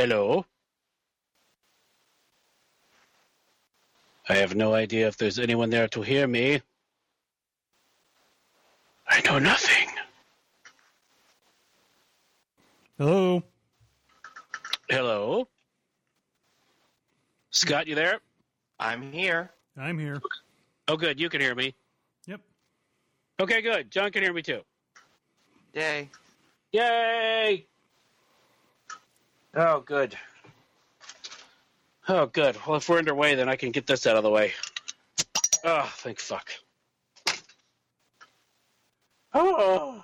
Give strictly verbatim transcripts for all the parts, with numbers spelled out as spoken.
Hello? I have no idea if there's anyone there to hear me. I know nothing. Hello? Hello? Scott, you there? I'm here. I'm here. Oh, good. You can hear me. Yep. Okay, good. John can hear me, too. Yay. Yay! Oh, good. Oh, good. Well, if we're underway, then I can get this out of the way. Oh, thank fuck. Oh!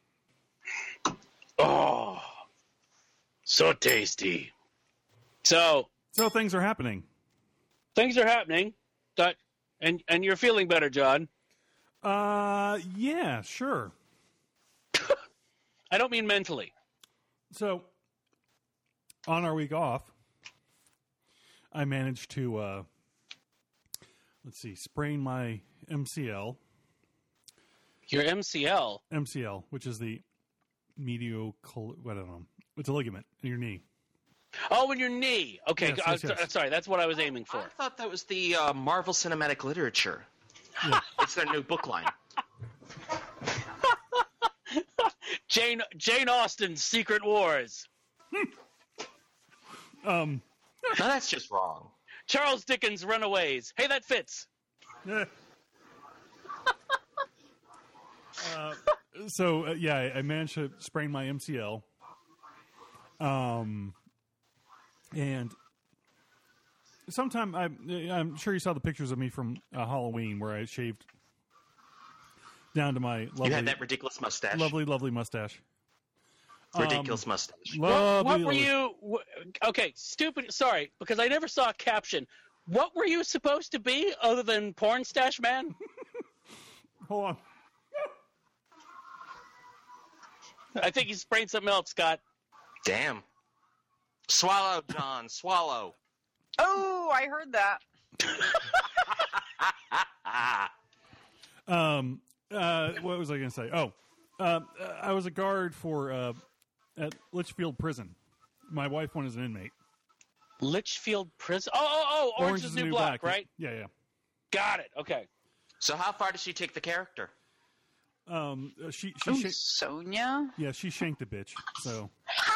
Oh! So tasty. So... So things are happening. Things are happening. That, and, and you're feeling better, John. Uh, yeah, sure. I don't mean mentally. So, on our week off, I managed to, uh, let's see, sprain my M C L. Your M C L? M C L, which is the medial, I don't know, it's a ligament in your knee. Oh, in your knee. Okay, Yes, I yes, was- yes. sorry, that's what I was aiming for. I thought that was the uh, Marvel Cinematic Literature. It's their new book line. Jane Jane Austen's Secret Wars. Um, No, that's just wrong. Charles Dickens' Runaways. Hey, that fits. uh, so, uh, yeah, I, I managed to sprain my M C L. Um, and sometime, I, I'm sure you saw the pictures of me from uh, Halloween where I shaved down to my lovely, You had that ridiculous mustache. lovely, lovely mustache. Ridiculous mustache. Lovely, What, what were lovely- you... wh- Okay, stupid... Sorry, because I never saw a caption. What were you supposed to be other than Porn Stash Man? Hold on. I think you sprained something else, Scott. Damn. Swallow, John. Swallow. Oh, I heard that. Um, uh, what was I going to say? Oh, uh, I was a guard for uh, at Litchfield Prison. My wife went as an inmate. Litchfield Prison? Oh, oh, oh, Orange, is the New, Black, right? Yeah, yeah. Got it. Okay. So how far does she take the character? Um, uh, she she Ooh, shan- Sonia? yeah she shanked a bitch. So,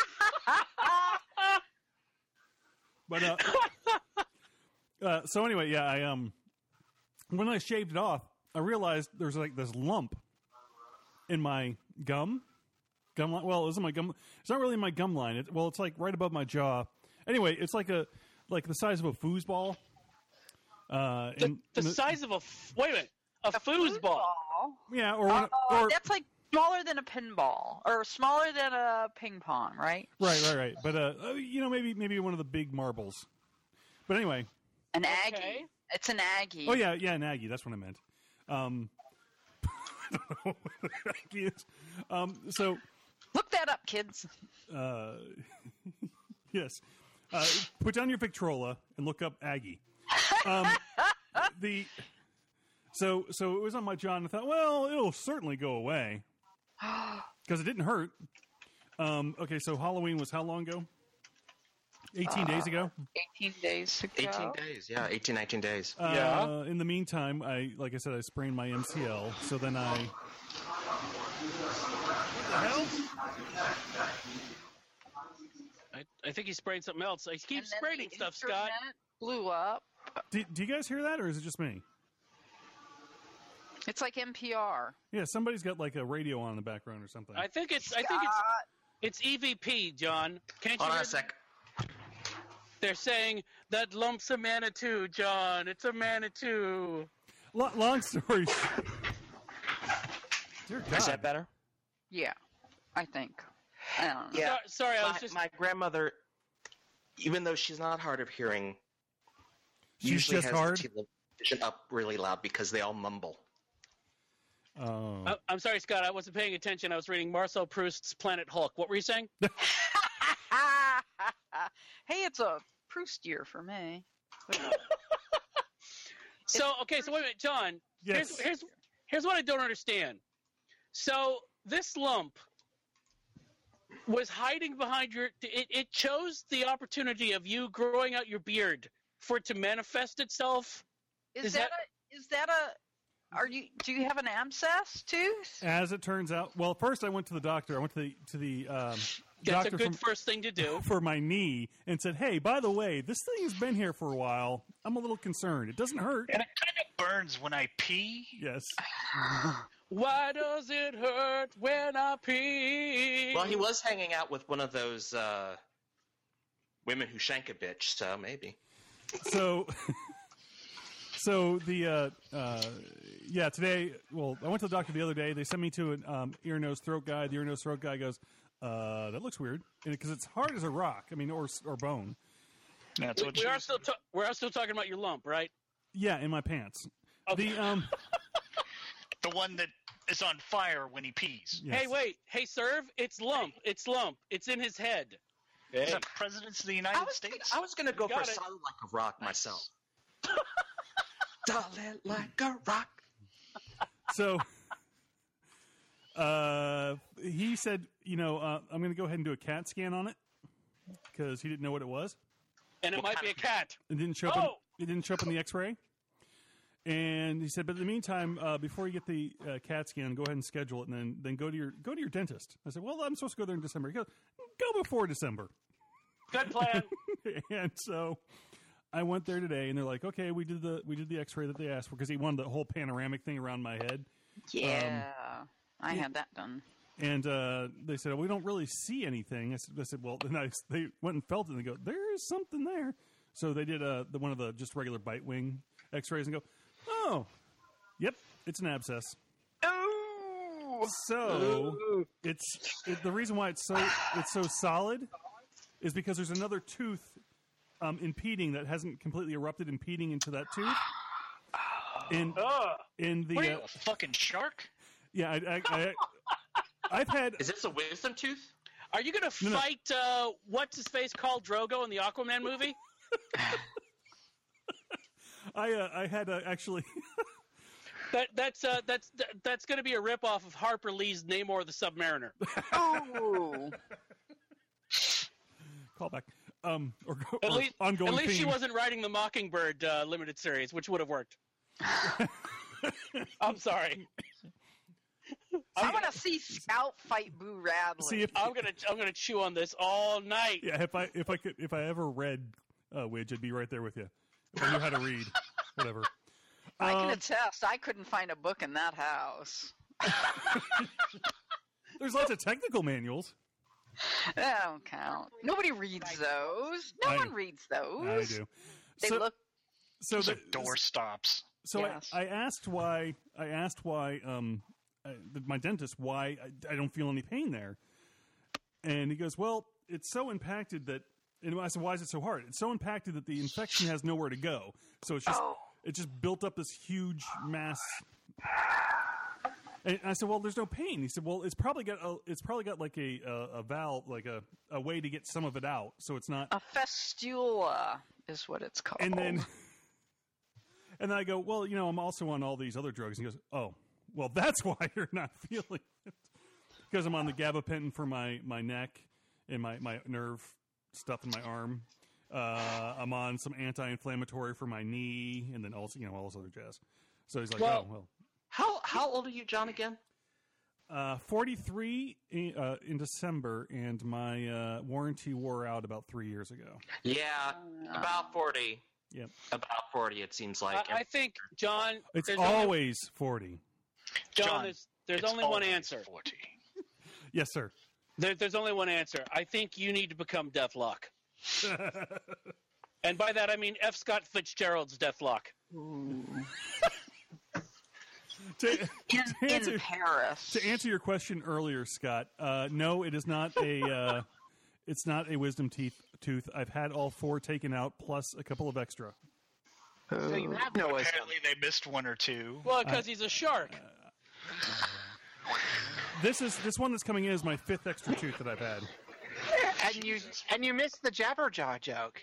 but uh, uh, so anyway, yeah, I um when I shaved it off, I realized there's like this lump in my gum. Gum line. Well, it isn't my gum. It's not really my gum line. It, well, it's like right above my jaw. Anyway, it's like a like the size of a foosball. Uh, The, and- the and size of a... f- Wait a minute. A, foosball. Foosball? yeah, or, Uh, or that's like smaller than a pinball, or smaller than a ping pong, right? right, right, right. But uh, uh, you know, maybe maybe one of the big marbles. But anyway, An Aggie. Okay. It's an Aggie. oh yeah, yeah, an Aggie. That's what I meant. Um, I don't know what an Aggie is. Um, so Look that up, kids. yes, uh, put down your Victrola and look up Aggie. Um, the so so it was on my jaw, and I thought, well, it'll certainly go away because it didn't hurt. Um, okay, so Halloween was how long ago? Eighteen days ago. eighteen days ago. eighteen days. Yeah, eighteen, nineteen days. Yeah. Uh, in the meantime, I like I said, I sprained my M C L. So then I. I, I think he sprayed something else. He And keeps then spraying the stuff, Scott. internet blew up. Do, do you guys hear that, or is it just me? It's like N P R. Yeah, somebody's got like a radio on in the background or something. I think it's. I think it's. Scott. It's E V P, John. Can't you Hold on hear a sec. They're saying that lump's a Manitou, John. It's a Manitou. Lo- long story. short- Dear God. Is that better? Yeah, I think. I don't know. Yeah. So- sorry, I was my, just- my grandmother, even though she's not hard of hearing, She's usually just has hard? the television up really loud because they all mumble. Oh. I, I'm sorry, Scott. I wasn't paying attention. I was reading Marcel Proust's Planet Hulk. What were you saying? Hey, it's a Proust year for me. So, okay, so wait a minute, John. Yes. Here's, here's here's what I don't understand. So this lump was hiding behind your. It, it chose the opportunity of you growing out your beard for it to manifest itself. Is, Is that, that- a? Is that a? Are you? Do you have an abscess tooth? As it turns out, well, first I went to the doctor. I went to the to the um, That's doctor a good from, first thing to do. for my knee and said, "Hey, by the way, this thing has been here for a while. I'm a little concerned. It doesn't hurt." And it kind of burns when I pee. Yes. Why does it hurt when I pee? Well, he was hanging out with one of those uh, women who shank a bitch, so maybe. So, so the uh, uh, yeah today. Well, I went to the doctor the other day. They sent me to an um, ear, nose, throat guy. The ear, nose, throat guy goes, uh, "That looks weird," because it's hard as a rock. I mean, or or bone. That's we, what we she are was- still ta- we are still talking about your lump, right? Yeah, in my pants. Okay. The um. the one that is on fire when he pees. Yes. Hey, wait. Hey, Serve. It's lump. It's lump. It's in his head. Is that presidents of the United I was, States? I was going to go for got it. solid like a rock myself. Solid like a rock. So, uh, he said, you know, uh, I'm going to go ahead and do a CAT scan on it because he didn't know what it was. And it might be a cat. It didn't show up. Oh! In, it didn't show up in the X-ray. And he said, but in the meantime, uh, before you get the uh, CAT scan, go ahead and schedule it, and then then go to your go to your dentist. I said, well, I'm supposed to go there in December. He goes, go before December. Good plan. And so I went there today, and they're like, okay, we did the we did the X-ray that they asked for because he wanted the whole panoramic thing around my head. Yeah, I had that done. And uh, they said, well, we don't really see anything. I said, I said well, then I, they went and felt it, and they go, there is something there. So they did uh, the, one of the just regular bite wing X-rays and go, oh, yep, it's an abscess. Oh, So it's it, the reason why it's so it's so solid is because there's another tooth um, impeding that hasn't completely erupted, impeding into that tooth. And Ugh. in the What are you, uh, a fucking shark? yeah, I, I, I, I've had Is this a wisdom tooth? Are you going to No, no. fight uh, what's his face called Drogo in the Aquaman movie? I uh, I had uh, actually That that's uh, that's that, that's going to be a ripoff of Harper Lee's Namor the Submariner. oh, callback um or, At or least, ongoing at least she theme. wasn't writing the Mockingbird uh, limited series, which would have worked. I'm sorry. I want to see Scout fight Boo Radley. See if I'm gonna I'm gonna chew on this all night. yeah if I if I could if I ever read uh, Widge, I'd be right there with you. If I knew how to read, whatever. I can Um, attest. I couldn't find a book in that house. There's lots of technical manuals. That don't count. Nobody reads those. No I- one reads those. I do. They so, look. so So the, door stops. So Yes. I, I asked why. I asked why. Um, I, my dentist why I, I don't feel any pain there, and he goes, "Well, it's so impacted that." And I said, "Why is it so hard?" It's so impacted that the infection has nowhere to go. So it's just Oh. it just built up this huge mass. And I said, "Well, there's no pain." He said, "Well, it's probably got a, it's probably got like a, a a valve, like a a way to get some of it out, so it's not." A festula is what it's called. And then, and then I go, well, you know, I'm also on all these other drugs. And he goes, oh, well, that's why you're not feeling it. Because I'm on the gabapentin for my, my neck and my, my nerve stuff in my arm. Uh, I'm on some anti-inflammatory for my knee, and then also, you know, all this other jazz. So he's like, Well- oh, well. How how old are you, John, again? Uh, forty-three in, uh, in December, and my uh, warranty wore out about three years ago. Yeah, about forty. Yep. About forty, it seems like. I, I think John. It's there's always forty. only, John. John, there's there's It's only one always answer. forty. Yes, sir. There, there's only one answer. I think you need to become Deathlock. And by that I mean F. Scott Fitzgerald's Deathlock. to, in, to in answer, Paris. to answer your question earlier, Scott, uh, no, it is not a. Uh, it's not a wisdom teeth tooth. I've had all four taken out, plus a couple of extra. So you have no wisdom. Apparently they missed one or two. Well, because he's a shark. This is this one that's coming in is my fifth extra tooth that I've had. And you and you missed the Jabberjaw joke.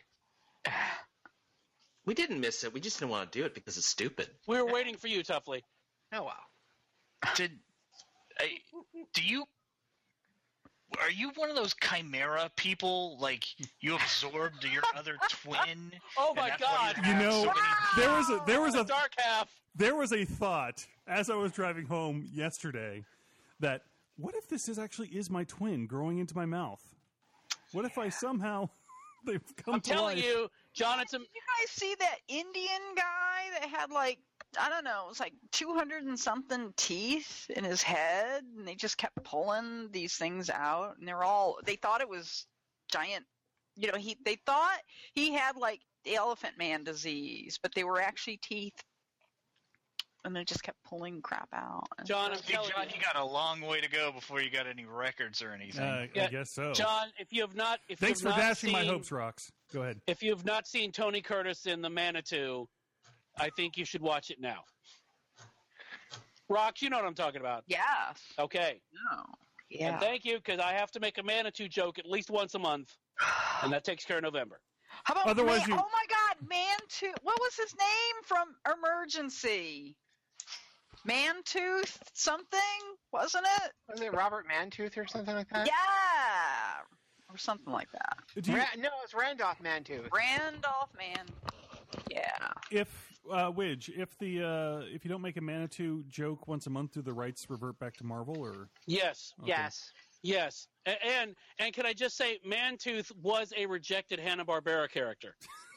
We didn't miss it. We just didn't want to do it because it's stupid. We were waiting for you, Tuffley. Oh wow. Did I, do you Are you one of those chimera people? Like you absorbed your other twin? Oh and my that's why God! you You have know, so many- there was a there was The a dark half. there was a thought as I was driving home yesterday that what if this is actually is my twin growing into my mouth? What if I somehow they've come I'm to telling life? you, Jonathan. Did you guys see that Indian guy that had like I don't know, it was like two hundred and something teeth in his head, and they just kept pulling these things out, and they're all they thought it was giant. You know, he they thought he had like the Elephant Man disease, but they were actually teeth, and they just kept pulling crap out. John, I'm Hey, telling John, you. you got a long way to go before you got any records or anything. Uh, I Yeah, guess so. John, if you have not, if Thanks you for have not dashing seen, my hopes, Rocks. Go ahead. If you have not seen Tony Curtis in The Manitou, I think you should watch it now. Rox, you know what I'm talking about. Yes. Okay. No. Yeah. And thank you, because I have to make a Manitou joke at least once a month, and that takes care of November. How about Otherwise Man- you- Oh my God, Mantooth! What was his name from Emergency? Mantooth something, wasn't it? Was it Robert Mantooth or something like that? Yeah, or something like that. Do you, Ra- no, it's Randolph Mantooth. Randolph Man. Yeah. if uh, Widge, if the uh, if you don't make a Manitou joke once a month, do the rights revert back to Marvel or? Yes, Okay. Yes. yes. A- And and can I just say, Mantooth was a rejected Hanna-Barbera character.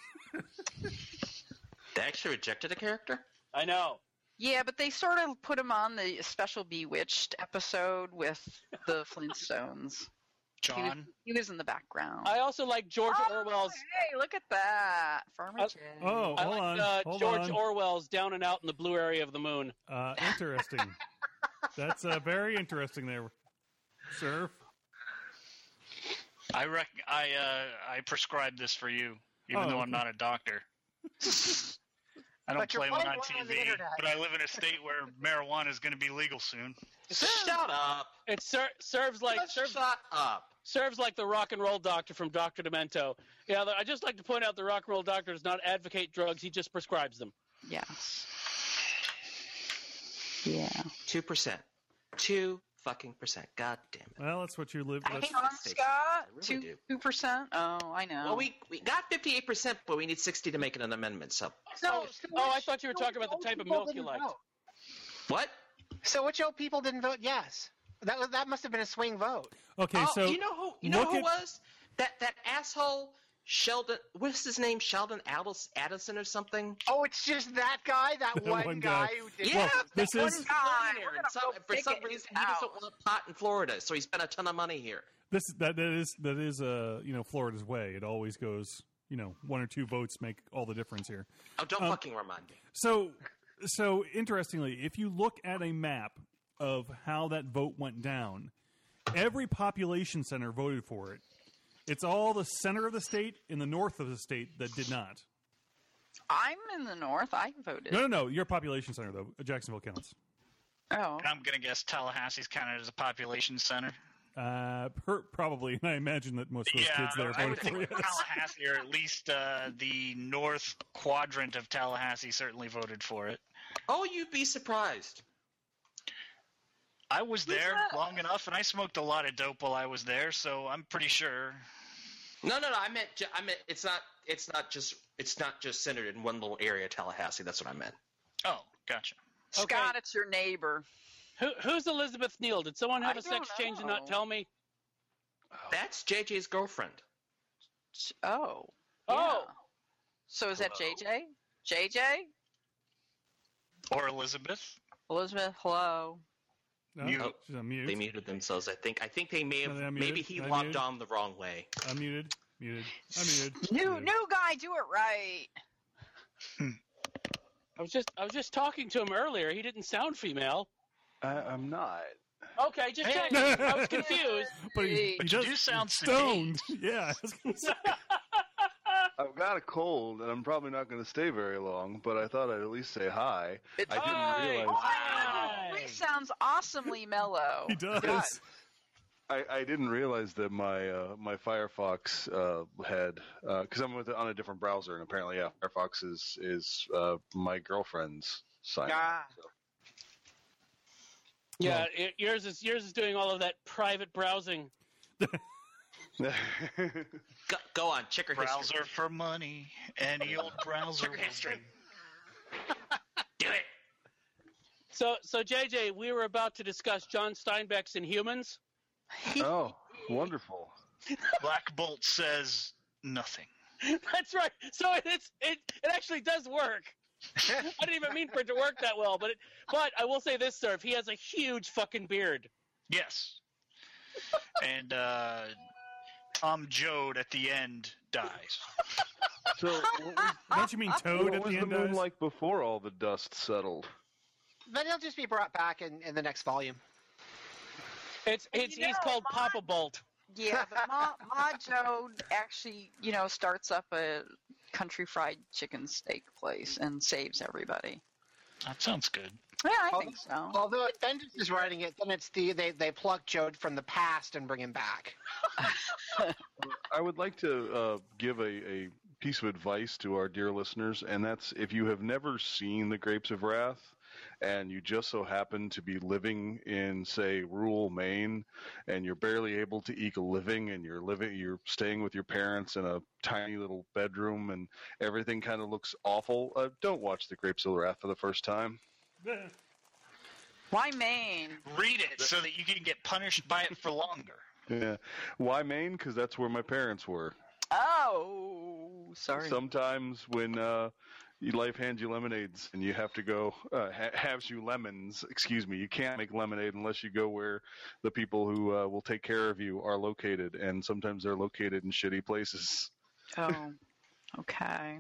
They actually rejected a character? I know. Yeah, but they sort of put him on the special Bewitched episode with the Flintstones. He was, John, he was in the background. I also like George oh, Orwell's. Hey, look at that. Farmer Uh, Jay. Oh, I hold like on, uh, hold George on. Orwell's Down and Out in the Blue Area of the Moon. Uh, interesting. That's uh, very interesting there, sir. I rec- I uh, I prescribe this for you, even Oh, though I'm okay. not a doctor. I don't But you're play one playing on one T on the V, internet. but I live in a state where marijuana is going to be legal soon. Shut up. It ser- serves like Just serves, shut up. serves like the rock and roll doctor from Doctor Demento. Yeah, I just like to point out the rock and roll doctor does not advocate drugs; he just prescribes them. Yes. Yeah. Two percent. Two fucking percent. God damn it. Well, that's what you live. I That's, hate Come on, this station. Scott. I really Two do. two percent. Oh, I know. Well, we, we got fifty-eight percent, but we need sixty to make it an amendment, so. So, so Oh, I which- thought you were so talking which about the old type of people milk you didn't liked. vote? What? So which old people didn't vote yes? That was that must have been a swing vote. okay, oh, so you know who? You know look who at- was that? That asshole Sheldon. What's his name? Sheldon Addis- Addison or something? Oh, it's just that guy, that, That one, one guy. guy. who did Yeah, it. this that is- one Guy, billionaire, we're and gonna some- go for dig some it reason, he out. doesn't want pot in Florida, so he spent a ton of money here. this that, that is that is uh you know Florida's way. It always goes. You know, one or two votes make all the difference here. Oh, don't Um, fucking remind me. So, so interestingly, if you look at a map of how that vote went down, every population center voted for it. It's all the center of the state and the north of the state that did not. I'm in the north. I voted. No, no, no. Your population center though, Jacksonville counts. Oh. And I'm going to guess Tallahassee's counted as a population center. Uh, per, probably, and I imagine that most of those Yeah, kids there I would voted for think yes. Tallahassee, or at least uh, the north quadrant of Tallahassee, certainly voted for it. Oh, you'd be surprised. I was there that? long enough, and I smoked a lot of dope while I was there, so I'm pretty sure. No, no, no. I meant. ju- I meant. It's not. It's not just. It's not just centered in one little area, Tallahassee. That's what I meant. Oh, gotcha. Okay. Scott, it's your neighbor. Who, who's Elizabeth Neal? Did someone have I a sex don't change and not know. tell me? That's J J's girlfriend. Oh. Oh. Yeah. So is that J J? J J? Or Elizabeth. Elizabeth, hello. No, Mute. she's on mute. They muted themselves. I think. I think they may have. No, they unmuted. Maybe he They logged muted. on the wrong way. Unmuted. Muted. Unmuted. New muted. new guy, do it right. I was just I was just talking to him earlier. He didn't sound female. I, I'm not. Okay, just Hey. checking. I was confused. But he, he But you does, do sound stoned. Yeah. I was gonna say. I've got a cold, and I'm probably not going to stay very long. But I thought I'd at least say hi. It's I didn't Hi. realize. Wow, Hi. he sounds awesomely mellow. He does. God. I, I didn't realize that my uh, my Firefox uh, had because I'm with, on a different browser, and apparently, yeah, Firefox is is uh, my girlfriend's sign. Ah. So. Yeah, it, yours is yours is doing all of that private browsing. Go, go on, check her history. Browser for money. Any old browser. Check her history. Do it. So, so J J, we were about to discuss John Steinbeck's Inhumans. Oh, wonderful. Black Bolt says nothing. That's right. So it's it it actually does work. I didn't even mean for it to work that well, but it, but I will say this, sir: if he has a huge fucking beard. Yes. And uh, Tom Joad at the end dies. So, what was, Don't you mean Toad what at was the the end? moon Dies? like before all the dust settled? Then he'll just be brought back in, in the next volume. It's And it's you he's know, called my- Papa Bolt. Yeah, but Ma, Ma Joe actually, you know, starts up a country fried chicken steak place and saves everybody. That sounds good. Yeah, I Although- think so. Although if Bendis is writing it, then it's the they, they pluck Jode from the past and bring him back. I would like to uh, give a, a piece of advice to our dear listeners, and that's if you have never seen The Grapes of Wrath, and you just so happen to be living in, say, rural Maine, and you're barely able to eke a living, and you're living, you're staying with your parents in a tiny little bedroom, and everything kind of looks awful, uh, don't watch The Grapes of Wrath for the first time. Why Maine? Read it so that you can get punished by it for longer. Yeah. Why Maine? Because that's where my parents were. Oh, sorry. Sometimes when uh, life hands you lemonades and you have to go, uh, ha- has you lemons, excuse me, you can't make lemonade unless you go where the people who uh, will take care of you are located, and sometimes they're located in shitty places. Oh, okay.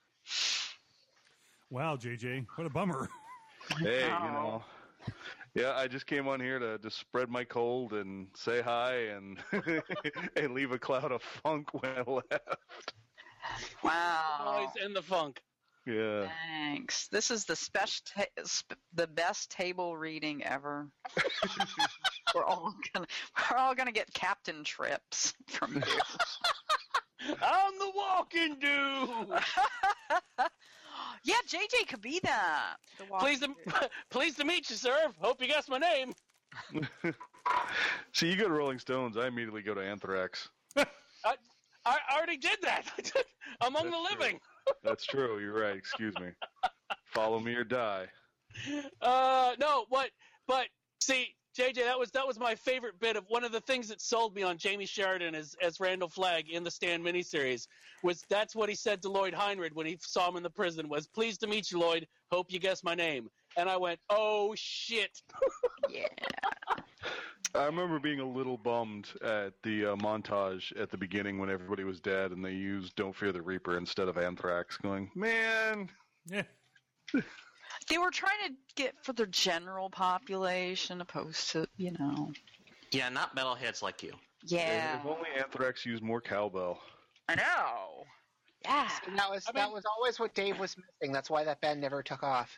Wow, J J, what a bummer. Hey, you Oh. know. Yeah, I just came on here to, to spread my cold and say hi and and leave a cloud of funk when I left. Wow. Always in the funk. Yeah. Thanks. This is the special, ta- sp- the best table reading ever. we're all gonna, we're all gonna get captain trips from you. I'm the walking dude. Yeah, J J could be that. The walking Pleased to, dude. pleased to meet you, sir. Hope you guessed my name. See, you go to Rolling Stones, I immediately go to Anthrax. I, I already did that. Among That's the true. living. That's true. You're right. Excuse me. Follow me or die. Uh, no, what? But see, J J, that was that was my favorite bit of one of the things that sold me on Jamie Sheridan as as Randall Flagg in the Stan miniseries was that's what he said to Lloyd Heinrich when he saw him in the prison was pleased to meet you, Lloyd. Hope you guess my name. And I went, oh shit. Yeah. I remember being a little bummed at the uh, montage at the beginning when everybody was dead and they used Don't Fear the Reaper instead of Anthrax, going, man. Yeah. They were trying to get for the general population opposed to, you know. Yeah, not metalheads like you. Yeah. If only Anthrax used more cowbell. I know. Yeah. And that was I that mean- was always what Dave was missing. That's why that band never took off.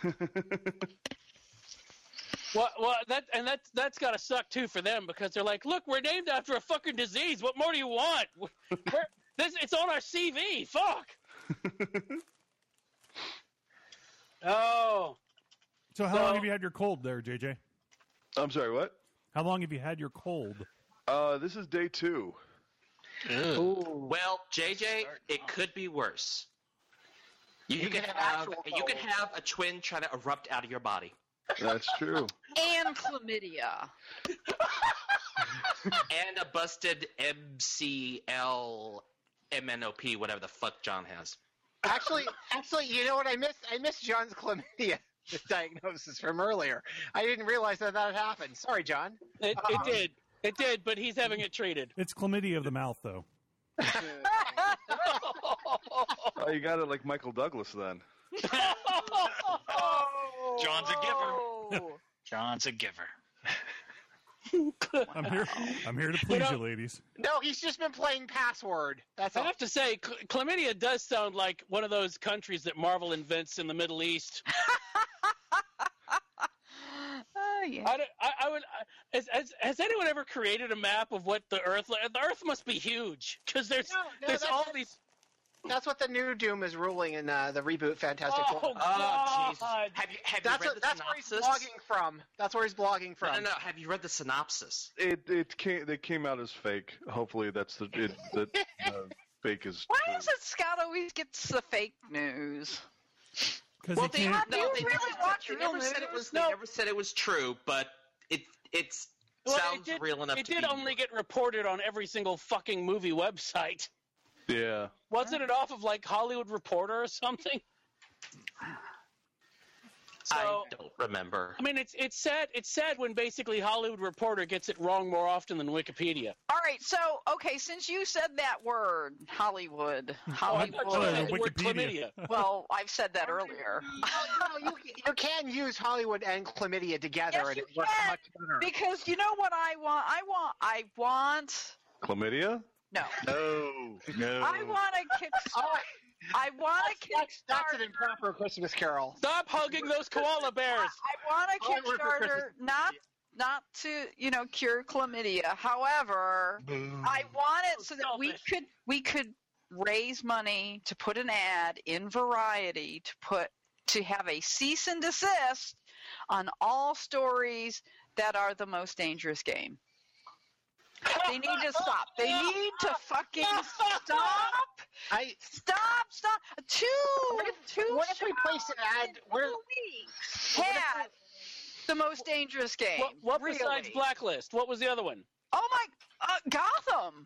Well, well, that and that's that's gotta suck too for them because they're like, look, we're named after a fucking disease. What more do you want? We're, this it's on our C V. Fuck. Oh, So how So- long have you had your cold there, J J? I'm sorry, what? How long have you had your cold? Uh, this is day two. Well, J J, it could be worse. You, You could could have have actual you could cold. have a twin try to erupt out of your body, That's true. And chlamydia. and a busted M C L M N O P, whatever the fuck John has. Actually, actually, you know what I missed? I missed John's chlamydia diagnosis from earlier. I didn't realize that that had happened. Sorry, John. it, it did, it did, but he's having it treated. It's chlamydia of the mouth, though. Oh, you got it like Michael Douglas then. John's a giver. Oh. John's a giver. I'm here. I'm here to please know- you, ladies. No, he's just been playing password. That's I all. have to say, Ch- chlamydia does sound like one of those countries that Marvel invents in the Middle East. Oh, yeah. I, don't- I, I would. I, has, has, has anyone ever created a map of what the Earth? The Earth must be huge because there's No, no, there's that's- all these. that's what the new Doom is ruling in uh, the reboot Fantastic Oh, Four. Oh, God. Jesus. Have you have That's you read what, the that's where he's synopsis? blogging from. That's where he's blogging from. No, no, no. Have you read the synopsis? It it came they came out as fake. Hopefully that's the it the uh, fake is. Why true. is it Scott always gets the fake news? Because Well, he they, can't. Do no, you they really never, watch they real never said it news? was. No. They never said it was true, but it it's Well, sounds it did, real enough It to did be. only get reported on every single fucking movie website. Yeah. Wasn't it off of like Hollywood Reporter or something? So, I don't remember. I mean, it's it's sad. It's sad when basically Hollywood Reporter gets it wrong more often than Wikipedia. All right, so okay, since you said that word, Hollywood, Oh, I thought you Hollywood. said the word Wikipedia. chlamydia. Well, I've said that earlier. no, you, you can use Hollywood and chlamydia together, Yes, and you it works can. much better. Because you know what I want? I want. I want. Chlamydia? No. No. No. I want a kick. Oh, I want a that's, that's an Kickstarter. improper Christmas Carol. Stop hugging those koala bears. I want a I work for Kickstarter, Christmas. not not to you know cure chlamydia. However, I want it so that we Selfish. could we could raise money to put an ad in Variety to put to have a cease and desist on all stories that are the most dangerous game. They need to stop. They need to fucking stop. I Stop, stop. Two, What if- two what if we shows place an ad in where- two weeks had the most dangerous game. What, what really. besides Blacklist? What was the other one? Oh my, uh, Gotham.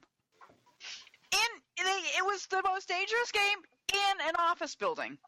In they, it was the most dangerous game in an office building.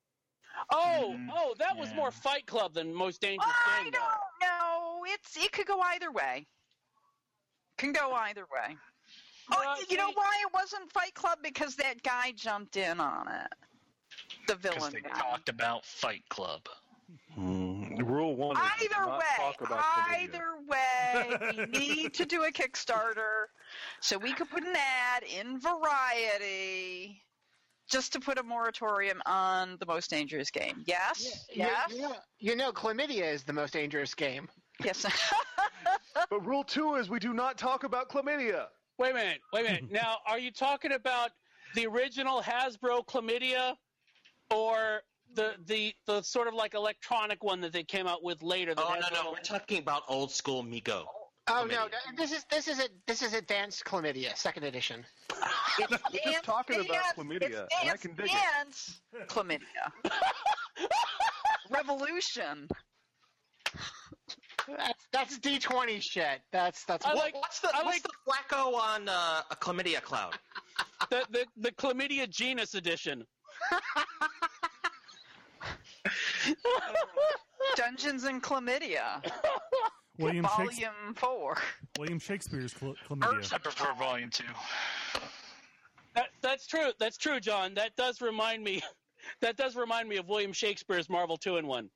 Oh, Mhm. oh, that was Yeah. more Fight Club than Most Dangerous I Game. don't though. know. It's it could go either way. Can go either way. Oh, Uh, you know see- why it wasn't Fight Club? Because that guy jumped in on it. The Because villain they guy. talked about Fight Club. Hmm. Rule one is do Either not way, talk about chlamydia. either way, we need to do a Kickstarter so we could put an ad in Variety just to put a moratorium on the most dangerous game. Yes? You- Yes? You, know, you know, chlamydia is the most dangerous game. Yes. But rule two is we do not talk about chlamydia. Wait a minute. Wait a minute. Now, are you talking about the original Hasbro Chlamydia, or the the the sort of like electronic one that they came out with later? That Oh has no, a no, little- we're talking about old school Migo. Oh no, Chlamydia. this is this is a, this is advanced chlamydia, second edition. It's We're just dance, talking about dance, chlamydia, it's and I dance, can dig it. dance, chlamydia. Revolution. That's that's D twenty shit. That's that's I what- like What's the I what's like the Flacco on uh, a chlamydia cloud? the, the the Chlamydia Genus edition. Dungeons and Chlamydia. William, Shakes- Volume four. William Shakespeare's chla- chlamydia. I prefer Volume Two. That, that's true. That's true, John. That does remind me. That does remind me of William Shakespeare's Marvel Two in One,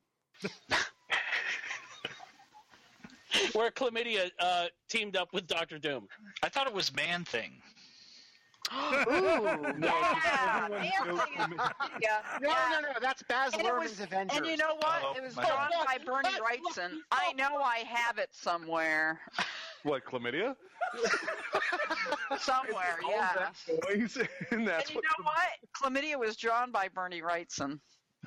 where Chlamydia uh, teamed up with Doctor Doom. I thought it was Man Thing. Ooh, No, yeah. everyone Man knows Thing. chlamydia. Yeah. No, yeah. no, no, that's Baz And it Luhrmann's was- Avengers. And you know what? Oh, it was my drawn bad. by Bernie Wrightson. I know I have it somewhere. What, chlamydia? Somewhere, All yeah. that noise, and that's And you what know what? Chlamydia was drawn by Bernie Wrightson.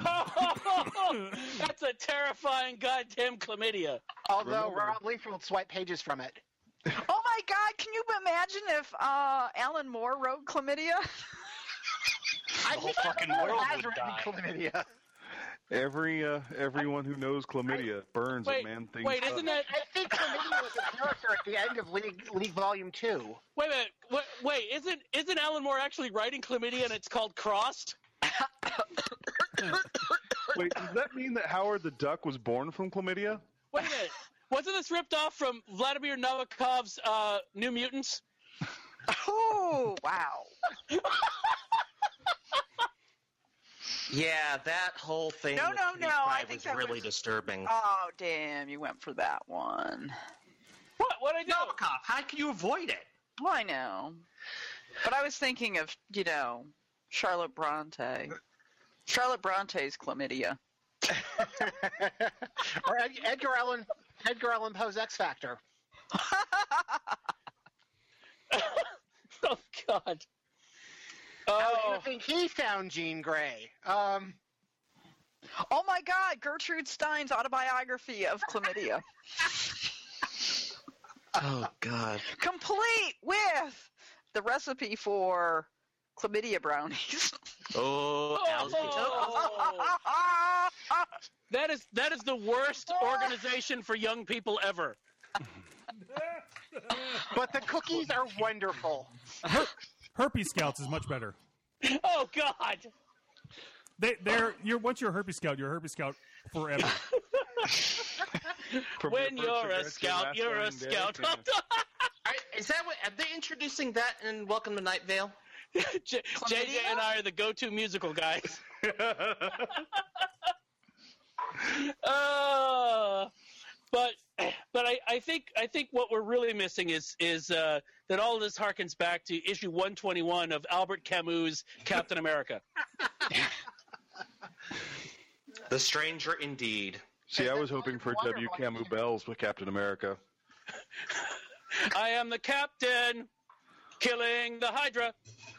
That's a terrifying goddamn chlamydia. Although Remember- Rob Liefeld swiped pages from it. Oh my God! Can you imagine if uh, Alan Moore wrote Chlamydia? I whole think fucking Moore world has would written die. chlamydia. every uh, everyone who knows chlamydia burns Wait, a man thing. wait, isn't that? I think chlamydia was a character at the end of League, League Volume Two. Wait a minute. Wait, wait, isn't isn't Alan Moore actually writing chlamydia and it's called Crossed? Wait, does that mean that Howard the Duck was born from chlamydia? Wait a minute. Wasn't this ripped off from Vladimir Nabokov's uh, New Mutants? Oh wow! Yeah, that whole thing. No, with no, Kitty no, I Pryde think was that really was- disturbing. Oh damn! You went for that one. What? What I do? Nabokov, how can you avoid it? Well, I know, but I was thinking of you know Charlotte Bronte. Charlotte Bronte's Chlamydia. or Ed- Edgar Allan Edgar Allan Poe's X Factor. Oh God. How do Oh, you think he found Jean Grey? Um, Oh my God, Gertrude Stein's autobiography of chlamydia, Oh God. complete with the recipe for chlamydia brownies. Oh, Al's oh. that is that is the worst organization for young people ever. but the cookies are wonderful. Herpes Scouts is much better. Oh God. They, they're you're once you're a herpes scout, you're a herpes scout forever. From When your you're first a address to scout, last you're a lying day, scout. yeah. Are, is that what? Are they introducing that in Welcome to Night Vale? J- J J and I are the go-to musical guys. uh, but but I, I think I think what we're really missing is is uh, that all of this harkens back to issue one twenty-one of Albert Camus' Captain America. The Stranger Indeed. See, I was hoping for Wonder W. Woman. Camus Bells with Captain America. I am the captain, killing the Hydra.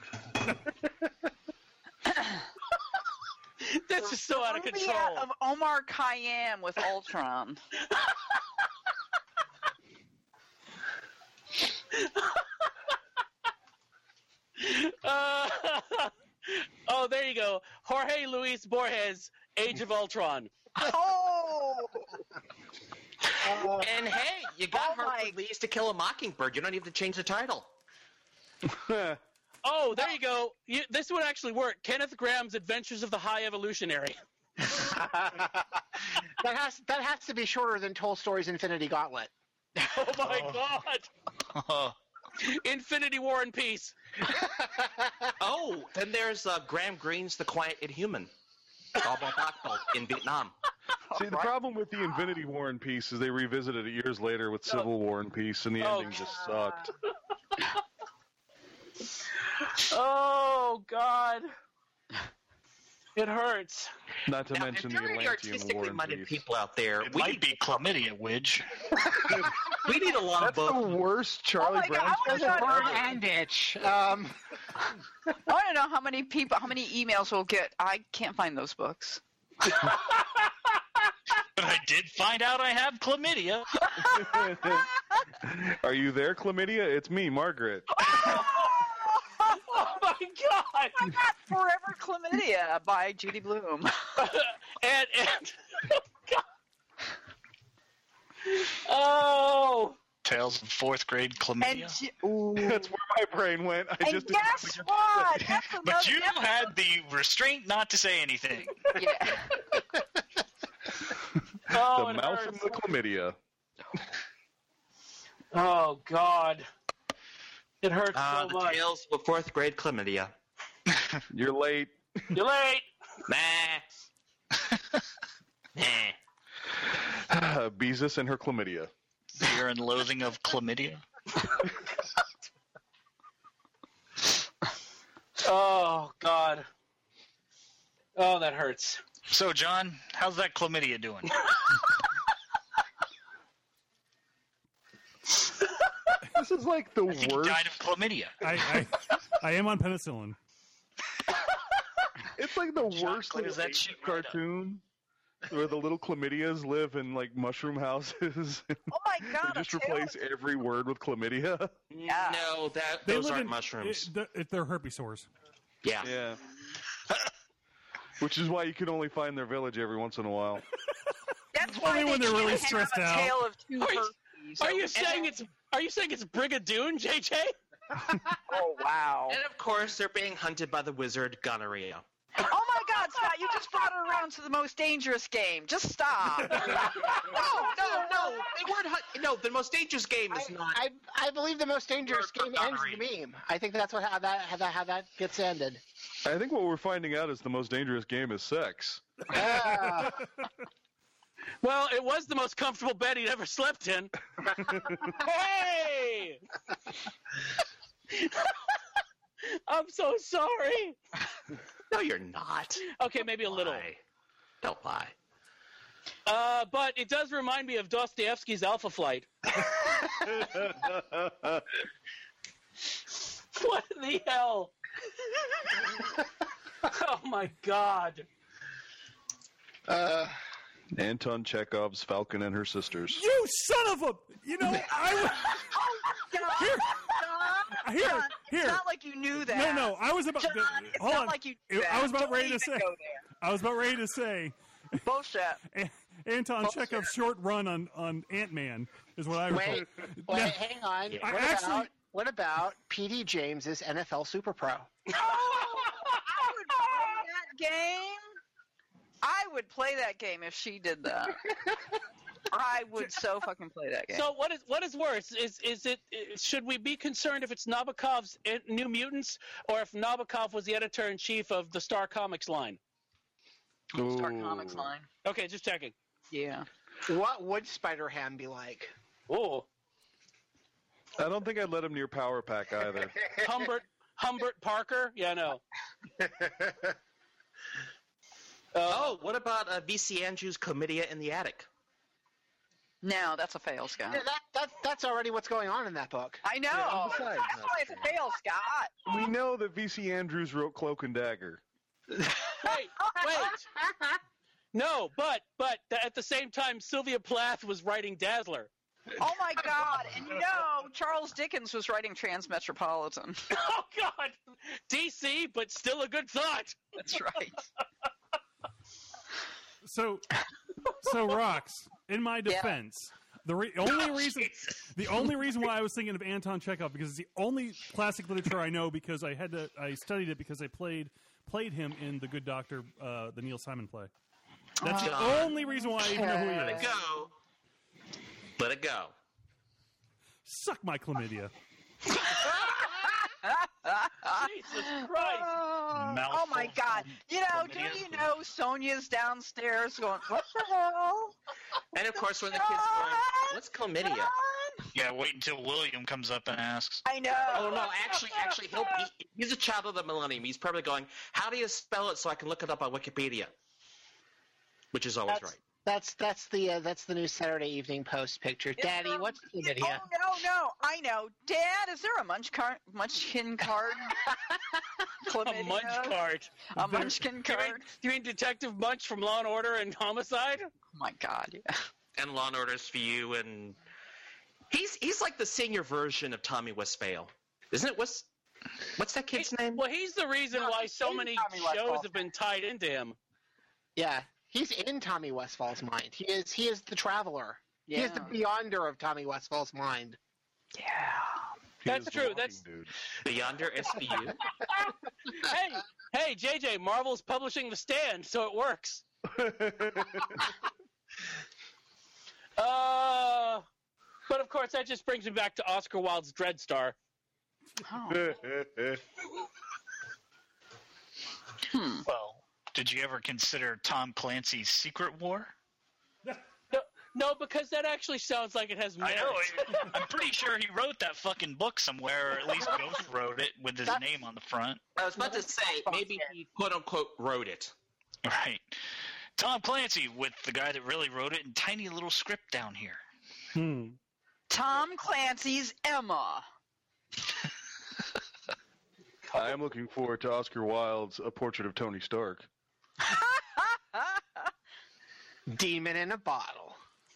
That's just so out of Movie control. of Omar Khayyam with Ultron. Uh, oh, there you go. Jorge Luis Borges, Age of Ultron. Oh, And hey, you got Oh Harper my- Lee's To Kill a Mockingbird. You don't even have to change the title. Oh, there you go. You, this would actually work. Kenneth Graham's Adventures of the High Evolutionary. that has that has to be shorter than Tolstoy's Infinity Gauntlet. Oh my God! Oh, Infinity War and Peace. Oh, then there's uh, Graham Greene's The Quiet Inhuman. All about Bachtel in Vietnam. See, the problem with the Infinity War and Peace is they revisited it years later with Civil War and Peace, and the Oh, ending just sucked. Oh God! It hurts. Not to Now, if mention the there are any Atlantean War artistically and minded Peace. people out there, it we might need, be chlamydia, Widge. we need a long That's book. the worst Charlie Oh my God, Brown I special wanna Word ever. and itch. Um, I want to know how many people, how many emails we'll get. I can't find those books. But I did find out I have chlamydia. Are you there, Chlamydia? It's me, Margaret. Oh my God! I got Forever Chlamydia by Judy Blume. And and oh, Tales of fourth grade And chlamydia. J- ooh. That's where my brain went. I And just guess what? That's But another- you had the restraint not to say anything. yeah. oh, the it mouth hurts. and the chlamydia. Oh God! It hurts Uh, so the much. Tales of a Fourth Grade Chlamydia. You're late. You're late. Nah. Nah. Beezus and her chlamydia. Fear and loathing of chlamydia. Oh God! Oh, that hurts. So, John, how's that chlamydia doing? This is like the I think he worst. died of chlamydia. I, I I am on penicillin. It's like the John worst clears little that shit right up. cartoon where the little chlamydias live in like mushroom houses. Oh my God! They just a tale replace every word with chlamydia. Yeah. No, that They those live aren't in, mushrooms. It, it, they're herpes sores. yeah. Yeah. Which is why you can only find their village every once in a while. That's why Only they when they're can't really have stressed a out. tale of two Are you- herpes. Are you saying it's? Are you saying it's Brigadoon, J J? Oh wow! And of course, they're being hunted by the wizard gonorrhea. Oh my God, Scott! You just brought it around to the most dangerous game. Just stop. No, no, no. They weren't. Hunt- no, the most dangerous game is I, not. I, I believe the most dangerous Or game ends the meme. I think that's what how that how that how that gets ended. I think what we're finding out is the most dangerous game is sex. Ah. Well, it was the most comfortable bed he'd ever slept in. Hey! I'm so sorry. No, you're not. Okay, maybe a little. Lie. Don't lie. Uh, but it does remind me of Dostoevsky's Alpha Flight. What in the hell? Oh my God. Uh, Anton Chekhov's Falcon and Her Sisters. You son of a! You know, I was. God, Here. John, Here, John, here. It's not like you knew that. No, no, I was about. John, to, it's hold not on. like you knew I that. was about Don't ready to even say. go there. I was about ready to say. Bullshit. A- Anton Bullshit. Chekhov's short run on on Ant Man is what I recall. wait, wait, Now- hang on. I What actually- about what about P D James's N F L Super Pro? Oh, I would play that game. I would play that game if she did that. I would so fucking play that game. So what is what is worse? Is is it? Should we be concerned if it's Nabokov's New Mutants, or if Nabokov was the editor in chief of the Star Comics line? Star Ooh. Comics line. Okay, just checking. Yeah. What would Spider-Ham be like? Oh, I don't think I'd let him near Power Pack either. Humbert Humbert Parker. Yeah, no. Oh, what about uh, V C Andrews' Comedia in the Attic? No, that's a fail, Scott. Yeah, that, that, that's already what's going on in that book. I know. Yeah, and besides, That's why it's a fail, Scott. We know that V C Andrews wrote Cloak and Dagger. Wait, wait. No, but but th- at the same time, Sylvia Plath was writing Dazzler. Oh my God! And you know, Charles Dickens was writing Transmetropolitan. Oh God, D C, but still a good thought. That's right. So, so Rox. In my Yeah. defense, the re- only reason the only reason why I was thinking of Anton Chekhov because it's the only classic literature I know because I had to I studied it because I played played him in The Good Doctor, uh, the Neil Simon play. That's the Oh. only reason why I even know who he Let it is. go. Let it go. Suck my chlamydia. Jesus Christ. Oh, Mouthful oh my God! You know, do chlamydia. you know Sonia's downstairs going, "What the hell?" And of course, when the kids are going, what's chlamydia? John? Yeah, wait until William comes up and asks. I know. Oh no, actually, actually, he'll he, he's a child of the millennium. He's probably going, how do you spell it so I can look it up on Wikipedia? Which is always That's, right. that's that's the uh, that's the new Saturday Evening Post picture. Is Daddy, there- what's Oh chlamydia? no, no! I know, Dad. Is there a munch card, munchkin card? A Chlamydia? Munch card. A munchkin You mean, card? you mean Detective Munch from Law and Order and Homicide? Oh my God! Yeah. And Law and Order's for you, and he's he's like the senior version of Tommy Westphal, isn't it? What's what's that kid's name? Well, he's the reason No, why he's so in many Tommy shows Westphal. have been tied into him. Yeah, he's in Tommy Westfall's mind. He is he is the traveler. He is the Yeah. beyonder of Tommy Westfall's mind. Yeah. He That's is the true, walking that's- dude. The Yonder S V U. Hey, hey, J J, Marvel's publishing The Stand, so it works. Uh, but of course, that just brings me back to Oscar Wilde's Dreadstar. Oh. Hmm. Well, did you ever consider Tom Clancy's Secret War? No, no, because that actually sounds like it has I merit. know. I'm pretty sure he wrote that fucking book somewhere, or at least Ghost wrote it with his That's- name on the front. I was about to say maybe he quote unquote wrote it. Right. Tom Clancy with the guy that really wrote it in tiny little script down here. Hmm. Tom Clancy's Emma. I am looking forward to Oscar Wilde's A Portrait of Tony Stark. Demon in a bottle.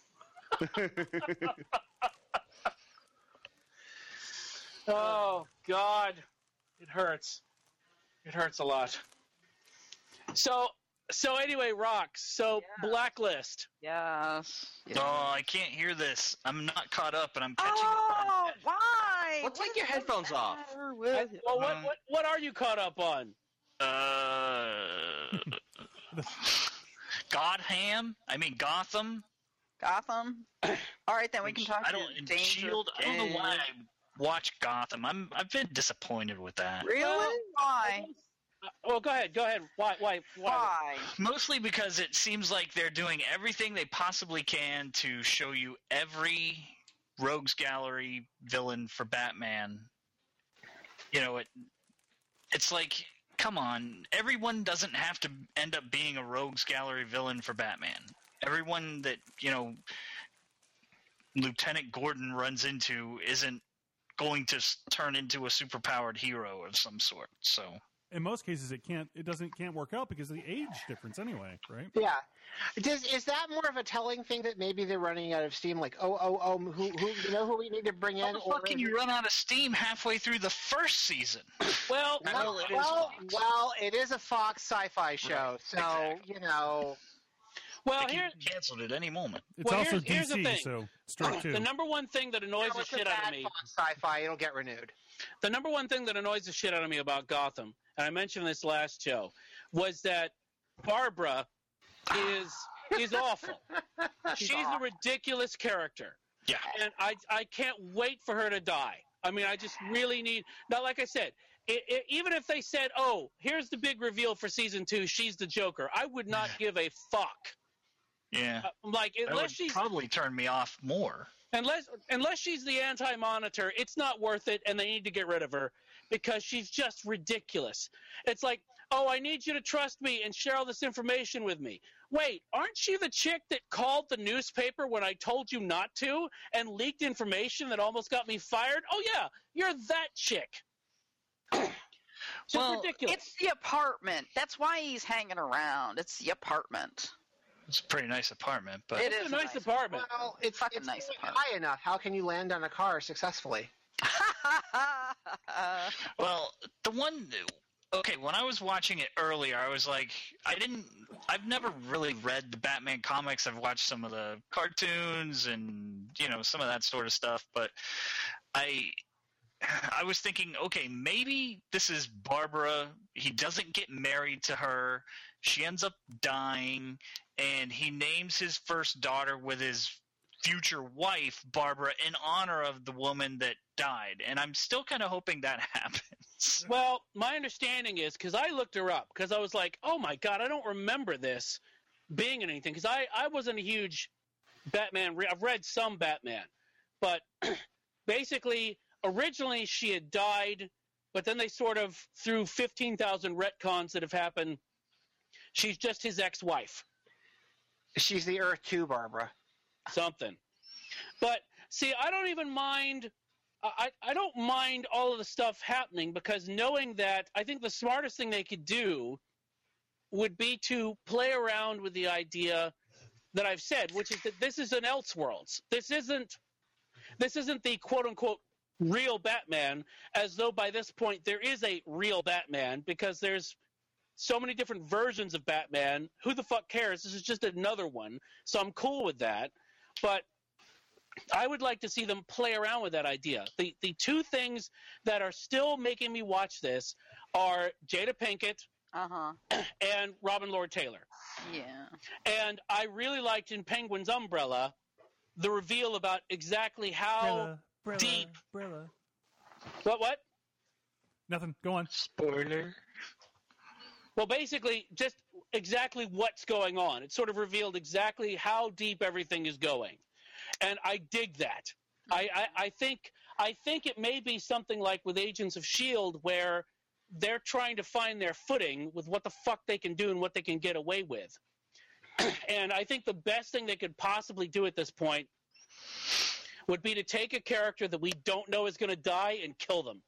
Oh God, it hurts. It hurts a lot. So, so anyway, Rocks. So Yeah. Blacklist. Yes. yes. Oh, I can't hear this. I'm not caught up, and I'm catching Oh, up. why? Well, take your headphones off. Matter with it? Well, what, Um, what what are you caught up on? Uh, Godham? I mean Gotham? Gotham. All right, then we can talk. I don't. to and Danger Shield. I don't know why Kid. I watch Gotham. I'm. I've been disappointed with that. Really? Well, Why? Well, go ahead. Go ahead. Why? Why? Why? Why? Mostly because it seems like they're doing everything they possibly can to show you every rogues gallery villain for Batman. You know, it. It's like, come on, everyone doesn't have to end up being a rogues gallery villain for Batman. Everyone that, you know, Lieutenant Gordon runs into isn't going to s- turn into a superpowered hero of some sort. So in most cases it can't it doesn't can't work out because of the age difference anyway, right? Yeah. Does is that more of a telling thing that maybe they're running out of steam? Like, oh, oh, oh, who, who, you know, who we need to bring How in? the fuck can you run out of steam halfway through the first season? Well, Well, it is well, Fox. well, it is a Fox sci-fi show, Right, so exactly. you know. well, They can here, be canceled at any moment. It's Well, also here's- D here's the C, thing. so straight to. the number one thing that annoys you know, the it's a shit out of bad me. Fox sci-fi. It'll get renewed. The number one thing that annoys the shit out of me about Gotham, and I mentioned this last show, was that Barbara is is awful. She's a awful. ridiculous character, Yeah. and I I can't wait for her to die. I mean, I just really need. Now, like I said, i i even if they said, "Oh, here's the big reveal for season two, she's the Joker," I would not give a fuck. Yeah. Uh, like That unless would she's probably turn me off more. unless unless she's the anti-monitor, it's not worth it, and they need to get rid of her because she's just ridiculous. It's like, oh, I need you to trust me and share all this information with me. Wait, aren't she the chick that called the newspaper when I told you not to and leaked information that almost got me fired? Oh yeah, you're that chick. It's Well, ridiculous. It's the apartment. That's why he's hanging around. It's the apartment. It's a pretty nice apartment, but It It's is a nice apartment. Well, it's Fucking it's nice not apartment. high enough. How can you land on a car successfully? well, the one okay, when I was watching it earlier, I was like, I didn't I've never really read the Batman comics. I've watched some of the cartoons and, you know, some of that sort of stuff, but I I was thinking, okay, maybe this is Barbara. He doesn't get married to her. She ends up dying, and he names his first daughter with his future wife, Barbara, in honor of the woman that died. And I'm still kind of hoping that happens. Well, my understanding is, because I looked her up, because I was like, oh my God, I don't remember this being in anything. Because I, I wasn't a huge Batman. Re- I've read some Batman. But basically, originally she had died, but then they sort of, through fifteen thousand retcons that have happened, she's just his ex-wife. She's the Earth two, Barbara. Something. But, see, I don't even mind... I, I don't mind all of the stuff happening because knowing that I think the smartest thing they could do would be to play around with the idea that I've said, which is that this is an Elseworlds. This isn't this isn't the quote unquote real Batman, as though by this point there is a real Batman because there's so many different versions of Batman. Who the fuck cares? This is just another one. So I'm cool with that. But I would like to see them play around with that idea. The the two things that are still making me watch this are Jada Pinkett uh-huh. and Robin Lord Taylor. Yeah. And I really liked in Penguin's Umbrella the reveal about exactly how Brilla, Brilla, deep. Brilla. what what? Nothing. Go on. Spoiler. Well, basically, just exactly what's going on. It sort of revealed exactly how deep everything is going. And I dig that. I, I, I think I think it may be something like with Agents of S H I E L D where they're trying to find their footing with what the fuck they can do and what they can get away with. And I think the best thing they could possibly do at this point would be to take a character that we don't know is going to die and kill them.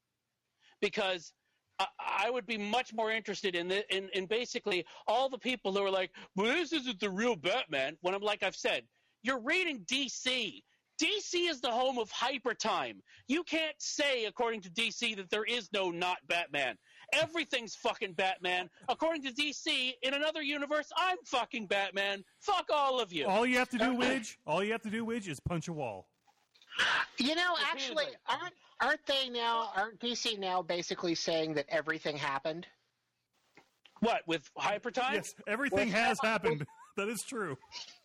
Because I, I would be much more interested in, the, in in basically all the people who are like, well, this isn't the real Batman. When I'm like I've said, you're reading D C. D C is the home of hyper time. You can't say, according to D C, that there is no not Batman. Everything's fucking Batman. According to D C, in another universe, I'm fucking Batman. Fuck all of you. All you have to do, Widge, all you have to do, Widge, is punch a wall. You know, actually, aren't aren't they now? Aren't D C now basically saying that everything happened? What, with hyper time? Yes, everything Well, has happened. That is true.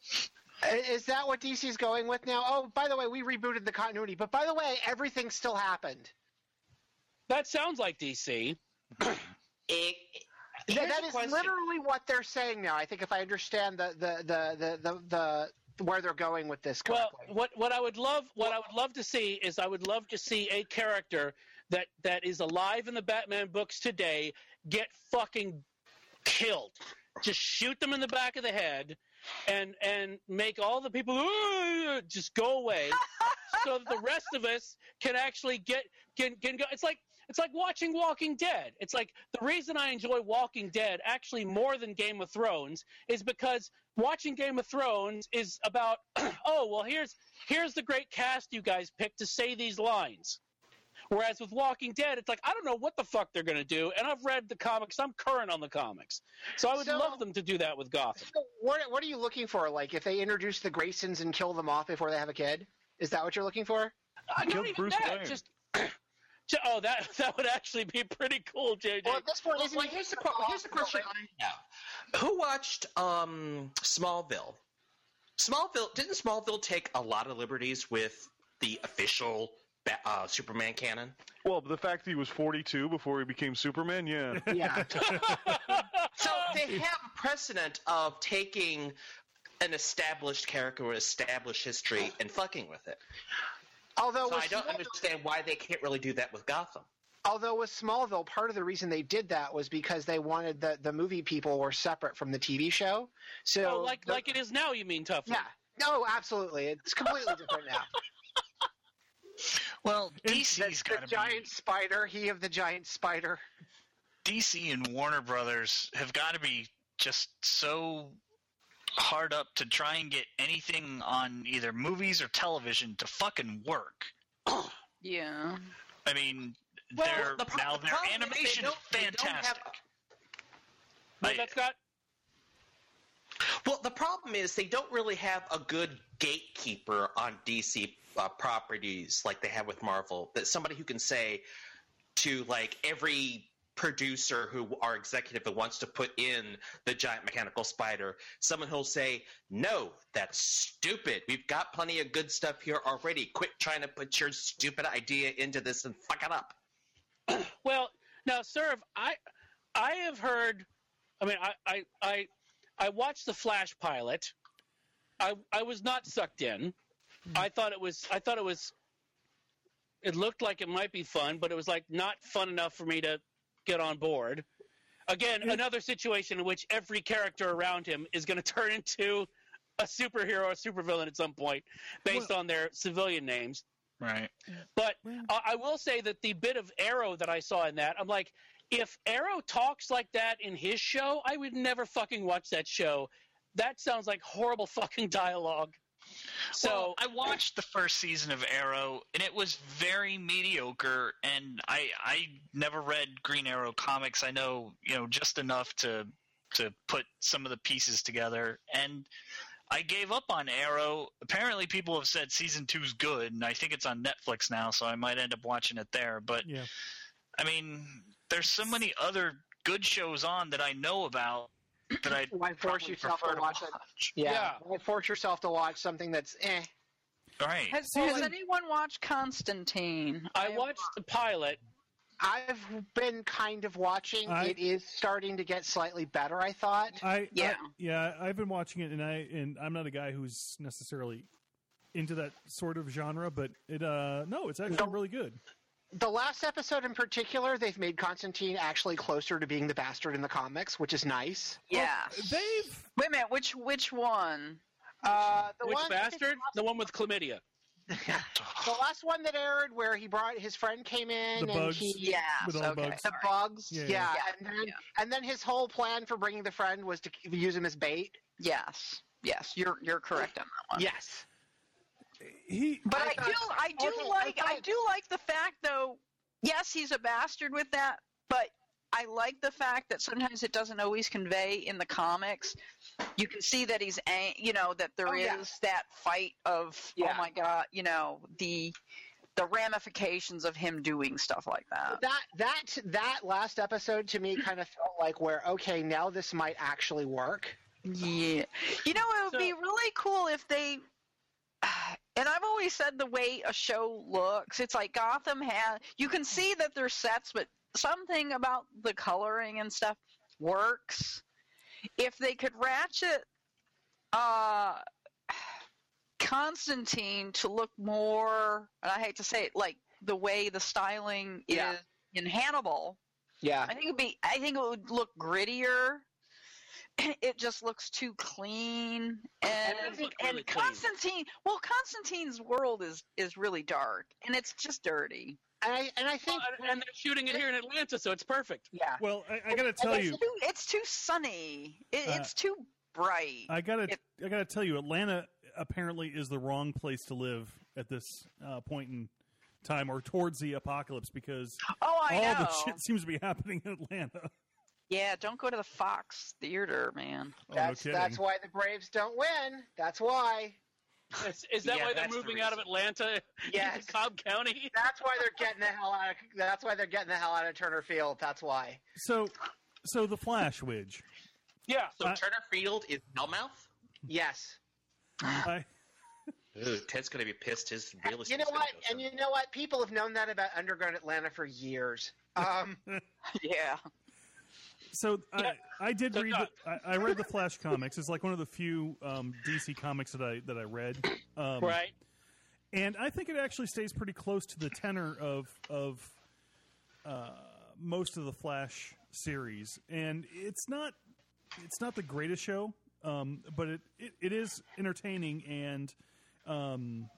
Is that what D C's going with now? Oh, by the way, we rebooted the continuity, but by the way, everything still happened. That sounds like D C. It, Here's that a is question. literally what they're saying now. I think if I understand the the the the, the, the where they're going with this Well, correctly. what what I would love what I would love to see is I would love to see a character that that is alive in the Batman books today get fucking killed. Just shoot them in the back of the head and and make all the people "Ooh," just go away so that the rest of us can actually get can can go. It's like it's like watching Walking Dead. It's like the reason I enjoy Walking Dead actually more than Game of Thrones is because watching Game of Thrones is about, oh, well, here's here's the great cast you guys picked to say these lines. Whereas with Walking Dead, it's like, I don't know what the fuck they're going to do, and I've read the comics. I'm current on the comics. So I would So- love them to do that with Gotham. So what what are you looking for? Like if they introduce the Graysons and kill them off before they have a kid? Is that what you're looking for? Uh, not Killed even Bruce that, Wayne. just... ju- Oh, that that would actually be pretty cool, J J. Well, at this point, Well, isn't well, he- here's the qu- here's the question I have: Who watched um, Smallville? Smallville didn't Smallville take a lot of liberties with the official ba- uh, Superman canon? Well, the fact that he was forty-two before he became Superman, yeah. Yeah. So they have a precedent of taking an established character or established history and fucking with it. Although So with I don't Smallville- understand why they can't really do that with Gotham. Although with Smallville, part of the reason they did that was because they wanted the, the movie people were separate from the T V show. So Oh, like the- like it is now, you mean, Tough? yeah, no, absolutely, it's completely different now. Well, The, D C's the got to giant be spider, he of the giant spider. D C and Warner Brothers have got to be just so hard up to try and get anything on either movies or television to fucking work. Yeah. I mean, Well, their the pro- now the their problem is they animation is don't- they don't have- fantastic. What I- that, Scott? Well, the problem is they don't really have a good gatekeeper on D C uh, properties like they have with Marvel. That somebody who can say to like every producer who are executive who wants to put in the giant mechanical spider, someone who'll say, "No, that's stupid. We've got plenty of good stuff here already. Quit trying to put your stupid idea into this and fuck it up." Well, now, Serv, I I have heard. I mean, I I I, I watched the Flash pilot. I I was not sucked in. I thought it was. I thought it was. It looked like it might be fun, but it was like not fun enough for me to get on board. Again, another situation in which every character around him is going to turn into a superhero or supervillain at some point, based on their civilian names. Right. But uh, I will say that the bit of Arrow that I saw in that, I'm like, if Arrow talks like that in his show, I would never fucking watch that show. That sounds like horrible fucking dialogue. So Well, I watched the first season of Arrow, and it was very mediocre. And I I never read Green Arrow comics. I know you know just enough to to put some of the pieces together, and I gave up on Arrow. Apparently, people have said season two's good, and I think it's on Netflix now, so I might end up watching it there. But Yeah. I mean, there's so many other good shows on that I know about that I Why force probably yourself prefer to watch it? Yeah. Yeah. Why force yourself to watch something that's eh? Right. Has, has anyone watched Constantine? I watched the pilot. I've been kind of watching. I- it is starting to get slightly better, I thought. I Yeah. I- yeah, I've been watching it, and I and I'm not a guy who's necessarily into that sort of genre, but it uh no, it's actually No. really good. The last episode in particular, they've made Constantine actually closer to being the bastard in the comics, which is nice. Yeah. They've Wait a minute. Which which one? Uh, the Which one, I think bastard? The one with chlamydia. the last one that aired where he brought his friend came in The and bugs. he Yeah. With all the okay. bugs. the sorry. bugs, Yeah, yeah, yeah. Yeah, and then yeah. and then his whole plan for bringing the friend was to use him as bait. Yes. Yes. You're you're correct on that one. Yes, he But I I, thought- do I do okay, I like I, thought- do like the fact though. Yes, he's a bastard with that, but I like the fact that sometimes it doesn't always convey in the comics. You can see that he's, ang- you know, that there Oh, is yeah. that fight of, Yeah. oh my god, you know, the the ramifications of him doing stuff like that. that that that last episode to me kind of felt like where okay, now this might actually work. Yeah, you know, it would So- be really cool if they. And I've always said the way a show looks, it's like Gotham has. You can see that there's sets, but something about the coloring and stuff works. If they could ratchet uh, Constantine to look more, and I hate to say it, like the way the styling Yeah. is in Hannibal, Yeah, I think it'd be. I think it would look grittier. It just looks too clean, and does look really and clean. Constantine. Well, Constantine's world is is really dark, and it's just dirty. And I and I think Well, and, and they're shooting it here in Atlanta, so it's perfect. yeah. Well, I, I got to tell it's you, too, it's too sunny. It, Uh, it's too bright. I got to It- I got to tell you, Atlanta apparently is the wrong place to live at this uh, point in time, or towards the apocalypse, because oh, I all know. the shit seems to be happening in Atlanta. Yeah, don't go to the Fox Theater, man. Oh, That's no that's kidding. why the Braves don't win. That's why. Is, is that Yeah, why they're that's the moving out of reason. Atlanta Yes. into Cobb County? That's why they're getting the hell out of. That's why they're getting the hell out of Turner Field. That's why. So, so the Flash, Widge. Yeah. So I- Turner Field is Hellmouth? Yes. I, Ooh, Ted's going to be pissed. His real estate. You know what? And you know what? People have known that about Underground Atlanta for years. Um, Yeah. so Yeah. I, I did So read. Doc- The, I, I read the Flash comics. It's like one of the few um, D C comics that I that I read. Um, Right. And I think it actually stays pretty close to the tenor of of uh, most of the Flash series, and it's not it's not the greatest show, um, but it, it, it is entertaining, and um,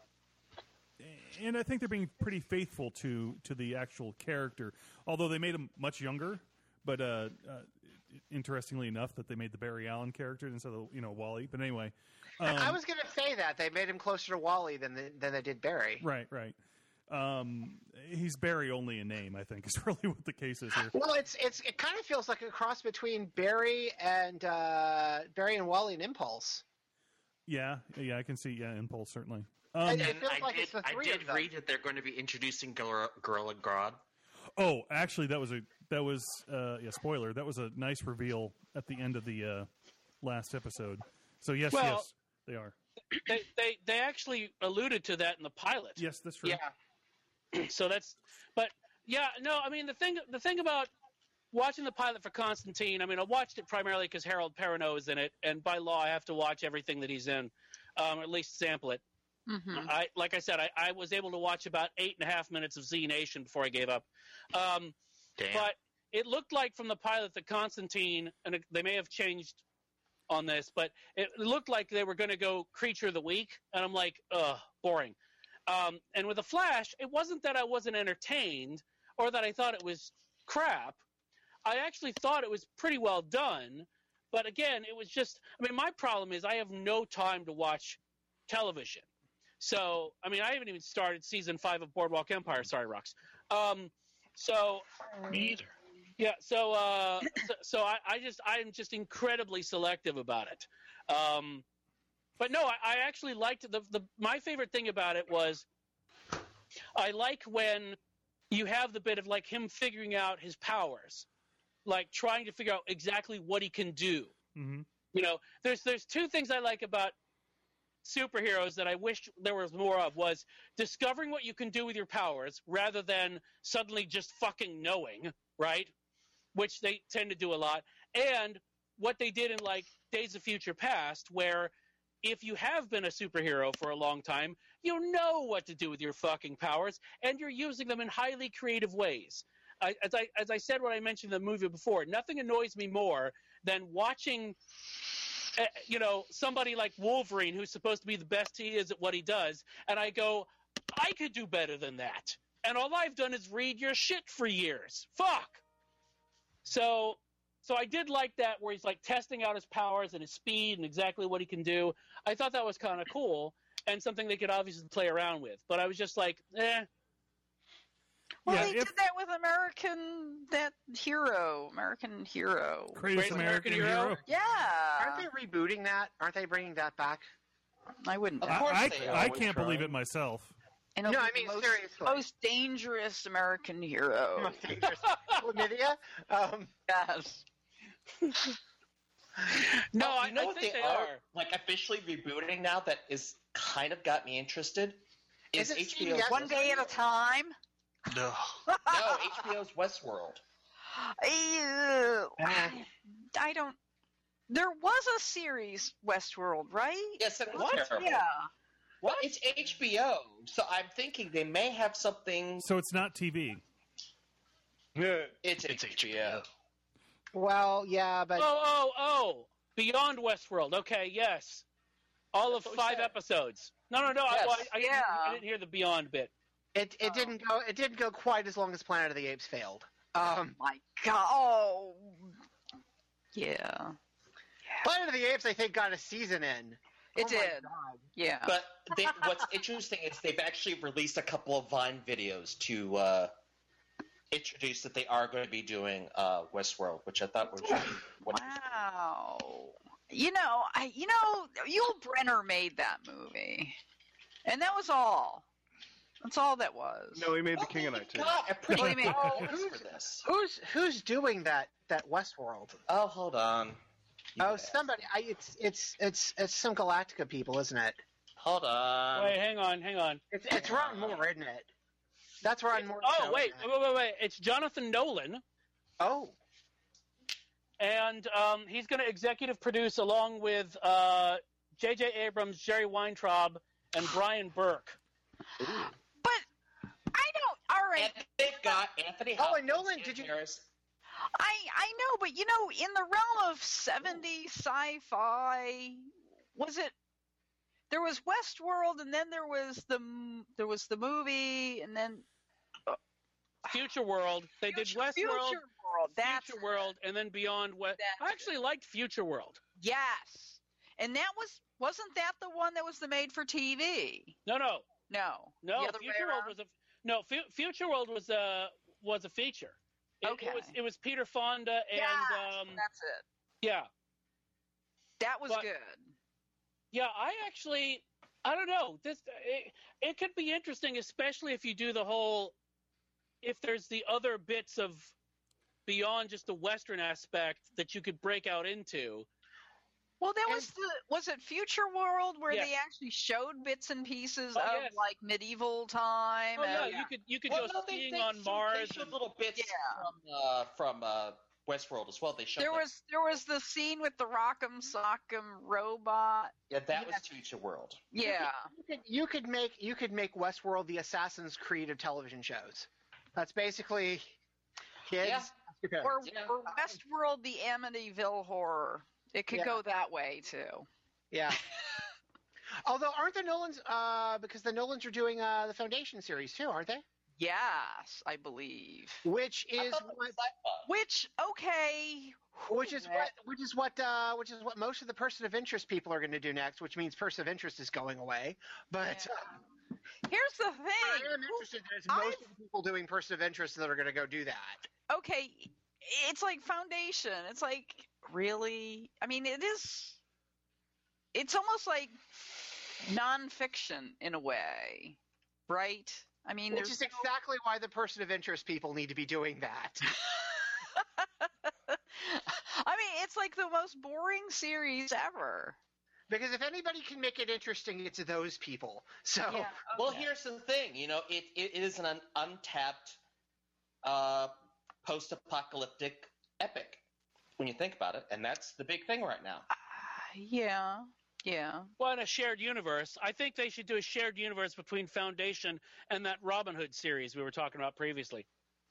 and I think they're being pretty faithful to to the actual character, although they made him much younger. But uh, uh, interestingly enough, that they made the Barry Allen character instead of you know Wally. But anyway. Um, I was going to say that they made him closer to Wally than they, than they did Barry. Right, right. Um, he's Barry only in name, I think, is really what the case is here. Well, it's it's it kind of feels like a cross between Barry and uh, Barry and Wally and Impulse. Yeah, yeah, I can see. Yeah, Impulse certainly. Um, And- And It feels I like did, it's the I three did of them. read that they're going to be introducing Gorilla, Gorilla Grodd. oh, actually, that was a that was uh, yeah. Spoiler. That was a nice reveal at the end of the uh, last episode. So yes, Well- yes, they are. They, they they actually alluded to that in the pilot. Yes, that's true. Yeah. So that's, but yeah, no, I mean the thing the thing about watching the pilot for Constantine, I mean I watched it primarily because Harold Perrineau is in it, and by law I have to watch everything that he's in, um, at least sample it. hmm I like I said, I, I was able to watch about eight and a half minutes of Z Nation before I gave up. Um, Damn. but it looked like from the pilot that Constantine, and it, they may have changed on this, but it looked like they were going to go Creature of the Week, and I'm like, ugh, boring. Um, and with the Flash, it wasn't that I wasn't entertained or that I thought it was crap. I actually thought it was pretty well done, but again, it was just. I mean, my problem is I have no time to watch television. So, I mean, I haven't even started season five of Boardwalk Empire. Sorry, Rox. Um, so, Me either. yeah, so uh, so, so I, I just I'm just incredibly selective about it. Um, but no, I, I actually liked the the my favorite thing about it was I like when you have the bit of like him figuring out his powers, like trying to figure out exactly what he can do. hmm You know, there's there's two things I like about superheroes that I wish there was more of was discovering what you can do with your powers rather than suddenly just fucking knowing, right? Which they tend to do a lot. And what they did in like Days of Future Past, where if you have been a superhero for a long time, you know what to do with your fucking powers, and you're using them in highly creative ways. I, as I as I said when I mentioned the movie before, nothing annoys me more than watching, uh, you know, somebody like Wolverine, who's supposed to be the best he is at what he does, and I go, I could do better than that, and all I've done is read your shit for years. Fuck. So. So I did like that where he's like testing out his powers and his speed and exactly what he can do. I thought that was kind of cool and something they could obviously play around with. But I was just like, eh. Well, Yeah, they if- did that with American that hero, American Hero. Greatest Greatest American, American Hero. Hero? Yeah, Aren't they rebooting that? Aren't they bringing that back? I wouldn't. Of I, course I, they I are. can't believe it myself. And it'll No, be I mean, the most, seriously. most dangerous American hero. Most dangerous. Chlamydia? Um, Yes. No, Oh, I, you know I what think they, they are, are. like officially rebooting now. That is kind of got me interested. Is, Is it H B O's C B S? One day at a time. No. No, H B O's Westworld. Ew. I don't. There was a series, Westworld, right? Yes, it was What? terrible. Yeah. Well, it's H B O, so I'm thinking they may have something. So it's not T V. It's, It's H B O. well, yeah, but Oh, oh, oh. Beyond Westworld. Okay, yes. All of That's what we five said. episodes. No, no, no. I, Yes. well, I, I, Yeah. didn't, I didn't hear the Beyond bit. It it Oh. didn't go it didn't go quite as long as Planet of the Apes failed. Um, My God. Oh. Yeah. Planet of the Apes, I think, got a season in. It Oh my did. God. Yeah. But they, what's interesting is they've actually released a couple of Vine videos to uh, introduce that they are going to be doing uh, Westworld, which I thought was really wonderful. Wow. You know, I you know, Yul Brenner made that movie, and that was all. That's all that was. No, he made the King of Night too. God, a pretty What do you mean? good cast for this. Who's who's doing that that Westworld? Oh, hold on. You Oh, asked. somebody. I, it's it's it's it's some Galactica people, isn't it? Hold on. Wait, hang on, hang on. It's it's Ron Moore, isn't it? That's Ron Moore. Oh, wait, wait, wait, wait. It's Jonathan Nolan, Oh, and um, he's going to executive produce along with uh, J J. Abrams, Jerry Weintraub, and Brian Burke. But I don't. All right. And they've got Anthony Oh, Hopkins, and Nolan, Ed did you- Harris. I I know, but you know, in the realm of seventies sci-fi, was it? There was Westworld, and then there was the m- there was the movie, and then Future World. They Future, did Westworld, Future World. That's Future World, and then Beyond. What That's I actually liked Future World. Yes, and that was wasn't that the one that was the made for T V? No, no, No, no. The other way Future World around? was a no. Fu- Future World was a was a feature. It, Okay. it was it was Peter Fonda and Yes, um, that's it. yeah. That was but- good. Yeah, I actually, I don't know. This it, it could be interesting, especially if you do the whole, if there's the other bits of beyond just the Western aspect that you could break out into. Well, that And- was the was it Future World where Yes. they actually showed bits and pieces Oh, of yes. like medieval time. Oh yeah, and- you could you could Well, go no, they, skiing they on showed, Mars. They showed and- little bits Yeah. from uh, from uh, Westworld as well. They showed there like- was there was the scene with the Rock'em Sock'em robot. yeah, that was yes. Future World. Yeah, you could, you could make you could make Westworld the Assassin's Creed of television shows. That's basically kids. Yeah. or, Yeah. or Westworld, the Amityville horror. It could Yeah. go that way too. Yeah. Although, aren't the Nolans? Uh, because the Nolans are doing uh, the Foundation series too, aren't they? Yes, I believe. Which I is thought it was what, sci-fi. Which okay, which is what, which is what, uh, which is what most of the person of interest people are going to do next. Which means person of interest is going away. But Yeah. Here's the uh, thing. I am interested. There's I've- most of the people doing person of interest that are going to go do that. Okay, it's like Foundation. It's like really. I mean, it is. It's almost like nonfiction in a way, right? I mean, Which there's is exactly why the person of interest people need to be doing that. I mean, it's like the most boring series ever. Because if anybody can make it interesting, it's those people. So Yeah, Well, okay. here's the thing. You know, it, it is an un- untapped uh, post-apocalyptic epic when you think about it, and that's the big thing right now. Uh, yeah, yeah. Well, in a shared universe, I think they should do a shared universe between Foundation and that Robin Hood series we were talking about previously.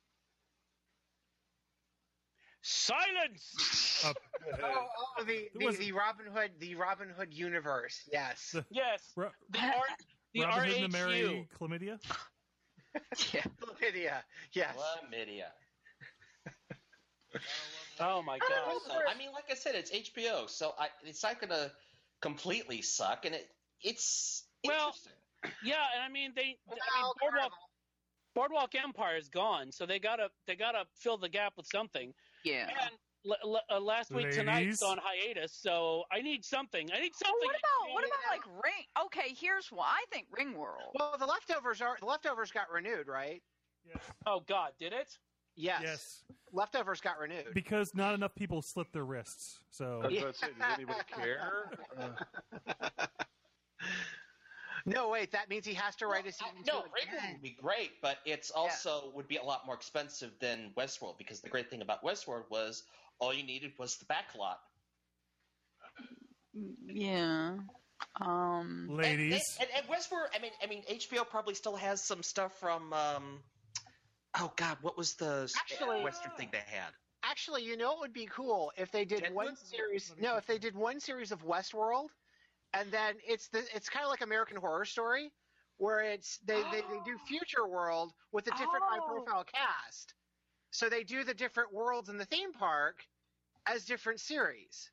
Silence. Uh, oh, oh, the It the, was- the Robin Hood the Robin Hood universe. Yes. Yes, Ro- the R, the Robin Hood and the R H U. Merry Chlamydia. Yeah. Lydia. Yes. Chlamydia. Oh my I don't know, god. though. I mean, like I said, it's H B O, so I, it's not going to completely suck, and it it's Well, interesting. Yeah, and I mean they. I mean, Well, Boardwalk, Carnival. Boardwalk Empire is gone, so they gotta they gotta fill the gap with something. Yeah. And l- l- uh, last week tonight's Ladies. on hiatus, so I need something. I need Oh, something. what about what about like Ring? Okay, here's one. I think Ringworld. Well, the leftovers are the leftovers got renewed, right? Yes. Oh God, did it? Yes. Yes. Leftovers got renewed. Because not enough people slit their wrists. So I was about to say, does anybody care? Uh, No, wait. That means he has to write a Well, season I- no, two Ringworld again. would be great, but it's also would be a lot more expensive than Westworld because the great thing about Westworld was all you needed was the backlot. Yeah. Um. ladies. And, and, and Westworld, I mean, I mean, H B O probably still has some stuff from. Um, oh God, what was the s- Actually- Western thing they had? Actually, you know what would be cool if they did one Deadwood? series. No, if they did one series of Westworld, and then it's the it's kind of like American Horror Story, where it's they, they, they do Future World with a different Oh. high profile cast. So they do the different worlds in the theme park as different series.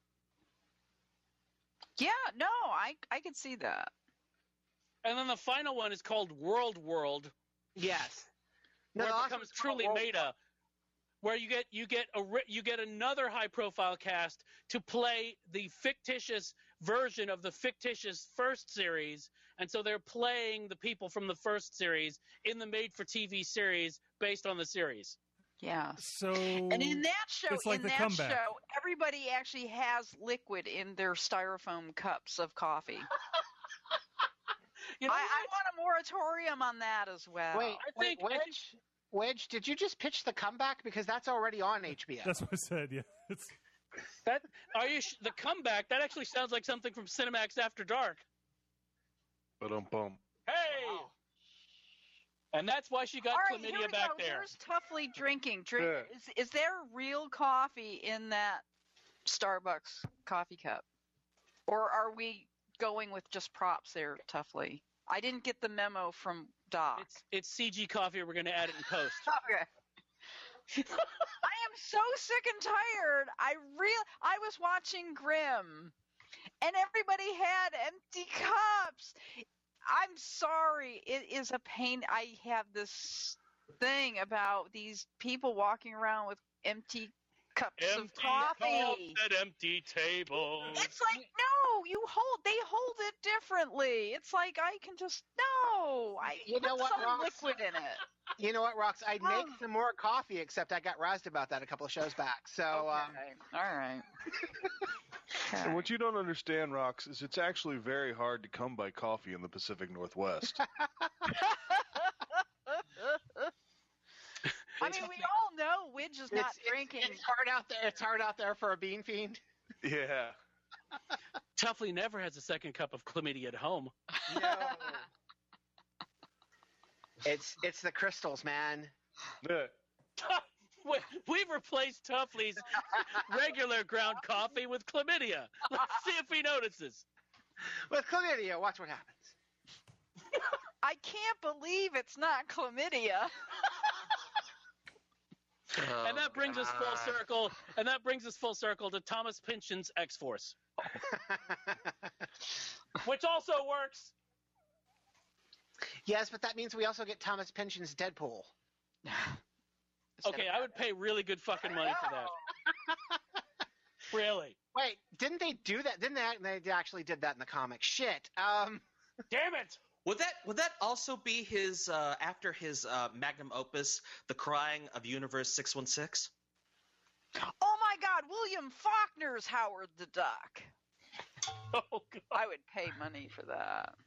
Yeah, no, I I could see that. And then the final one is called World World, Yes. where the it last becomes one's called truly World meta, where you get you get a ri- you get another high profile cast to play the fictitious version of the fictitious first series, and so they're playing the people from the first series in the made for T V series based on the series. Yeah. So And in that show, it's like in the that comeback. show, everybody actually has liquid in their styrofoam cups of coffee. You know I, I what? want a moratorium on that as well. Wait, I wait, think- Wedge, Wedge, did you just pitch the comeback? Because that's already on H B O. that's what I said. Yeah, it's That are you sh- the comeback? That actually sounds like something from Cinemax After Dark. But um bum. Hey, Wow. and that's why she got All right, here chlamydia we back go. there. Here's Toughly drinking. Drink. Yeah. Is, is there real coffee in that Starbucks coffee cup, or are we going with just props there, Toughly? I didn't get the memo from Doc. It's it's C G coffee. We're going to add it in post. Okay. I am so sick and tired. I real I was watching Grimm, and everybody had empty cups. I'm sorry. It is a pain. I have this thing about these people walking around with empty cups of Empty coffee. cups at empty tables. It's like, no, you hold. They hold it differently. It's like I can just no. I You know put what, some Ross? liquid in it. You know what, Rox? I'd make Oh. some more coffee, except I got razzed about that a couple of shows back. So, um, Okay. All right. And what you don't understand, Rox, is it's actually very hard to come by coffee in the Pacific Northwest. I mean, we all know Widge is not it's, it's- drinking. It's, hard out there. It's hard out there for a bean fiend. Yeah. Toughly never has a second cup of chlamydia at home. No. it's it's the crystals, man. Yeah. We- We've replaced Toughly's regular ground coffee with chlamydia. Let's see if he notices. With chlamydia, watch what happens. I can't believe it's not chlamydia. And that brings us full circle. And that brings us full circle to Thomas Pynchon's X-Force, which also works. Yes, but that means we also get Thomas Pynchon's Deadpool. Okay, I would pay really good fucking money for that. Really? Wait, didn't they do that? Didn't they? They actually did that in the comic. Shit. Um. Damn it! Would that would that also be his uh, after his uh, magnum opus, The Crying of Universe six one six? Oh my God, William Faulkner's Howard the Duck. Oh god. I would pay money for that.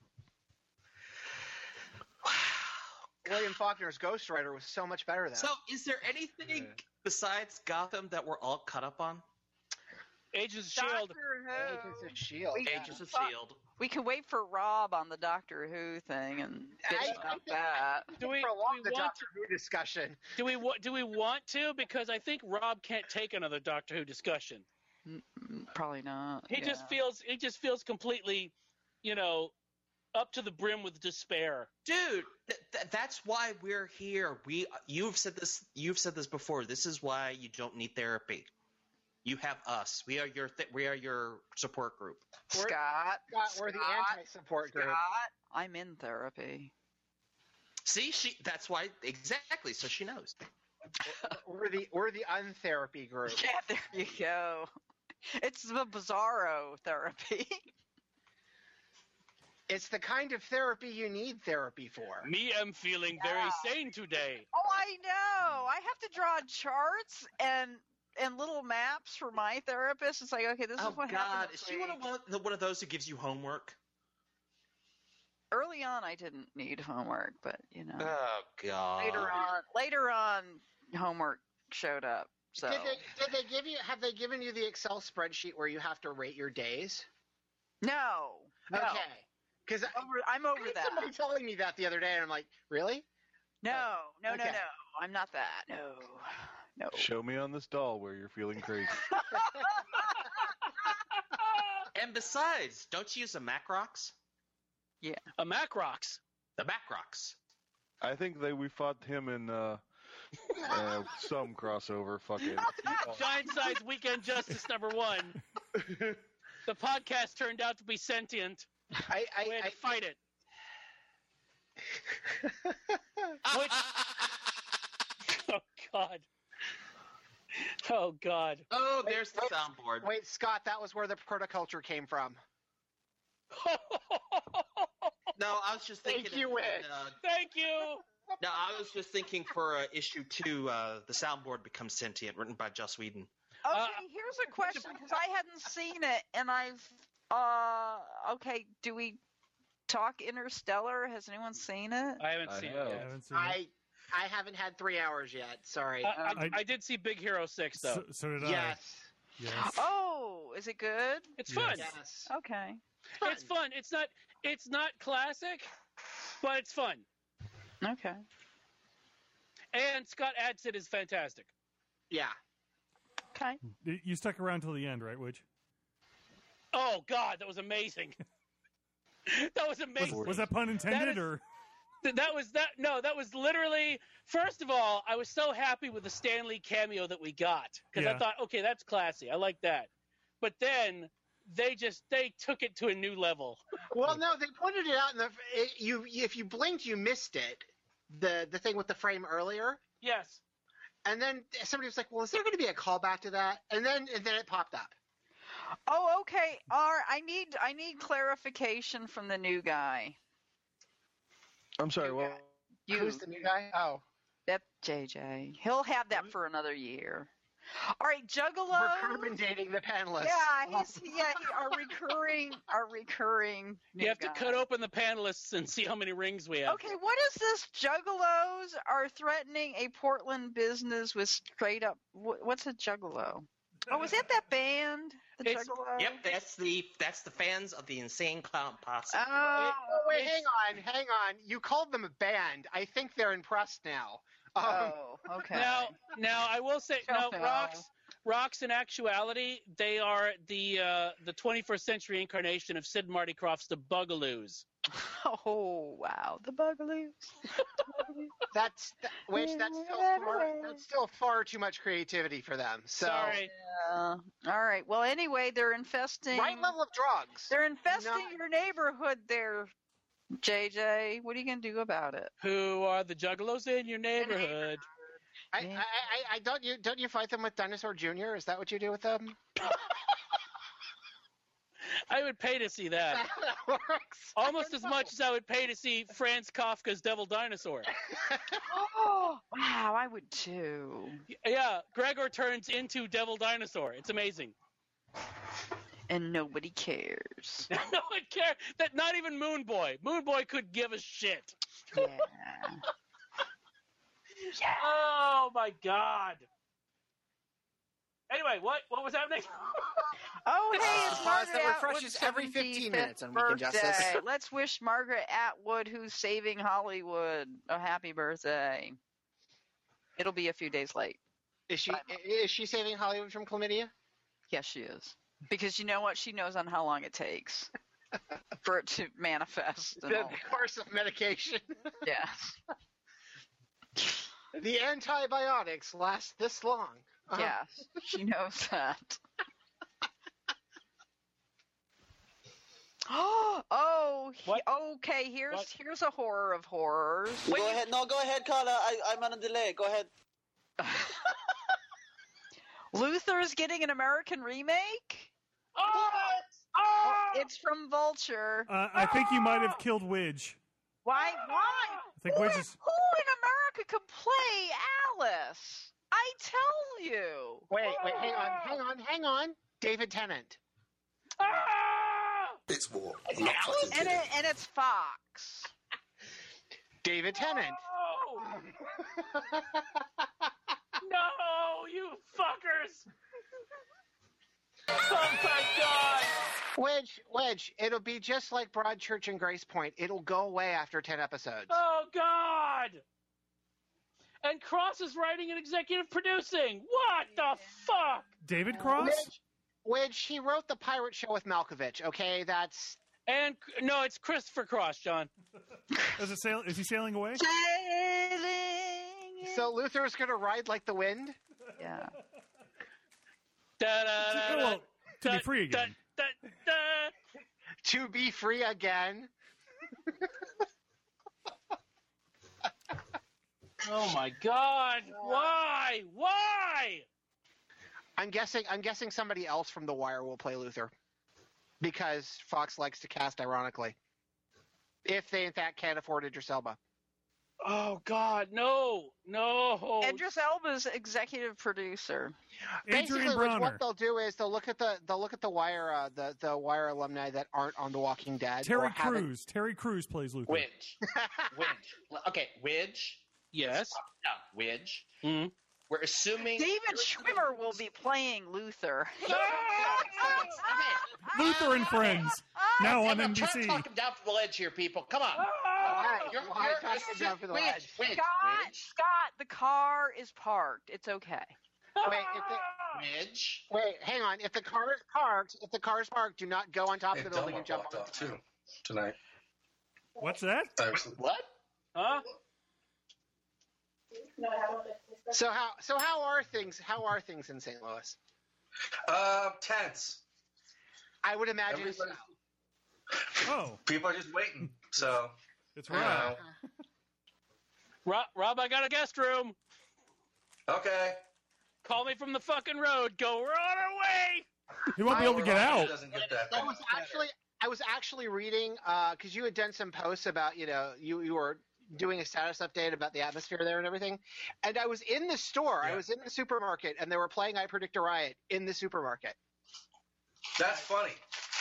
William Faulkner's Ghost Rider was so much better than. So, is there anything Yeah. besides Gotham that we're all cut up on? Agents of Shield. Doctor Who. Agents of Shield. We- yeah. Agents of Fuck. Shield. We can wait for Rob on the Doctor Who thing and bitch I- about that. Do we, do Prolong we the want Doctor Who discussion. do we wa- do we want to? Because I think Rob can't take another Doctor Who discussion. Mm, Probably not. He yeah. just feels he just feels completely, you know, up to the brim with despair. Dude, th- th- that's why we're here. We you've said this you've said this before. This is why you don't need therapy. You have us. We are your th- we are your support group. Scott. Scott, we're the Scott, anti-support group. Scott, I'm in therapy. See, she that's why exactly. So she knows. We're the we're the untherapy group. Yeah, there you go. It's the bizarro therapy. It's the kind of therapy you need therapy for. Me am feeling very Yeah. sane today. Oh, I know. I have to draw charts and and little maps for my therapist. It's like, okay, this Oh is what God, happened. is this she one week. of one of- one of those who gives you homework? Early on, I didn't need homework, but you know, Oh God. later on, later on, homework showed up. So Did they did they give you have they given you the Excel spreadsheet where you have to rate your days? no, no, Okay. Because over, I'm over that. somebody telling me that the other day, and I'm like, really? No, no, no, Okay. no. I'm not that. No, no. Show me on this doll where you're feeling crazy. And besides, don't you use a Macrox? A Macrox. The Macrocks. I think they we fought him in uh, uh, some crossover. Fucking Giant Size Weekend Justice number one. The podcast turned out to be sentient. I, I, We had I to fight it. Which... Oh God. Oh God. Oh, there's the wait, soundboard. Wait, Scott, that was where the protoculture came from. No, I was just thinking. Thank you, of, Wick. uh, Thank you. No, I was just thinking for uh, issue two, uh, the soundboard becomes sentient, written by Joss Whedon. Okay, Uh, here's a question because I hadn't seen it, and I've. Uh, okay, do we talk Interstellar? Has anyone seen it? I haven't I seen have. it I yet. haven't seen it. I I haven't had three hours yet. Sorry. I, I, I- I did see Big Hero Six though. So, so did yes. I. Yes. Oh, is it good? It's fun. Yes. Yes. Okay. It's fun. It's not. It's not classic, but it's fun. Okay. And Scott Adsit is fantastic. Yeah. Okay. Y- You stuck around till the end, right, Widge? Oh God, that was amazing. That was Was, amazing. was that pun intended, is- or Th- That was that. No, that was literally. First of all, I was so happy with the Stan Lee cameo that we got because I Yeah. thought, okay, that's classy. I like that. But then they just they took it to a new level. Well, no, they pointed it out in the. It, you, if you blinked, you missed it. The the thing with the frame earlier, Yes. and then somebody was like, "Well, is there going to be a callback to that?" And then and then it popped up. Oh, okay. All right. I need I need clarification from the new guy. I'm sorry. You Well, got- You, Who's the new guy? Oh, that J J. He'll have that for another year. All right, we're Juggalo. carbon dating the panelists. Yeah, he's yeah, he, our recurring, our recurring. New You have to guy. cut open the panelists and see how many rings we have. Okay, what is this? Juggalos are threatening a Portland business with straight up. wh- What's a juggalo? Oh, was that that band? The It's- Juggalo? Yep, that's the that's the fans of the Insane Clown Posse. Oh, Oh, wait, It's- hang on, hang on. You called them a band. I think they're impressed now. Um, oh, okay. Now, now I will say, now Okay. rocks, rocks. In actuality, they are the uh, the twenty-first century incarnation of Sid and Marty Krofft's The Bugaloos. Oh, wow, the Bugaloos. that's that, which that's still far, that's still far too much creativity for them. So Sorry. Yeah. All right. Well, anyway, they're infesting. right level of drugs. They're infesting Not- your neighborhood there, J J. What are you going to do about it? Who are the juggalos in your neighborhood? I, I, I, I don't you don't you fight them with Dinosaur Junior? Is that what you do with them? I would pay to see that. that works. Almost as much as I would pay to see Franz Kafka's Devil Dinosaur. Oh, wow, I would too. Yeah, Gregor turns into Devil Dinosaur. It's amazing. And nobody cares. no one cares. That not even Moon Boy. Moon Boy could give a shit. Yeah. Oh my God. Anyway, what what was happening? Oh, hey, Uh, it's pause Margaret that Atwood's refreshes every fifteen minutes on birthday. Weekend Justice. Let's wish Margaret Atwood, who's saving Hollywood, a happy birthday. It'll be a few days late. Is she is she saving Hollywood from chlamydia? Yes, she is. Because you know what? She knows on how long it takes for it to manifest. And The all. course of medication. Yes. The antibiotics last this long. Uh-huh. Yes. She knows that. Oh, he- What? okay. Here's What? here's a horror of horrors. Go ahead. No, go ahead, Carla. I, I'm on a delay. Go ahead. Luther's getting an American remake. Oh! Oh! It's from Vulture. uh, I think you might have killed Widge. Why? Why? I think Who, Widge in, is. who in America could play Alice? I tell you. Wait, wait, hang on, hang on, hang on. David Tennant. Ah! It's war. I'm not fucking And kidding. it, and it's Fox. David Tennant. Oh! No, you fuckers! Oh my God! Wedge, Wedge, it'll be just like Broadchurch and Grace Point. It'll go away after ten episodes. Oh God! And Cross is writing and executive producing. What the fuck? David Cross? Wedge, Wedge, he wrote The Pirate Show with Malkovich, okay? That's And no, it's Christopher Cross, John. Is it sail? Is he sailing away? Sailing. So Luther's going to ride like the wind? Yeah. Da, da, da, Well, da, to be da, free again. Da, da, da. To be free again. Oh my God! Why? Why? I'm guessing I'm guessing somebody else from The Wire will play Luther. Because Fox likes to cast ironically. If they in fact can't afford Idris Elba. Oh God, no, no. Idris Elba's executive producer. Basically, Adrian which Bronner. what they'll do is they'll look at the they'll look at the Wire uh, the the Wire alumni that aren't on The Walking Dead. Terry or haven't- Crews. Terry Crews plays Luther. Widge. Widge. Okay, Widge. Yes. No, Widge. Mhm. We're assuming David Schwimmer will be playing Luther. Luther and Friends. Now on I'm N B trying to C. talk him down from the ledge here, people. Come on. Why? You're, Why you're talk him down for the Widge, ledge? Widge, Scott, Widge, Scott, the car is parked. It's okay. Wait, if the, Widge. wait, hang on. If the car is parked, if the car is parked, do not go on top Hey, of the building Delmar and jump walked on off it. too tonight. What's that? I was- What? Huh? So how so how are things how are things in Saint Louis? Uh, tense. I would imagine so. Everybody's- Oh, People are just waiting. So it's you Rob. know. Rob, Rob, I got a guest room. Okay. Call me from the fucking road. Go, we're on our way. He won't be able to get Roger out. Doesn't get that I bad. was actually I was actually reading because you had done some posts about you know you you were doing a status update about the atmosphere there and everything, and I was in the store. I Yeah. was in the supermarket, and they were playing "I Predict a Riot" in the supermarket. That's funny.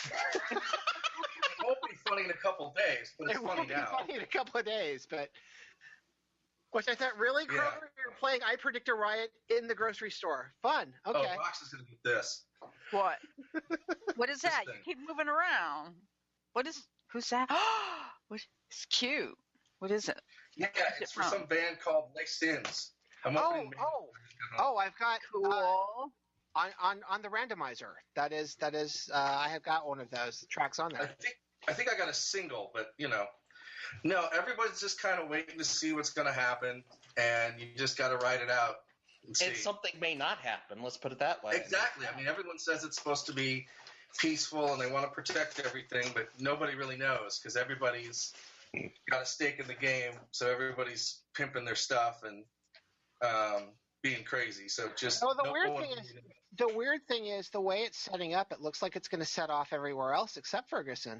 It won't be funny in a couple days, but it's It funny won't be now. funny in a couple of days, but which I thought really Kroger, Yeah. you're playing "I Predict a Riot" in the grocery store. Fun. Okay. Oh, Fox is going to get this. What? What is This that? You thing. keep moving around. What is? Who's that? What? It's cute. What is it? Yeah, it's for from? some band called Lake Sins. I'm Oh, opening. oh, oh! I've got Cool. uh, on on on the randomizer. That is that is. Uh, I have got one of those tracks on I there. think I think I got a single, but you know, no, everybody's just kind of waiting to see what's going to happen, and you just got to ride it out and see. And something may not happen. Let's put it that way. Exactly. I mean, everyone says it's supposed to be peaceful and they want to protect everything, but nobody really knows because everybody's got a stake in the game. So everybody's pimping their stuff and um, being crazy. So just Oh, the no weird one- thing is- The weird thing is the way it's setting up. It looks like it's going to set off everywhere else except Ferguson,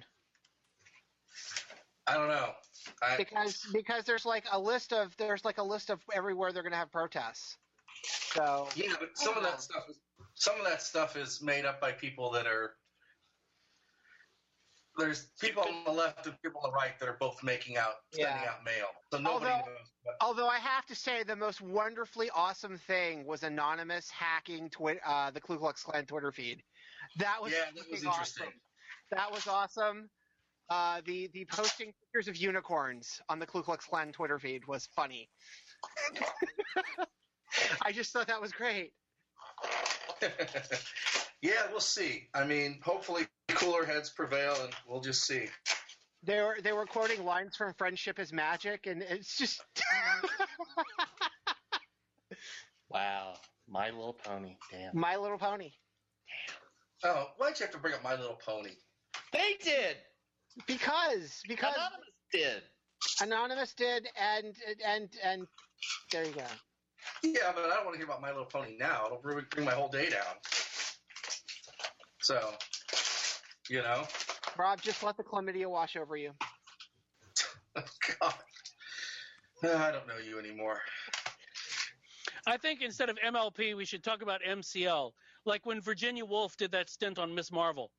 I don't know. I, because because there's like a list of there's like a list of everywhere they're going to have protests. So yeah, but some of that stuff is some of that stuff is made up by people that are. There's people on the left and people on the right that are both making out, sending Yeah. out mail. So nobody Although- knows. But Although I have to say, the most wonderfully awesome thing was anonymous hacking twi- uh, the Ku Klux Klan Twitter feed. That was yeah, that was fucking interesting. awesome. That was awesome. Uh, the the posting pictures of unicorns on the Ku Klux Klan Twitter feed was funny. I just thought that was great. Yeah, we'll see. I mean, hopefully cooler heads prevail, and we'll just see. They were they were quoting lines from "Friendship is Magic," and it's just Wow. My Little Pony. Damn. My Little Pony. Oh, why'd you have to bring up My Little Pony? They did. Because because Anonymous did. Anonymous did, and and and there you go. Yeah, but I don't want to hear about My Little Pony now. It'll bring bring my whole day down. So, you know, Rob, just let the chlamydia wash over you. oh, God. Uh, I don't know you anymore. I think instead of M L P, we should talk about M C L, like when Virginia Woolf did that stint on Miss Marvel.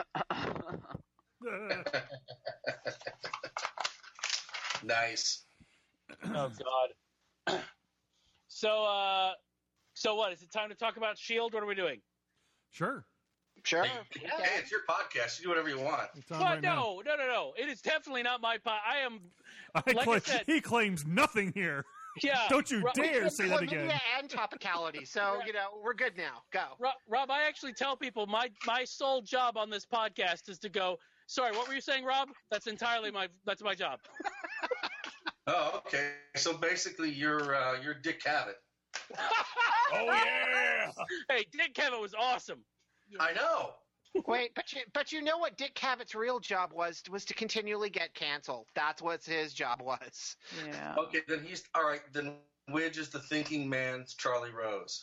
Nice. Oh God. So, uh, so what? Is it time to talk about S H I E L D? What are we doing? Sure. Sure. Hey, hey, it's your podcast. You do whatever you want. It's on What? right now. no, no, no, no. It is definitely not my pot. I am. I Like I cla- said- he claims nothing here. Yeah. Don't you Ro- dare say that Chlamydia again. and topicality. So you know we're good now. Go. Rob, Rob, I actually tell people my my sole job on this podcast is to go. Sorry, what were you saying, Rob? That's entirely my that's my job. Oh, okay. So basically, you're uh, you're Dick Cavett. Oh yeah. Hey, Dick Cavett was awesome. I know. Wait, but you, but you know what Dick Cavett's real job was was to continually get canceled. That's what his job was. Yeah. Okay, then he's all right. Then Widge is the thinking man's Charlie Rose.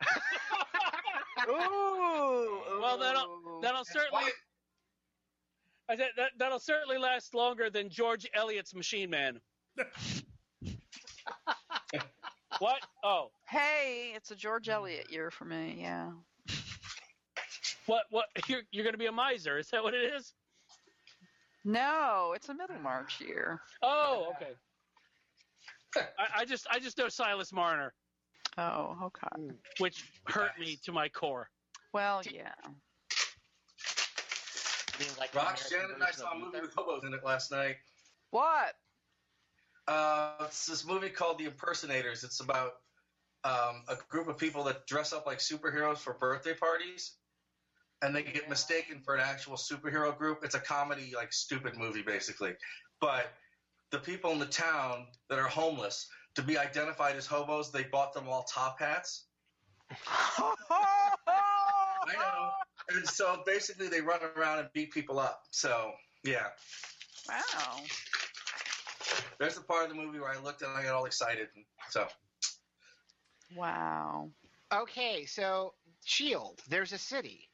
Ooh. Well, that'll that'll certainly I said that that'll certainly last longer than George Eliot's Machine Man. What? Oh, Hey, it's a George Eliot year for me. Yeah. what? What? You're you're going to be a miser? Is that what it is? No, it's a Middlemarch year. Oh, okay. I, I just I just know Silas Marner, Oh, okay. which hurt me to my core. Well, yeah. Being like Rox, the Janet, American and I version saw a of movie Luther. with hobos in it last night. What? Uh, it's this movie called The Impersonators. It's about um, a group of people that dress up like superheroes for birthday parties, and they get mistaken for an actual superhero group. It's a comedy, like stupid movie, basically. But the people in the town that are homeless, to be identified as hobos, they bought them all top hats. I know. And so basically, they run around and beat people up. So yeah, Wow. there's the part of the movie where I looked and I got all excited. So Wow. Okay, so Shield. There's a city.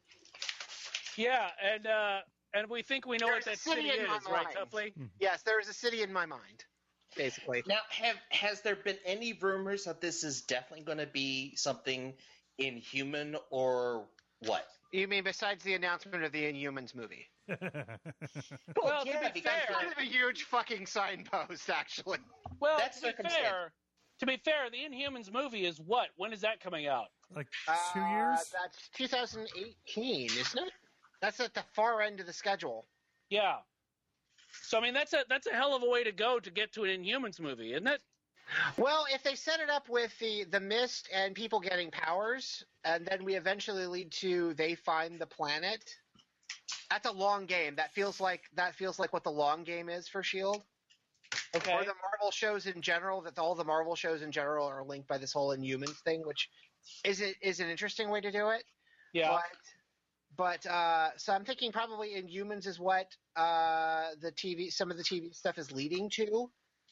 Yeah, and uh, and we think we know what There's that a city city in my is, right, mind. Tuffley? Yes, there is a city in my mind. Basically. Now, have has there been any rumors that this is definitely going to be something Inhuman or what? You mean besides the announcement of the Inhumans movie? Well, yeah, to be because fair, Kind of a huge fucking signpost, actually. well, That's to be circumstance. fair, to be fair, the Inhumans movie is what? When is that coming out? Like two Uh, years? That's two thousand eighteen, isn't it? That's at the far end of the schedule. Yeah. So I mean, that's a that's a hell of a way to go to get to an Inhumans movie, isn't it? Well, if they set it up with the, the mist and people getting powers, and then we eventually lead to they find the planet, that's a long game. That feels like that feels like what the long game is for Shield. Okay. Or the Marvel shows in general. That all the Marvel shows in general are linked by this whole Inhumans thing, which is it is an interesting way to do it. Yeah. But, but uh, so I'm thinking probably Inhumans is what uh, the T V, some of the T V stuff is leading to.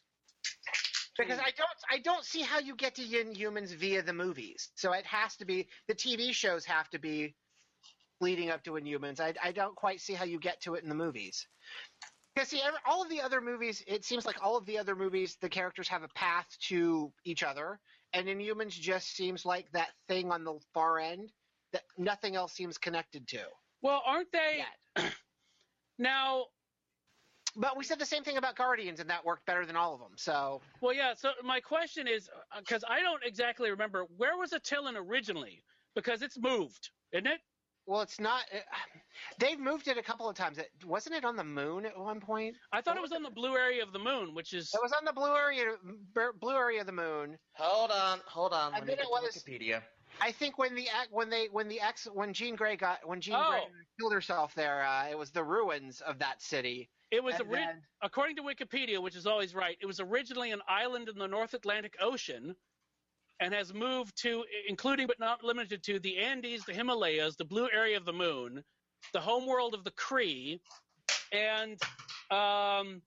Because I don't, I don't see how you get to Inhumans via the movies. So it has to be the T V shows have to be leading up to Inhumans. I, I don't quite see how you get to it in the movies. Because see, every, all of the other movies, it seems like all of the other movies, the characters have a path to each other, and Inhumans just seems like that thing on the far end that nothing else seems connected to. Well, aren't they Yet. now? But we said the same thing about Guardians, and that worked better than all of them. So Well, yeah. So my question is, because I don't exactly remember, where was Attilan originally? Because it's moved, isn't it? Well, it's not. Uh, they've moved it a couple of times. It, wasn't it on the moon at one point? I thought it was on the blue area of the moon, which is It was on the blue area, blue area of the moon. Hold on, hold on. I Let me think get it to was- Wikipedia. I think when the ac- when they when the ex when Jean Grey got when Jean Oh. Grey killed herself there, uh, it was the ruins of that city. it was And ori- then- according to Wikipedia, which is always right. It was originally an island in the North Atlantic Ocean, and has moved to, including but not limited to, the Andes, the Himalayas, the blue area of the moon, the homeworld of the Kree, and um,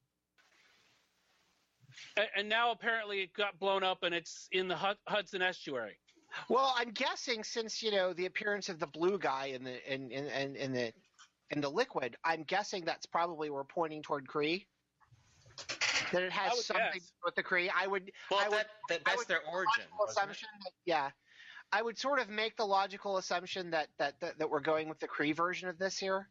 a- and now apparently it got blown up and it's in the Hud- Hudson estuary. Well, I'm guessing since you know the appearance of the blue guy in the in in, in, in the in the liquid, I'm guessing that's probably we're pointing toward Kree. That it I has would something guess. with the Kree. I would. Well, I would that, that I that's would their make the origin. logical wasn't it? assumption that, yeah, I would sort of make the logical assumption that, that that that we're going with the Kree version of this here.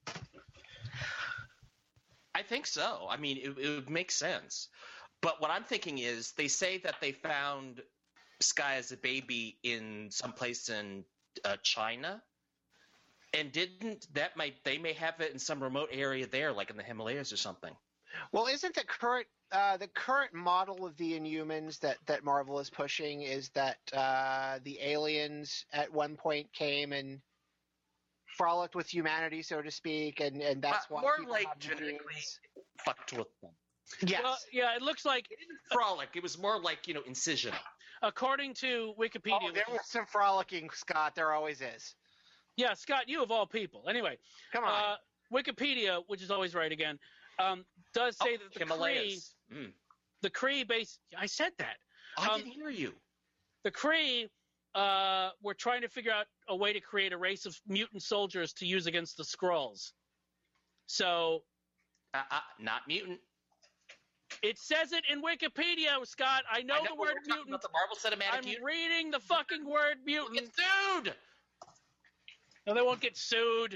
I think so. I mean, it, it would make sense. But what I'm thinking is, they say that they found Sky as a baby in some place in uh, China, and didn't that might they may have it in some remote area there, like in the Himalayas or something. Well, isn't the current uh, the current model of the Inhumans that, that Marvel is pushing is that uh, the aliens at one point came and frolicked with humanity, so to speak, and, and that's Uh, why more people like have the genetically genes. fucked with them. Yes. Well, yeah, it looks like, It didn't frolic. It was more like, you know, incision. according to Wikipedia, Oh, there which was some frolicking, Scott. There always is. yeah, Scott, you of all people. Anyway, Come on. uh, Wikipedia, which is always right again, um, does say Oh, that the Kree, Himalayas. Mm. the Kree base. I said that. I Um, didn't hear you. The Kree uh, were trying to figure out a way to create a race of mutant soldiers to use against the Skrulls. So Uh, uh, not mutant. it says it in Wikipedia, Scott. I know, I know the we're word talking mutant. about the Marvel Cinematic I'm Universe. reading the fucking word mutant. Get sued. No, they won't get sued.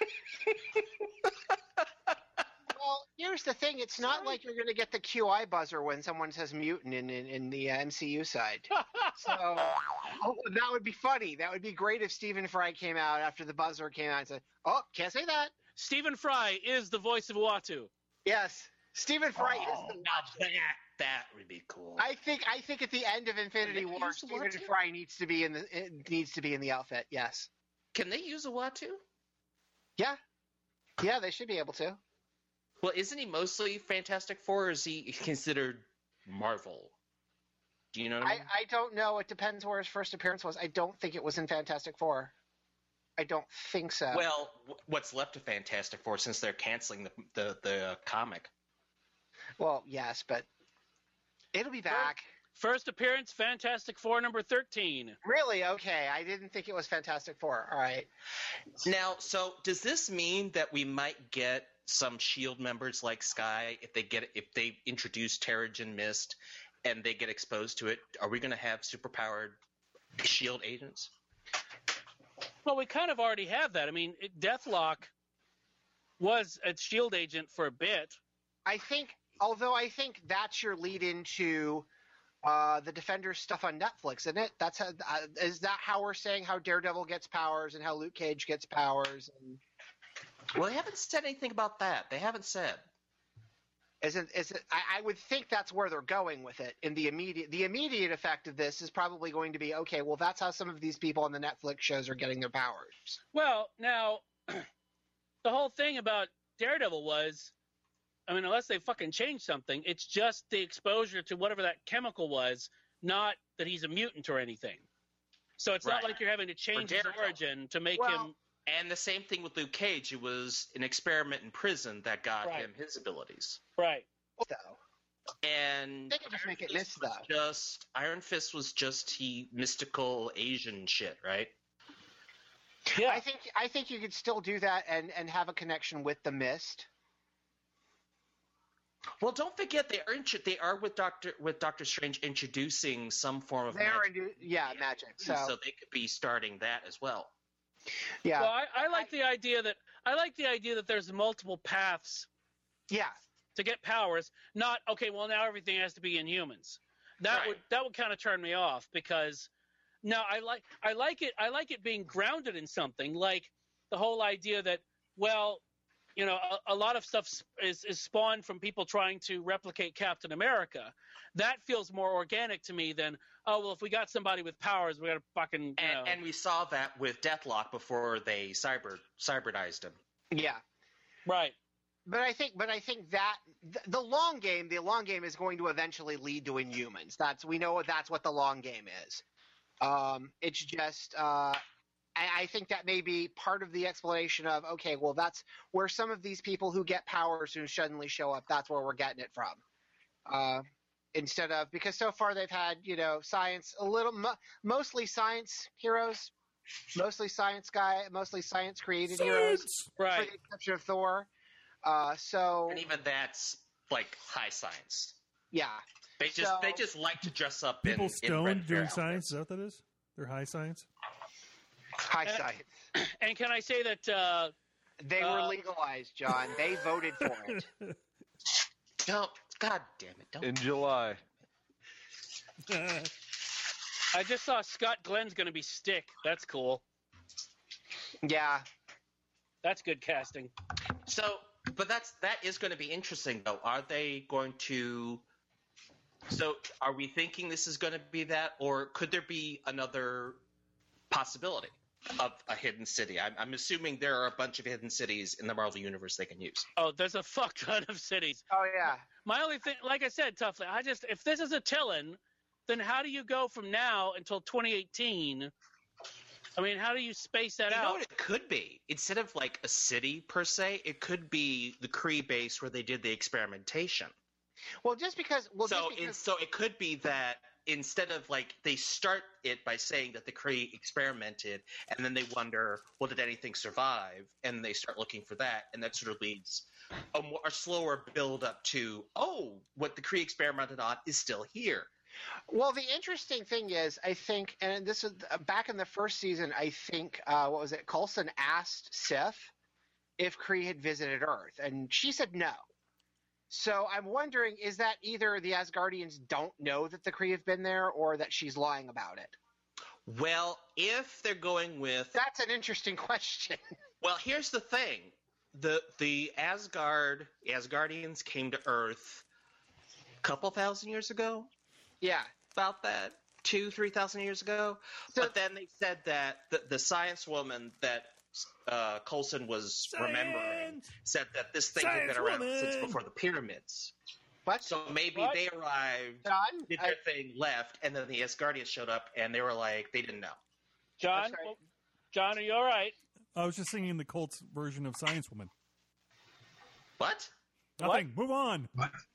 Well, here's the thing. It's not like you're going to get the Q I buzzer when someone says mutant in, in, in the uh, M C U side. So oh, that would be funny. That would be great if Stephen Fry came out after the buzzer came out and said, oh, can't say that. Stephen Fry is the voice of Uatu. Yes. Stephen Fry Oh, is the now that that would be cool. I think I think at the end of Infinity Can they War, use the Stephen Uatu? Fry needs to be in the it needs to be in the outfit. Yes. Can they use a Uatu? Yeah. Yeah, they should be able to. Well, isn't he mostly Fantastic Four, or is he considered Marvel? Do you know what I I, mean? I don't know. It depends where his first appearance was. I don't think it was in Fantastic Four. I don't think so. Well, w- what's left of Fantastic Four since they're canceling the the, the comic? Well, yes, but it'll be back. First appearance, Fantastic Four number thirteen. Really? Okay. I didn't think it was Fantastic Four. All right. Now, so does this mean that we might get some Shield members like Skye if they get if they introduce Terrigen Mist and they get exposed to it? Are we going to have superpowered Shield agents? Well, we kind of already have that. I mean, it, Deathlock was a SHIELD agent for a bit. I think, although I think that's your lead into uh, the Defenders stuff on Netflix, isn't it? That's how, uh, is that how we're saying how Daredevil gets powers and how Luke Cage gets powers? And Well, they haven't said anything about that. They haven't said. isn't is it? I, I would think that's where they're going with it. In the immediate, the immediate effect of this is probably going to be okay. Well, that's how some of these people on the Netflix shows are getting their powers. Well, now, the whole thing about Daredevil was, I mean, unless they fucking change something, it's just the exposure to whatever that chemical was, not that he's a mutant or anything. So it's not Right. like you're having to change his Daredevil. origin to make Well, him. And the same thing with Luke Cage. It was an experiment in prison that got Right. him his abilities. Right. So And They could just make it Iron miss, Fist was though. Just Iron Fist was just he mystical Asian shit, right? Yeah. I think I think you could still do that and, and have a connection with the Mist. Well, don't forget they are intro- they are with Doctor with Doctor Strange introducing some form of They're magic, into, yeah, magic. So, so they could be starting that as well. yeah, Well, I, I like the idea that I like the idea that there's multiple paths yeah. to get powers. Not okay. Well, now everything has to be in humans. That Right. would that would kind of turn me off because no, I like I like it. I like it being grounded in something, like the whole idea that well, you know, a, a lot of stuff is is spawned from people trying to replicate Captain America. That feels more organic to me than oh well, if we got somebody with powers, we got to fucking you And, know. and we saw that with Deathlock before they cyber cybernized him. Yeah. right. But I think, but I think that th- the long game, the long game is going to eventually lead to Inhumans. That's we know that's what the long game is. Um, it's just, uh, I, I think that may be part of the explanation of okay, well, that's where some of these people who get powers who suddenly show up. That's where we're getting it from. Uh, instead of because so far they've had you know science a little mo- mostly science heroes, mostly science guy, mostly science created heroes, Science! for Right. the exception of Thor. Uh, so And even that's like high science. yeah, They just So- they just like to dress up People in, in stoned red doing fair science. Is outfits. that what that is? They're high science. high Uh, science. And can I say that uh, They were uh, legalized, John. They voted for it. Don't, God damn it! Don't. In July. I just saw Scott Glenn's going to be Stick. That's cool. Yeah, That's good casting. So, but that's that is going to be interesting, though. Are they going to? So, are we thinking this is going to be that, or could there be another possibility? of a hidden city. I'm, I'm assuming there are a bunch of hidden cities in the Marvel Universe they can use. Oh, there's a fuck ton of cities. Oh yeah. My only thing, like I said, Toughly, I just, if this is a Tillin, then how do you go from now until twenty eighteen? I mean, how do you space that You out? know what it could be? Instead of like a city per se, it could be the Kree base where they did the experimentation. Well, just because. Well, so, just it, because, so it could be that instead of like they start it by saying that the Kree experimented, and then they wonder, well, did anything survive? And they start looking for that, and that sort of leads a, more, a slower build up to, oh, what the Kree experimented on is still here. Well, the interesting thing is, I think, and this is back in the first season. I think uh, what was it? Coulson asked Sif if Kree had visited Earth, and she said no. So I'm wondering, is that either the Asgardians don't know that the Kree have been there, or that she's lying about it? Well, if they're going with That's an interesting question. Well, here's the thing. The the Asgard Asgardians came to Earth a couple thousand years ago. Yeah. About that. Two, three thousand years ago. So- but then they said that the, the science woman that uh, Coulson was remembering said that this thing had been Science around woman! since before the pyramids. What? So maybe What? they arrived, John? did I- their thing, left, and then the Asgardians showed up, and they were like, they didn't know. John, That's right. well, John, are you all right? I was just singing the Colts version of Science Woman. What? Nothing. Move on.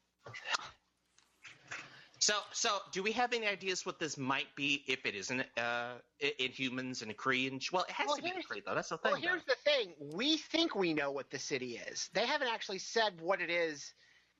So, so do we have any ideas what this might be if it isn't uh, Inhumans and Kree? And well, it has Well, to be here's- Kree though. That's the thing. Well, here's though. the thing. We think we know what the city is. They haven't actually said what it is.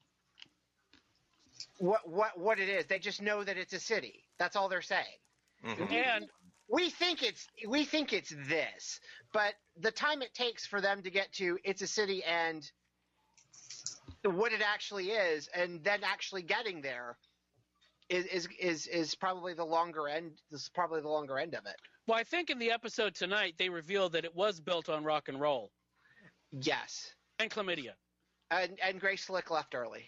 What what what it is? They just know that it's a city. That's all they're saying. Mhm. And We think it's we think it's this, but the time it takes for them to get to it's a city and what it actually is, and then actually getting there is is is, is probably the longer end. This is probably the longer end of it. well, I think in the episode tonight they revealed that it was built on rock and roll Yes, and chlamydia. and and Grace Slick left early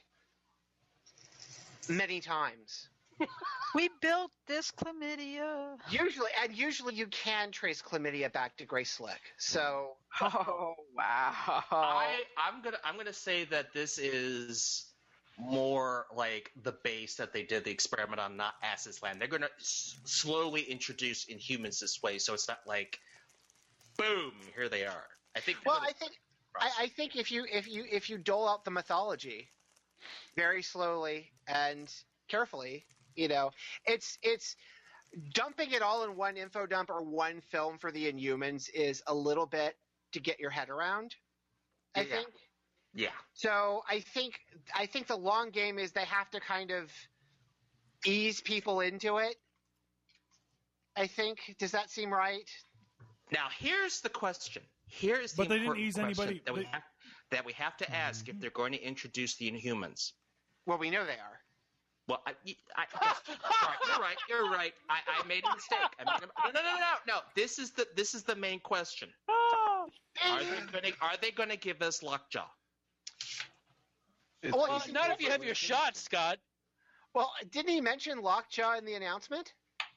many times. We built this chlamydia. Usually, and usually you can trace chlamydia back to Grace Slick. So Oh wow! I, I'm gonna I'm gonna say that this is more like the base that they did the experiment on, not Ass's Land. They're gonna s- slowly introduce Inhumans this way, so it's not like, boom, here they are. I think. they're well, gonna- I think I, I think if you if you if you dole out the mythology very slowly and carefully, you know, it's it's dumping it all in one info dump or one film for the Inhumans is a little bit to get your head around. I Yeah. think. yeah. So I think I think the long game is they have to kind of ease people into it. I think. Does that seem right? Now here's the question. Here's the But they didn't important ease question anybody- that we they- have that we have to ask if they're going to introduce the Inhumans. Well, we know they are. Well, I, I, I sorry, you're right. You're right. I, I made a mistake. I made a, no, no, no, no, no. This is the this is the main question. Oh, Are they going to Are they going to give us Lockjaw? It's- Well, well, not if you have your shot, Scott. Well, didn't he mention Lockjaw in the announcement?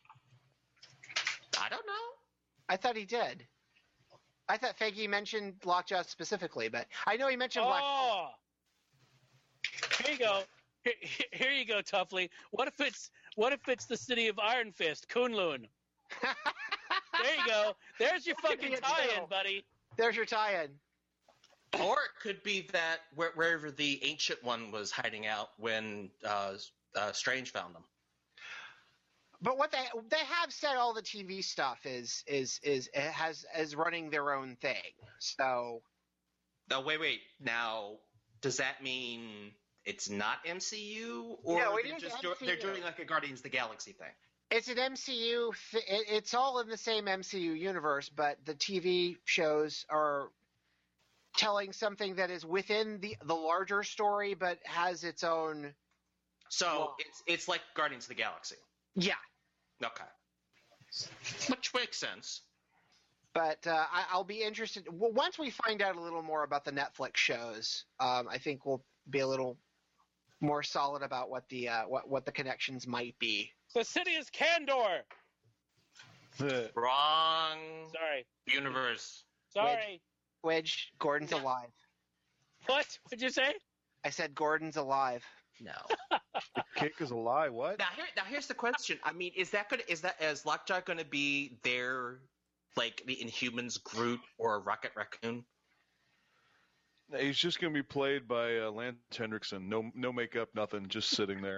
I don't know. I thought he did. I thought Feige mentioned Lockjaw specifically, but I know he mentioned Black. Oh, here you go. Here, here you go, Toughly. What if it's what if it's the city of Iron Fist, Kunlun? There you go. There's your That could be fucking it, tie-in, too. buddy. There's your tie-in. Or it could be that where, wherever the ancient one was hiding out when uh, uh, Strange found them. But what they they have said, all the T V stuff is is is has is running their own thing. So No, wait, wait. Now, does that mean it's not M C U, or No, it they're is just M do- C U. they're doing like a Guardians of the Galaxy thing? it's an M C U. Th- it, it's all in the same M C U universe, but the T V shows are telling something that is within the the larger story, but has its own. So Well- it's it's like Guardians of the Galaxy. Yeah. Okay, which makes sense. But uh, I, I'll be interested. Well, once we find out a little more about the Netflix shows, um, I think we'll be a little more solid about what the uh, what what the connections might be. The city is Kandor. Wrong Sorry. universe. Sorry. Wedge, Gordon's alive. What? What'd you say? I said Gordon's alive. No. The kick is a lie. What? Now here, now here's the question. I mean, is that gonna is that is Lockjaw going to be there, like the Inhumans Groot or Rocket Raccoon? He's just going to be played by uh, Lance Hendrickson. No, no makeup, nothing. Just sitting there.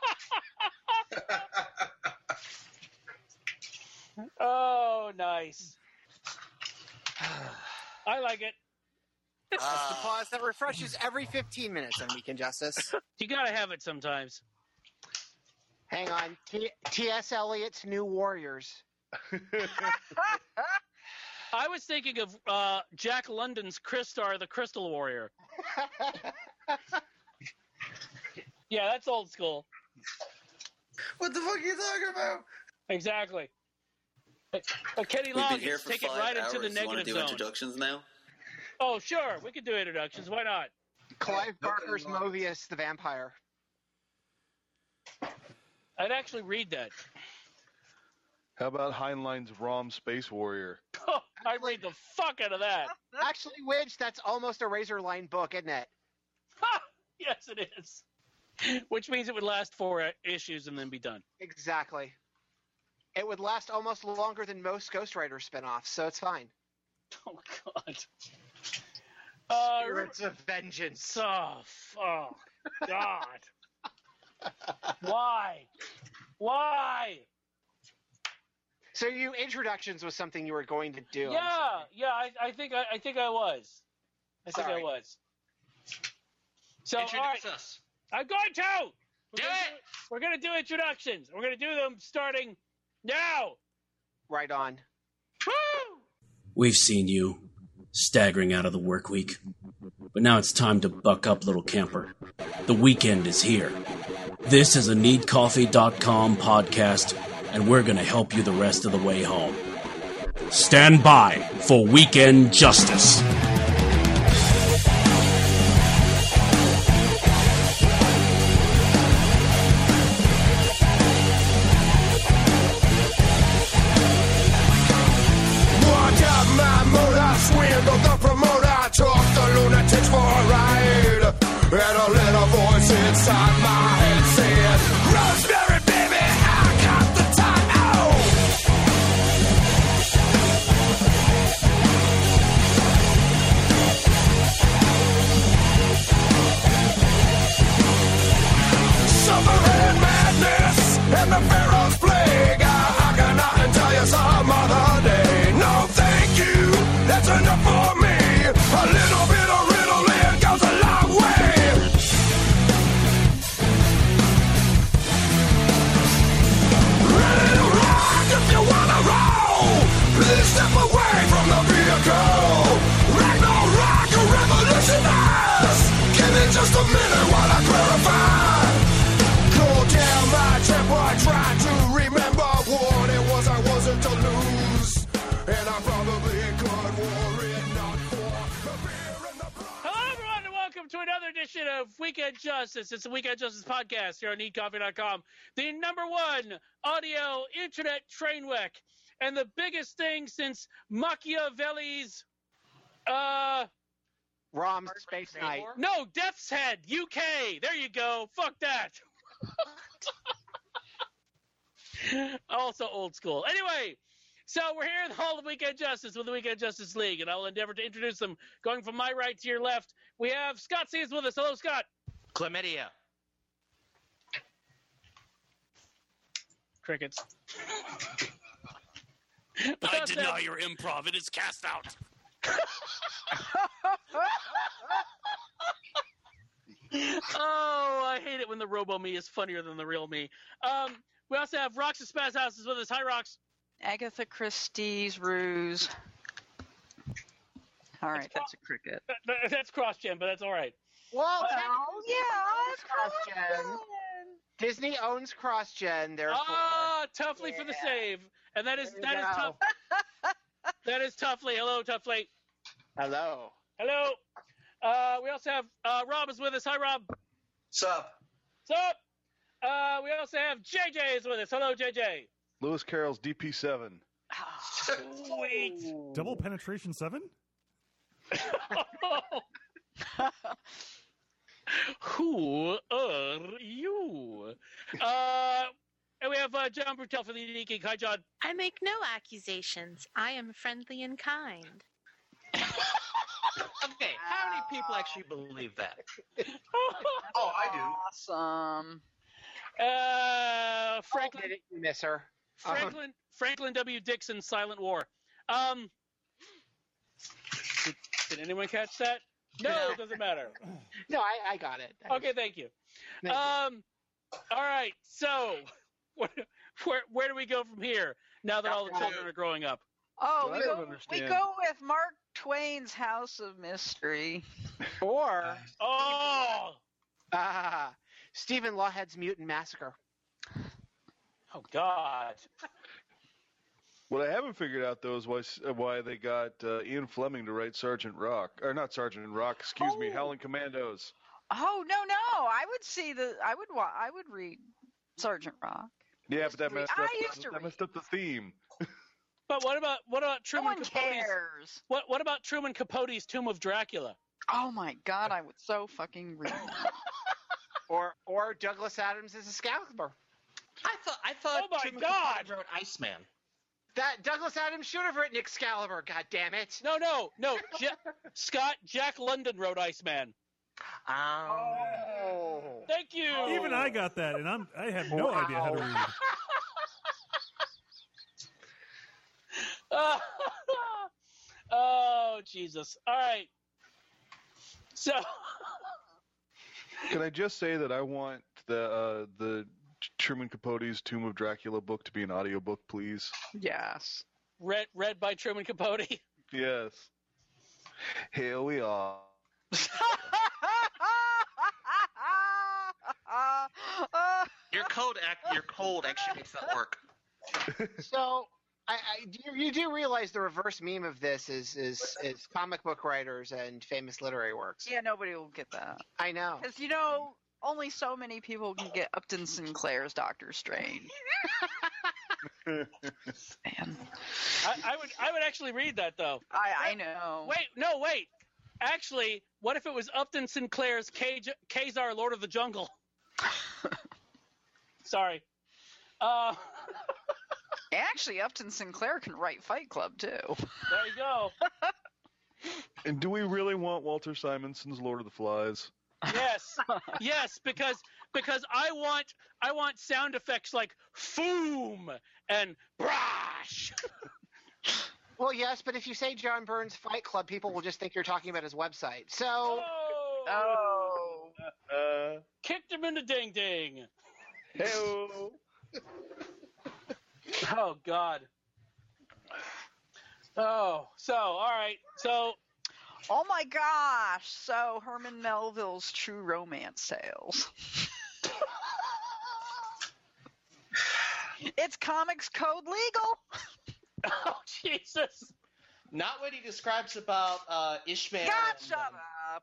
Oh, nice. I like it. That's the pause that refreshes every fifteen minutes on Weekend Justice. You gotta have it sometimes. Hang on. T- T.S. Eliot's New Warriors. I was thinking of uh, Jack London's Crystar, the Crystal Warrior. Yeah, that's old school. What the fuck are you talking about? Exactly. But, but Kenny We've been Loggins, here for take it five right hours. into the You want to negative do zone. introductions now? Oh, sure. We could do introductions. Why not? Clive no, Barker's no, no. Mobius the Vampire. I'd actually read that. How about Heinlein's Rom Space Warrior? Oh, I'd read the fuck out of that. Actually, Widge, that's almost a Razor Line book, isn't it? Ha! Yes, it is. Which means it would last four uh, issues and then be done. Exactly. It would last almost longer than most Ghost Rider spinoffs, so it's fine. Oh, God. Uh, Spirits of Vengeance. Oh, oh God. Why? Why? So you introductions was something you were going to do. Yeah, yeah. I, I think I, I think I was. I think Sorry. I was. So all Introduce right, us. I'm going to. We're Do gonna it! do- We're going to do introductions. We're going to do them starting now. Right on. We've seen you staggering out of the work week. But now it's time to buck up, little camper. The weekend is here. This is a need coffee dot com podcast, and we're going to help you the rest of the way home. Stand by for Weekend Justice. Swindled the promoter, took the lunatics for a ride. And a little voice inside my head said, Rosemary, baby, I got the time. Oh! Suffering madness and the Pharaoh's plague. I cannot tell you some other day. No, thank you. That's enough for me. A little bit of riddling goes a long way. Ready to rock if you wanna roll. Please step away from the vehicle. Ragnarok, a revolutionist. Give me just a minute while I clarify. Cool down my temper, I try to remember what it was I wasn't to lose. And I probably could war it not for a beer in the bar. Hello, everyone, and welcome to another edition of Weekend Justice. It's the Weekend Justice podcast here on need coffee dot com, the number one audio internet train wreck, and the biggest thing since Machiavelli's, uh, Rom's Space Knight. no, Death's Head, U K. There you go. Fuck that. Also old school. Anyway, so we're here in the Hall of Weekend Justice with the Weekend Justice League, and I'll endeavor to introduce them. Going from my right to your left, we have Scott C. is with us. Hello, Scott. Chlamydia. Crickets. I deny your improv. It is cast out. Oh, I hate it when the robo-me is funnier than the real me. Um, we also have Roxas Spaz House is with us. Hi, Rox. Agatha Christie's Ruse. All right, that's a cricket. That- that- That's cross-gen, but that's all right. Well, Well, yeah, it's cross-gen. Disney owns CrossGen, therefore. Ah, Tuffley for the Yeah. save. And that is There that you is go. tough. That is Tuffley. Hello, Tuffley. Hello. Hello. Uh, we also have uh, Rob is with us. Hi, Rob. Sup? What's up? Uh, we also have J J is with us. Hello, J J. Lewis Carroll's D P seven. Sweet. Double penetration seven? Who are you? Uh, and we have uh, John Brutel for the Unique Geek. Hi, John. I make no accusations. I am friendly and kind. Okay, how many people actually believe that? Oh, I do. Awesome. Uh, Franklin, Did it, you miss her? Franklin, Franklin W. Dixon, Silent War. Um, did, did anyone catch that? No, it doesn't matter. No, I, I got it. I Okay, thank you. Thank you. Um, all right. So, where, where where do we go from here? Now that all the children are growing up. Oh, I we don't go, we understand. go with Mark Twain's House of Mystery. Or Oh, ah, Stephen Lawhead's Mutant Massacre. oh God. What I haven't figured out though is why uh, why they got uh, Ian Fleming to write Sergeant Rock, or not Sergeant Rock, excuse me, Oh. Howling Commandos. Oh no, no! I would see the. I would. wa- I would read Sergeant Rock. Yeah, but that read- messed I up. used to that messed up the theme. But what about what about No Truman one Capote's? cares. What what about Truman Capote's Tomb of Dracula? Oh my God! I would so fucking read. Or or Douglas Adams as Excalibur. I thought I thought Oh my Truman God! Capote wrote Iceman. That Douglas Adams should have written Excalibur. God damn it! No, no, no. Ja- Scott Jack London wrote Iceman. Um, Oh. Thank you. Even I got that, and I'm I had no idea how to read. Oh Jesus! All right. So. Can I just say that I want the uh, the Truman Capote's Tomb of Dracula book to be an audiobook, please? Yes. Read read by Truman Capote. Yes. Here we are. your code act, your code actually makes that work. So, I, I you, you do realize the reverse meme of this is is is comic book writers and famous literary works. Yeah, nobody will get that. I know. Because, you know, only so many people can get Upton Sinclair's Doctor Strange. Man. I, I would I would actually read that though. I, I know. Wait, no, wait. Actually, what if it was Upton Sinclair's K- Kazar, Lord of the Jungle? Sorry. Uh, Actually, Upton Sinclair can write Fight Club, too. there you go. And do we really want Walter Simonson's Lord of the Flies? Yes, yes, because because I want I want sound effects like foom and brash. Well, yes, but if you say John Burns Fight Club, people will just think you're talking about his website. So, Oh, Oh. Uh, kicked him in the ding ding. hey-o. Oh God. Oh, so all right, so Oh my gosh! So Herman Melville's True Romance Tales. It's Comics Code legal. oh Jesus. Not what he describes about uh, Ishmael. God, and, shut um, up.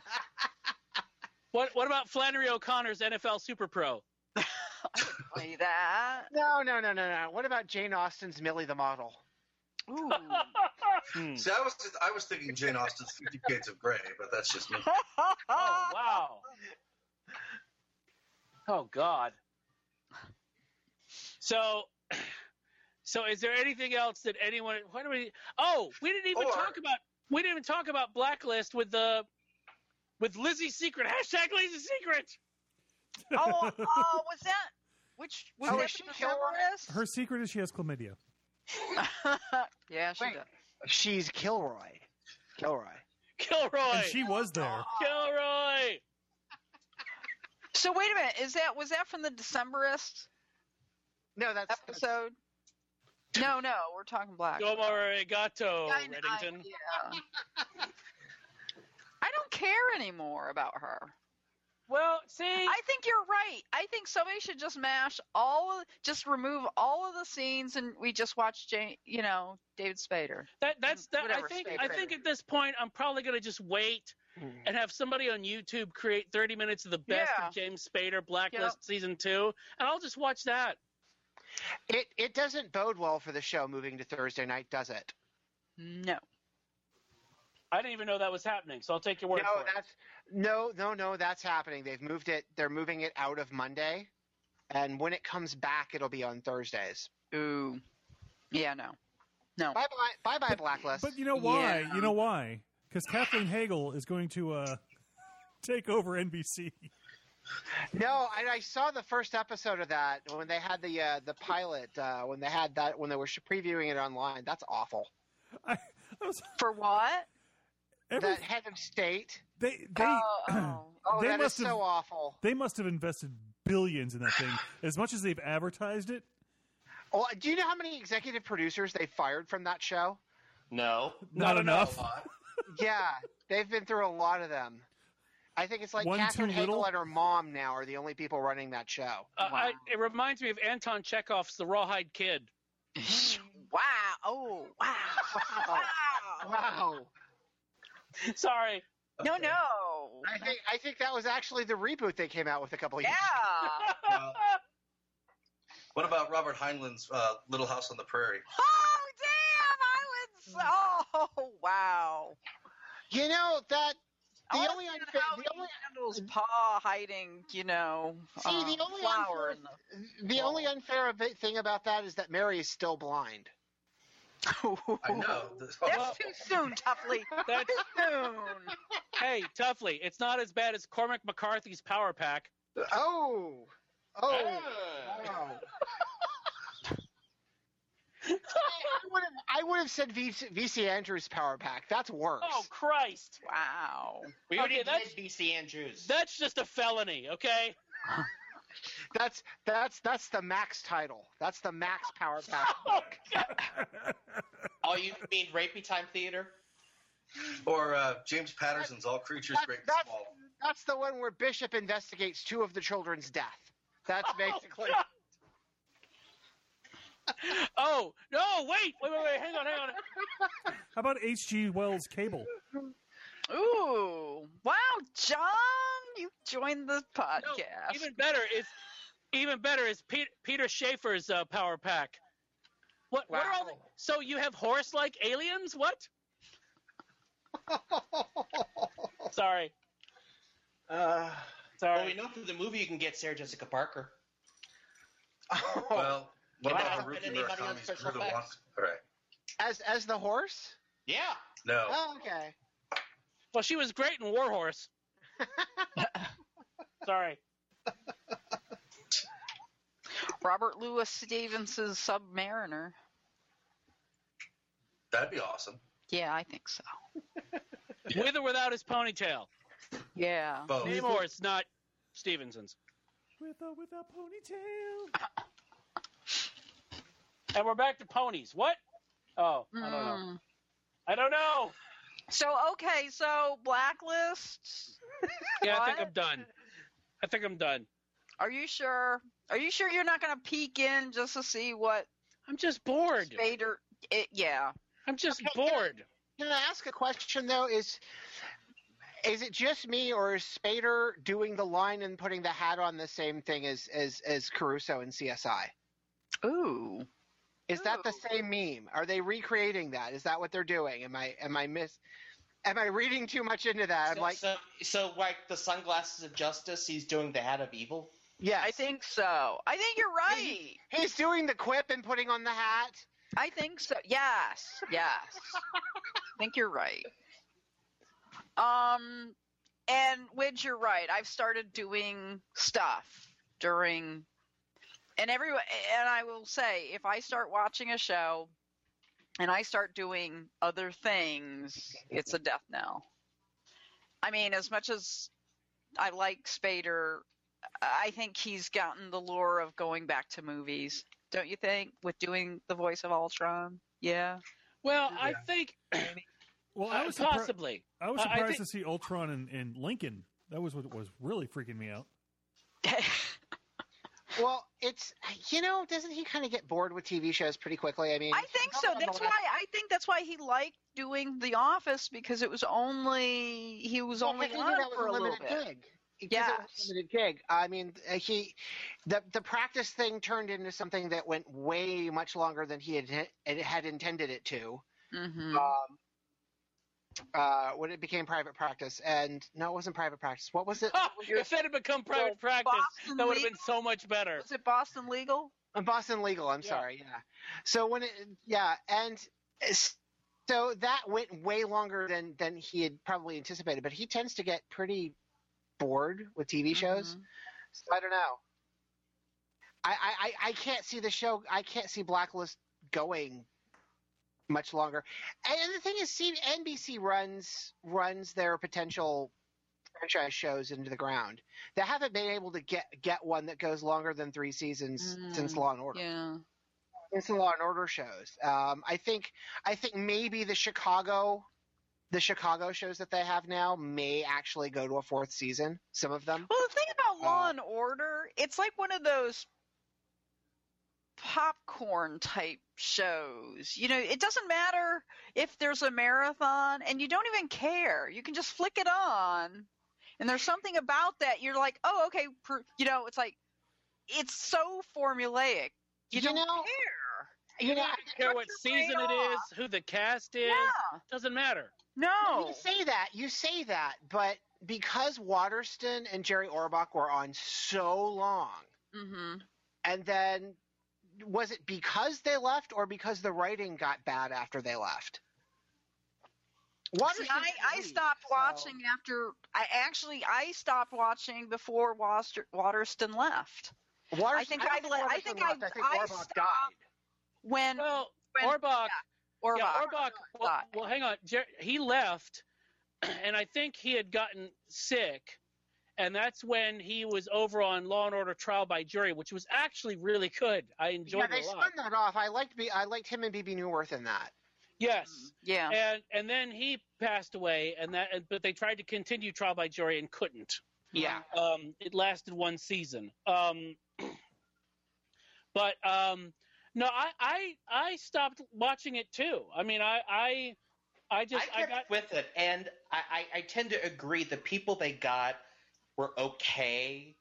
What what about Flannery O'Connor's N F L Super Pro? I would play that. no, no, no, no, no. What about Jane Austen's Millie the Model? Ooh. Hmm. See, I was just, I was thinking Jane Austen's Fifty Shades of Grey, but that's just me. Oh wow. Oh God. So, so is there anything else that anyone? What do we? Oh, we didn't even Or- talk about. We didn't even talk about Blacklist with the with Lizzie's Secret. Hashtag Lizzie's Secret. oh, oh, was that which was Oh, that is she the Kilroy? Decemberists? Her secret is she has chlamydia. Yeah, she Wait. does. She's Kilroy. Kilroy. Kilroy. And she was there. Kilroy. So wait a minute, is that was that from the Decemberists No, that's episode? No, no, we're talking Black. Domo arigato, I- I- Reddington. yeah. I don't care anymore about her. Well, see, I think you're right. I think somebody should just mash all, of, just remove all of the scenes, and we just watch, Jane, you know, David Spader. that that's that. I Whatever, think Spader. I think at this point I'm probably gonna just wait and have somebody on YouTube create thirty minutes of the best Yeah. of James Spader Blacklist Yep. season two, and I'll just watch that. It it doesn't bode well for the show moving to Thursday night, does it? No. I didn't even know that was happening, so I'll take your word no, for it. That's, no, no, no, that's happening. They've moved it. They're moving it out of Monday, and when it comes back, it'll be on Thursdays. Ooh. Yeah, no. No. Bye bye, bye bye, Blacklist. But you know why? Yeah. You know why? Because Kathleen Hagel is going to uh, take over N B C. No, I, I saw the first episode of that when they had the uh, the pilot uh, when they had that when they were previewing it online. That's awful. I, I was, For what? every, That head of state. they they Oh, oh. Oh, They that is must have- so awful. they must have invested billions in that thing. As much as they've advertised it, Well, do you know how many executive producers they fired from that show? No. not No, no, enough. Yeah, they've been through a lot of them. I think it's like One Catherine too Hagel little? and her mom now are the only people running that show. Uh, Wow. I, it reminds me of Anton Chekhov's The Rawhide Kid. Wow. Oh, wow. Wow. Wow. Sorry. No, no. I think I think that was actually the reboot they came out with a couple of years Yeah. Well, what about Robert Heinlein's uh, Little House on the Prairie? Oh, damn. I would. Oh, wow. ago. You know that the I wanna only see unfair, how the he only handles paw hiding, you know, See, um, the only flower unfair, in the only unfair bit- thing about that is that Mary is still blind. the. I know. This- That's too soon, Tuffley. That's, Too soon. hey, Tuffley, it's not as bad as Cormac McCarthy's Power Pack. Oh, oh, wow. I would have I would have said V C Andrews Power Pack. That's worse. Oh, Christ. Wow. We already Okay, that's- did B C Andrews. That's just a felony, okay? That's that's that's the max title. That's the max Power Pack. Oh, God. Oh, you mean Rapey Time Theater? Or uh, James Patterson's All Creatures That- Great and that's, Small. that's the one where Bishop investigates two of the children's death. That's basically. Oh, oh, no, wait. Wait, wait, wait. Hang on, hang on. How about H G Wells Cable? Ooh. Wow, John, you joined the No, podcast. even better is even better is Pete, Peter Schaefer's uh, Power Pack. What? What are all the, Wow. so you have horse-like aliens? What? Sorry, uh, sorry. Well, we know through the movie you can get Sarah Jessica Parker. Well, what Wow. about Hasn't been Haruki anybody on Murakami's special Through the effects. Once? All right. as as the horse. Yeah. No. Oh, okay. Well, she was great in Warhorse. Sorry. Robert Louis Stevens's Submariner. That'd be awesome. Yeah, I think so. With or without his ponytail. Yeah. Both. Namor's not Stevenson's. With or without ponytail. And we're back to ponies. What? Oh, I don't know. Mm. I don't know. So, okay, so Blacklist. Yeah, I think What? I'm done. I think I'm done. Are you sure? Are you sure you're not going to peek in just to see what I'm just bored. Spader? It, yeah. I'm just Okay, bored. Can I ask a question though? Is is it just me, or is Spader doing the line and putting the hat on the same thing as as as Caruso in C S I? Ooh. Is that the Ooh. same meme? Are they recreating that? Is that what they're doing? Am I am I miss? Am I reading too much into that? I'm So, like, so, so like the sunglasses of justice, he's doing the hat of evil. yes. I think so. I think you're right. He's doing the quip and putting on the hat. I think so. Yes. Yes. I think you're right. Um, and Widge, you're right. I've started doing stuff during, and everyone, and I will say, if I start watching a show and I start doing other things, it's a death knell. I mean, as much as I like Spader, I think he's gotten the lure of going back to movies. Don't you think? With doing the voice of Ultron? Yeah. Well, I think Well, I uh, was surpri- possibly. I was Uh, I surprised think- to see Ultron and, and Lincoln. That was what was really freaking me out. Well, it's you know, doesn't he kind of get bored with T V shows pretty quickly? I mean, I think so. That's why I think that's why he liked doing The Office, because it was only he was Well, only maybe on that was for a a little limited bit. gig. because it was a limited gig. I mean, uh, he the the practice thing turned into something that went way much longer than he had had intended it to. Mm-hmm. Um, uh, when it became private practice, and no, it wasn't private practice. What was it? If that had become private Well, practice, Boston that would have Legal? been so much better. Was it Boston Legal? Uh, Boston Legal. I'm Yeah. sorry. Yeah. So when it, yeah, and s- so that went way longer than than he had probably anticipated. But he tends to get pretty bored with T V shows. Mhm. So I don't know. I, I, I- I can't see the show. I can't see Blacklist going much longer. And the thing is, C- N B C runs runs their potential franchise shows into the ground. They haven't been able to get get one that goes longer than three seasons Mm, since Law and Order. Yeah. Since the Law and Order shows. Um, I think I think maybe the Chicago the Chicago shows that they have now may actually go to a fourth season. Some of them. Well, the thing about Law Uh, and Order, it's like one of those popcorn type shows. You know, it doesn't matter if there's a marathon and you don't even care. You can just flick it on. And there's something about that. You're like, oh, okay. Per, you know, it's like, it's so formulaic. You, You don't know, care. You know, I don't care what season it is, who the cast is. Yeah. Doesn't matter. No. You say that, you say that, but because Waterston and Jerry Orbach were on so long, Mm-hmm. and then was it because they left or because the writing got bad after they left? See, Waterston I, I didn't stopped leave, so- watching after I actually I stopped watching before Waster, Waterston left. Waterston, I think I I, don't le- I Waterston think I, left. I think I Orbach stopped died. when Well, when Orbach. Orbach. Yeah, Orbach. Well, died. well, hang on. Jer- he left, and I think he had gotten sick, and that's when he was over on Law and Order Trial by Jury, which was actually really good. I enjoyed Yeah, they it a lot. spun that off. I liked B, I liked him and B B Newworth in that. Yes. Yeah. And and then he passed away, and that. But they tried to continue Trial by Jury and couldn't. Yeah. Um, it lasted one season. Um, but um, no, I, I I stopped watching it too. I mean, I I, I just I I, kept got with it, and I, I, I tend to agree. The people they got were okay,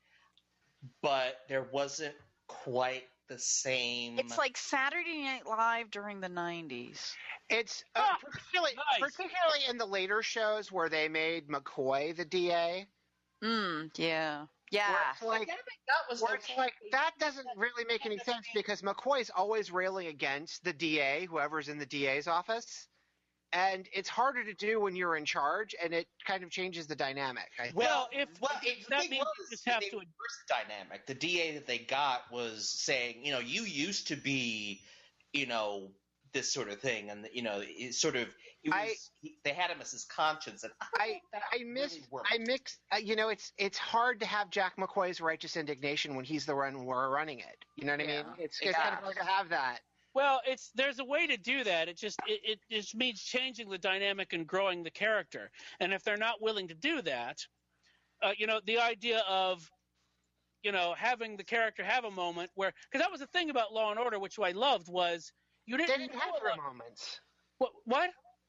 but there wasn't quite the same. It's like Saturday Night Live during the nineties. It's uh, Ah, particularly nice. particularly in the later shows where they made McCoy the D A. Mm, yeah. Yeah. Where it's like, that was where it's okay. like that doesn't really make any sense because McCoy's always railing against the D A, whoever's in the D A's office, and it's harder to do when you're in charge, and it kind of changes the dynamic. I think. well, if well, it, that the thing means was, you just have they to. reversed the dynamic. The D A that they got was saying, you know, you used to be, you know, this sort of thing, and you know, it sort of, it was, I- he, they had him as his conscience, and I that I miss really worked. I mix uh, you know it's it's hard to have Jack McCoy's righteous indignation when he's the one we're running it. You know what I mean? It's, it's kind of hard to have that. Well, it's there's a way to do that. It just it, it just means changing the dynamic and growing the character. And if they're not willing to do that, uh, you know, the idea of you know having the character have a moment where because that was the thing about Law and Order, which I loved, was you They didn't, didn't know have a lot- real moments. What? What?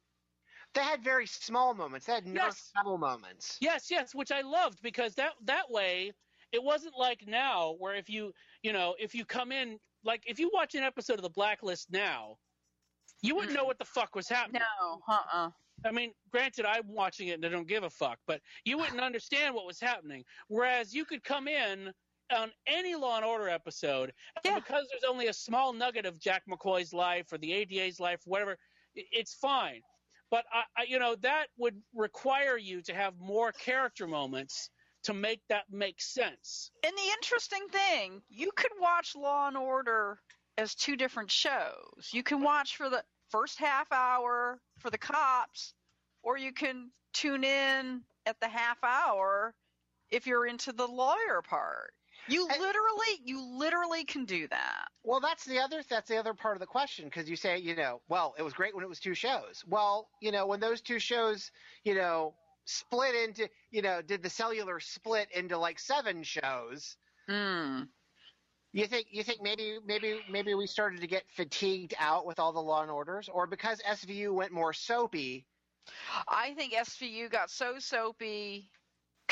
They had very small moments. They had never Yes. subtle moments. Yes, yes, which I loved because that that way it wasn't like now where if you you know if you come in like if you watch an episode of The Blacklist now, you wouldn't know what the fuck was happening. No. Uh-uh. I mean, granted, I'm watching it and I don't give a fuck, but you wouldn't understand what was happening. Whereas you could come in on any Law and Order episode, and Yeah. because there's only a small nugget of Jack McCoy's life or the A D A's life, whatever, i- it's fine. But I, I, you know, that would require you to have more character moments to make that make sense. And the interesting thing, you could watch Law and Order as two different shows. You can watch for the first half hour for the cops, or you can tune in at the half hour if you're into the lawyer part. You And- literally, you literally can do that. Well, that's the other that's the other part of the question because you say, you know, well, it was great when it was two shows. Well, you know, when those two shows, you know, split into, you know, did the cellular split into like seven shows? Mm. You think you think maybe maybe maybe we started to get fatigued out with all the Law and Orders, or because S V U went more soapy? I think S V U got so soapy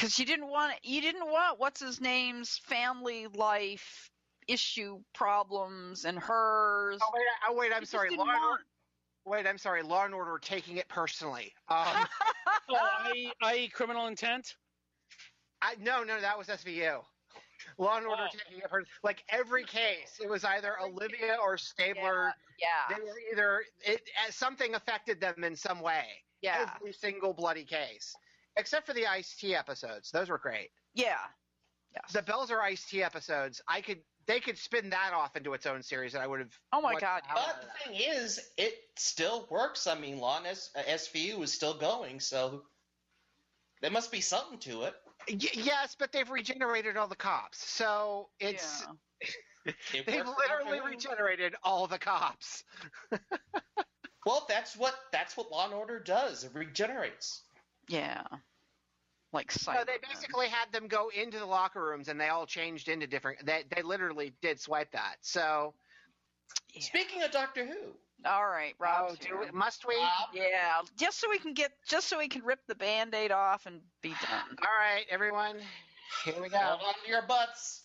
because you didn't want you didn't want what's his name's family life issue problems and hers. Oh wait, oh, wait I'm You sorry. just Law didn't and want- Order. Wait, I'm sorry. Law and Order taking it personally. Um, Oh, I, I criminal intent. I, no, no, that was S V U. Law and Order Oh. taking it personally. Like every case, it was either Olivia or Stabler. Yeah. They were either it uh, something affected them in some way. Yeah. Every single bloody case, except for the Ice-T episodes. Those were great. Yeah. Yes. The Belzer Ice-T episodes, I could they could spin that off into its own series, and I would have. Oh my watched God, the hell out But of the that. thing is, it still works. I mean, Law and S- uh, S V U is still going, so there must be something to it. Y- yes, but they've regenerated all the cops, so it's It they've works for literally Doctor Who. regenerated all the cops. Well, that's what that's what Law and Order does. It regenerates. Yeah. Like So Cybermen. they basically had them go into the locker rooms, and they all changed into different. They they literally did swipe that. So Speaking of Doctor Who, All right, Rob. oh, do we, must we? Yeah, just so we can get, just so we can rip the Band-Aid off and be done. All right, everyone, here we go. hold on to your butts.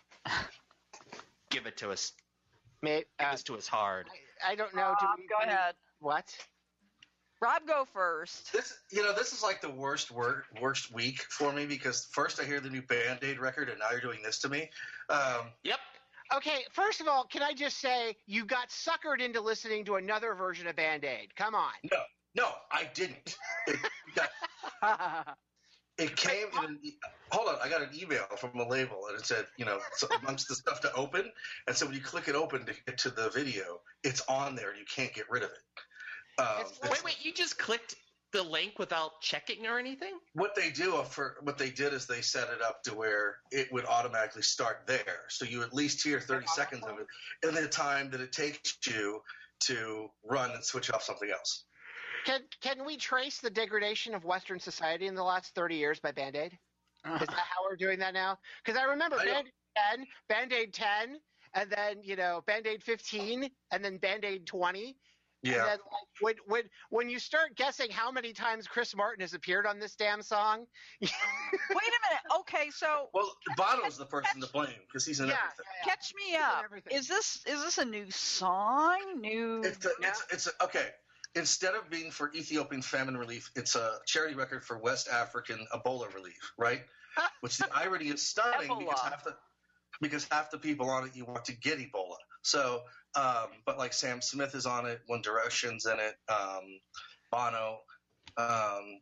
Give it to us. Mate, Give uh, this to us hard. I don't know. do Rob, we, go do we- ahead. What? Rob, go first. This, you know, this is like the worst wor- worst week for me because first I hear the new Band Aid record, and now you're doing this to me. Um, Yep. Okay, first of all, can I just say you got suckered into listening to another version of Band Aid? Come on. no, no, I didn't. It, got, it came in. An, e- hold on, I got an email from a label, and it said, you know, so amongst the stuff to open, and so when you click it open to get to the video, it's on there, and you can't get rid of it. Um, Wait, wait. You just clicked the link without checking or anything? What they do for what they did is they set it up to where it would automatically start there, so you at least hear thirty seconds of it in the time that it takes you to run and switch off something else. Can can we trace the degradation of Western society in the last thirty years by Band Aid? Is that how we're doing that now? Because I remember I don't- Band Aid ten, Band Aid ten, and then you know Band Aid fifteen, and then Band Aid twenty. And Yeah. then, like, when, when, when you start guessing how many times Chris Martin has appeared on this damn song, Wait a minute. Okay, so Well, Bono's the person to blame because he's in yeah, everything. yeah, catch me up. everything. Is this is this a new song? New? It's a, it's, it's a, okay. Instead of being for Ethiopian famine relief, it's a charity record for West African Ebola relief, right? Which the irony is stunning because Ebola. half the because half the people on it you want to get Ebola. So, um, but like Sam Smith is on it, One Direction's in it, um, Bono. Um,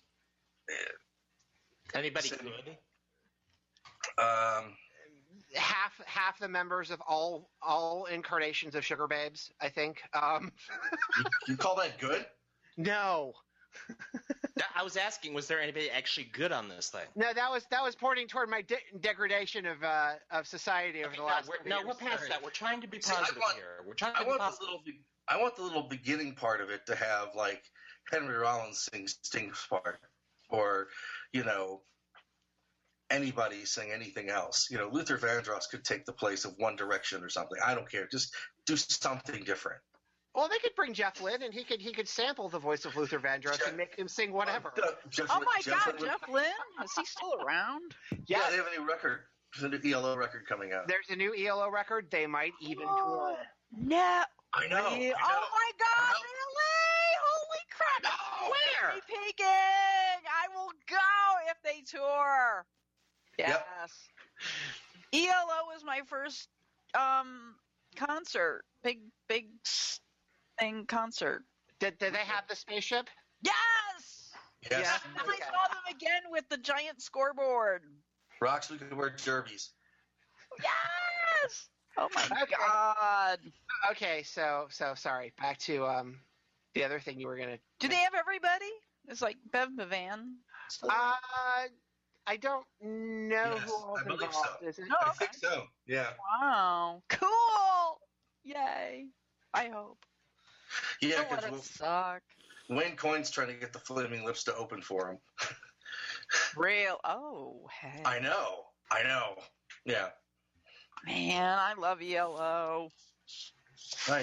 Anybody So- good? um, half half the members of all all incarnations of Sugar Babes, I think. Um, you, you call that good? no, I was asking, was there anybody actually good on this thing? no, that was that was pointing toward my de- degradation of uh, of society over the No, last. we're, thirty no, years. we're past Sorry. that. We're trying to be See, I positive want- here. We're trying to I be want the positive. little. be- I want the little beginning part of it to have like Henry Rollins sing Sting's part, or you know, anybody sing anything else. You know, Luther Vandross could take the place of One Direction or something. I don't care. Just do something different. Well, they could bring Jeff Lynne, and he could he could sample the voice of Luther Vandross Jeff- and make him sing whatever. Uh, Jeff, Oh my Jeff God, Lynne- Jeff Lynne, is he still around? Yeah, they have a new record. There's a new E L O record coming out. There's a new E L O record. They might even tour. No. I know. I Really? know. Oh my God, I know. really? Holy crap! No, where? Guinea pigging! I will go if they tour. Yes. Yep. E L O was my first um concert, big big s- thing concert. Did, did they have the spaceship? Yes. Yes. Yeah. And I saw them again with the giant scoreboard. Rocks, we could wear derbies. Yes. Oh my Okay. God. Okay, so so sorry. Back to um the other thing you were gonna. Do they have everybody? It's like Bev Bevan. still- Uh, I don't know Yes, who all I believe involved. so. Is it? Oh, I okay. think so. Yeah. Wow. Cool. Yay. I hope. Yeah, Don't let because it suck. Wayne Coyne's trying to get the Flaming Lips to open for him. Real. Oh, hey. I know. I know. Yeah. Man, I love E L O. I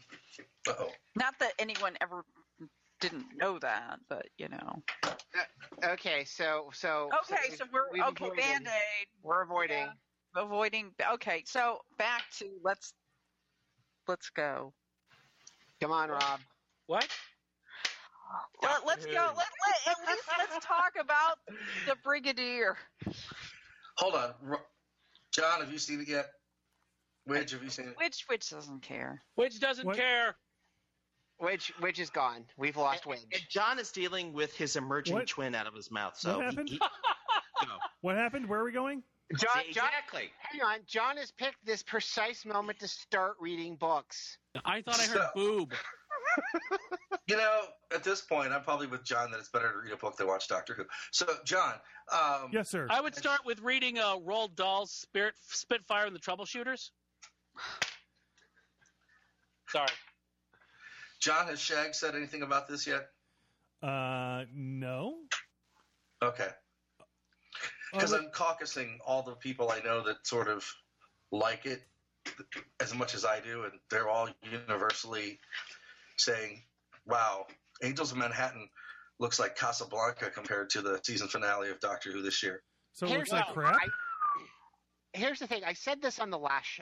know. Uh-oh. Not that anyone ever didn't know that, but you know. Okay, so so Okay, so we're we've okay. avoided- Band Aid. We're avoiding. Yeah, avoiding. Okay, so back to let's let's go. Come on, Rob. What? Let, let's go. Let, let, at least let's talk about the Brigadier. Hold on, Ro- John. Have you seen it yet? Widge, have you seen it? Which which doesn't care. Which doesn't What? care. Which which is gone. We've lost And, Widge. and John is dealing with his emerging What? twin out of his mouth. So What he- happened? he- no. What happened? Where are we going? John, John, exactly. hang on. John has picked this precise moment to start reading books. I thought I heard So- boob. You know, at this point, I'm probably with John that it's better to read a book than watch Doctor Who. So, John, um, Yes, sir. I would start with reading uh, Roald Dahl's Spirit Spitfire and the Troubleshooters. Sorry. John, has Shag said anything about this yet? Uh, no. Okay. Because Uh, I'm caucusing all the people I know that sort of like it as much as I do, and they're all universally saying, wow, Angels of Manhattan looks like Casablanca compared to the season finale of Doctor Who this year. So it Here's looks like the- crap. I- here's the thing. I said this on the last show.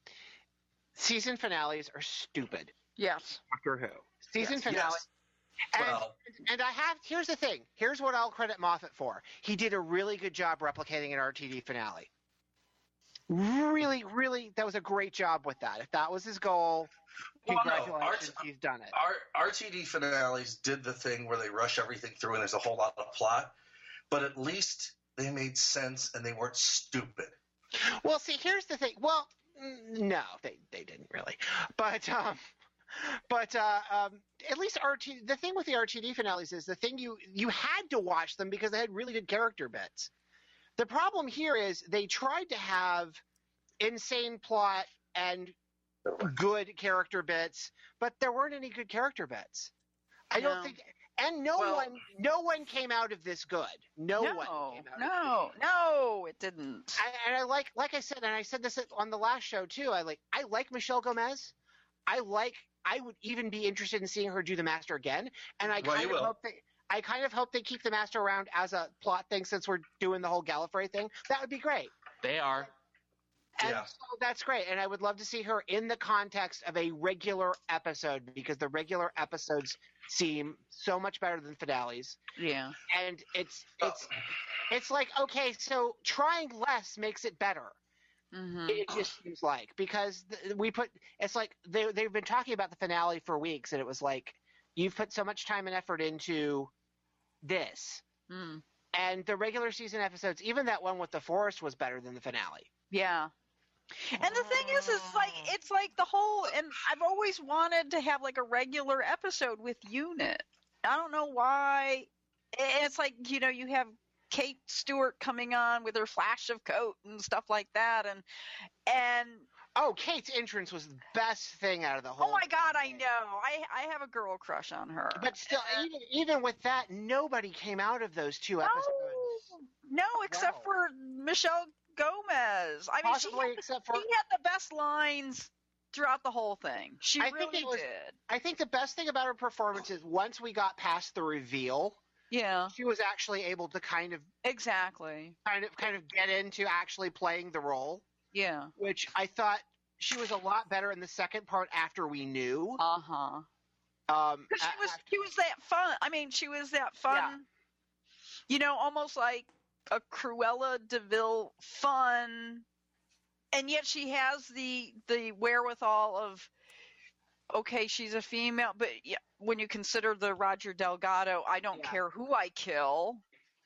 Season finales are stupid. Yes. Doctor Who. Season Yes. finale. Yes. And, Well- and I have. Here's the thing. Here's what I'll credit Moffat for. He did a really good job replicating an R T D finale. Really, really, that was a great job with that. If that was his goal, Well, no, congratulations, R- he's done it. R- RTD finales did the thing where they rush everything through and there's a whole lot of plot, but at least they made sense and they weren't stupid. Well, see, here's the thing. Well, mm, no, they they didn't really, but um, but uh, um, at least R T. The thing with the R T D finales is the thing you you had to watch them because they had really good character bits. The problem here is they tried to have insane plot and good character bits, but there weren't any good character bits. I No. don't think, and no Well- one no one came out of this good. No, No, one came out. no, no, it didn't. I, and I like, like I said, and I said this on the last show too. I like, I like Michelle Gomez. I like, I would even be interested in seeing her do the Master again. And I Well, kind you of will. hope they, I kind of hope they keep the Master around as a plot thing since we're doing the whole Gallifrey thing. That would be great. They are. And Yeah. so that's great. And I would love to see her in the context of a regular episode because the regular episodes seem so much better than finales. Yeah. And it's it's it's like, okay, so trying less makes it better. Mm-hmm. It just seems like because th- we put it's like they they've been talking about the finale for weeks, and it was like you've put so much time and effort into this, Mm. and the regular season episodes, even that one with the forest, was better than the finale. Yeah. And the thing is, is like it's like the whole, and I've always wanted to have like a regular episode with Unit. I don't know why. And it's like, you know, you have Kate Stewart coming on with her flash of coat and stuff like that, and and Oh, Kate's entrance was the best thing out of the whole. oh my God, I know, I I have a girl crush on her. But still, And- even even with that, nobody came out of those two episodes. no, no, except No. for Michelle Gomez. I mean, she Possibly had, except for she had the best lines throughout the whole thing. She I really think it was- did. I think the best thing about her performance is once we got past the reveal, Yeah, she was actually able to kind of exactly. kind of kind of get into actually playing the role, Yeah. which I thought she was a lot better in the second part after we knew. Uh huh. Um, Because she a- was after- she was that fun. I mean, she was that fun. You know, almost like a Cruella DeVille fun, and yet she has the the wherewithal of, okay, she's a female, but yeah, when you consider the Roger Delgado, I don't Yeah. care who I kill.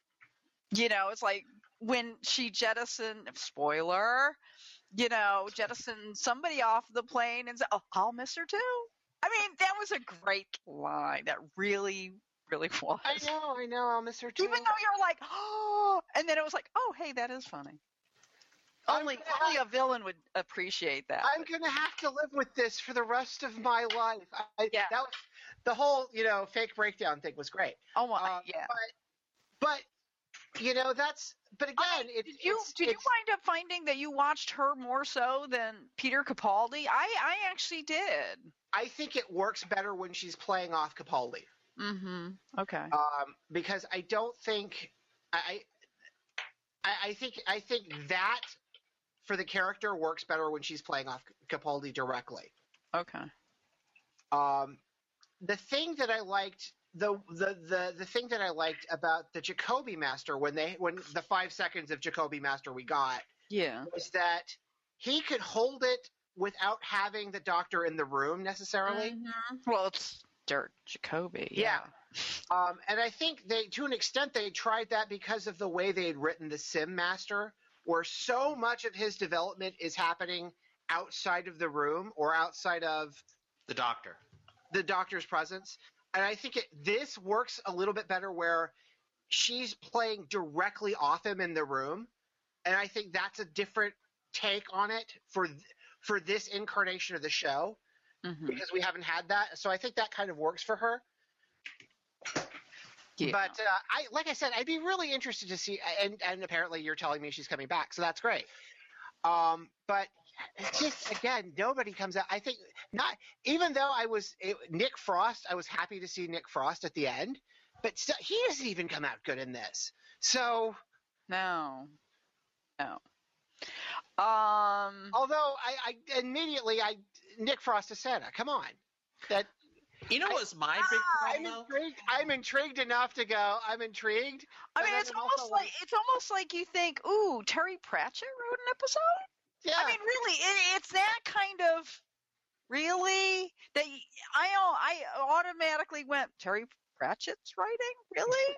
You know, it's like when she jettisoned, spoiler, you know, jettisoned somebody off the plane and said, "Oh, I'll miss her too." I mean, that was a great line. That really, really was. I know, I know, I'll miss her too. Even though you're like, oh, and then it was like, oh, hey, that is funny. I'm Only, gonna only a villain would appreciate that. I'm gonna have to live with this for the rest of my life. I, Yeah. That was the whole, you know, fake breakdown thing was great. oh my, Uh, yeah. But, but you know, that's. But again, I mean, it, did you it's, did you it's, wind up finding that you watched her more so than Peter Capaldi? I I actually did. I think it works better when she's playing off Capaldi. Mm-hmm. Okay. Um, because I don't think I, I, I think I think that for the character works better when she's playing off Capaldi directly. Okay. Um, the thing that I liked, the, the the the thing that I liked about the Jacoby Master when they when the five seconds of Jacoby Master we got, yeah, was that he could hold it without having the Doctor in the room necessarily. Mm-hmm. Well, it's Dirk Jacoby. Yeah. Um, and I think they, to an extent, they tried that because of the way they had written the Sim Master, where so much of his development is happening outside of the room or outside of the Doctor, the Doctor's presence. And I think it, this works a little bit better where she's playing directly off him in the room. And I think that's a different take on it for for this incarnation of the show, mm-hmm. because we haven't had that. So I think that kind of works for her. Yeah. But uh, I, like I said, I'd be really interested to see. And, and apparently, you're telling me she's coming back, so that's great. Um, but just again, nobody comes out. I think not. Even though I was it, Nick Frost, I was happy to see Nick Frost at the end, but still, he doesn't even come out good in this. So no, no. Um. Although I, I immediately I Nick Frost is Santa. Come on, that. You know what's my big problem? I'm intrigued. I'm intrigued enough to go. I'm intrigued. I mean, it's almost like, like it's almost like you think, "Ooh, Terry Pratchett wrote an episode." Yeah. I mean, really, it, it's that kind of really that I I automatically went Terry Pratchett's writing. Really?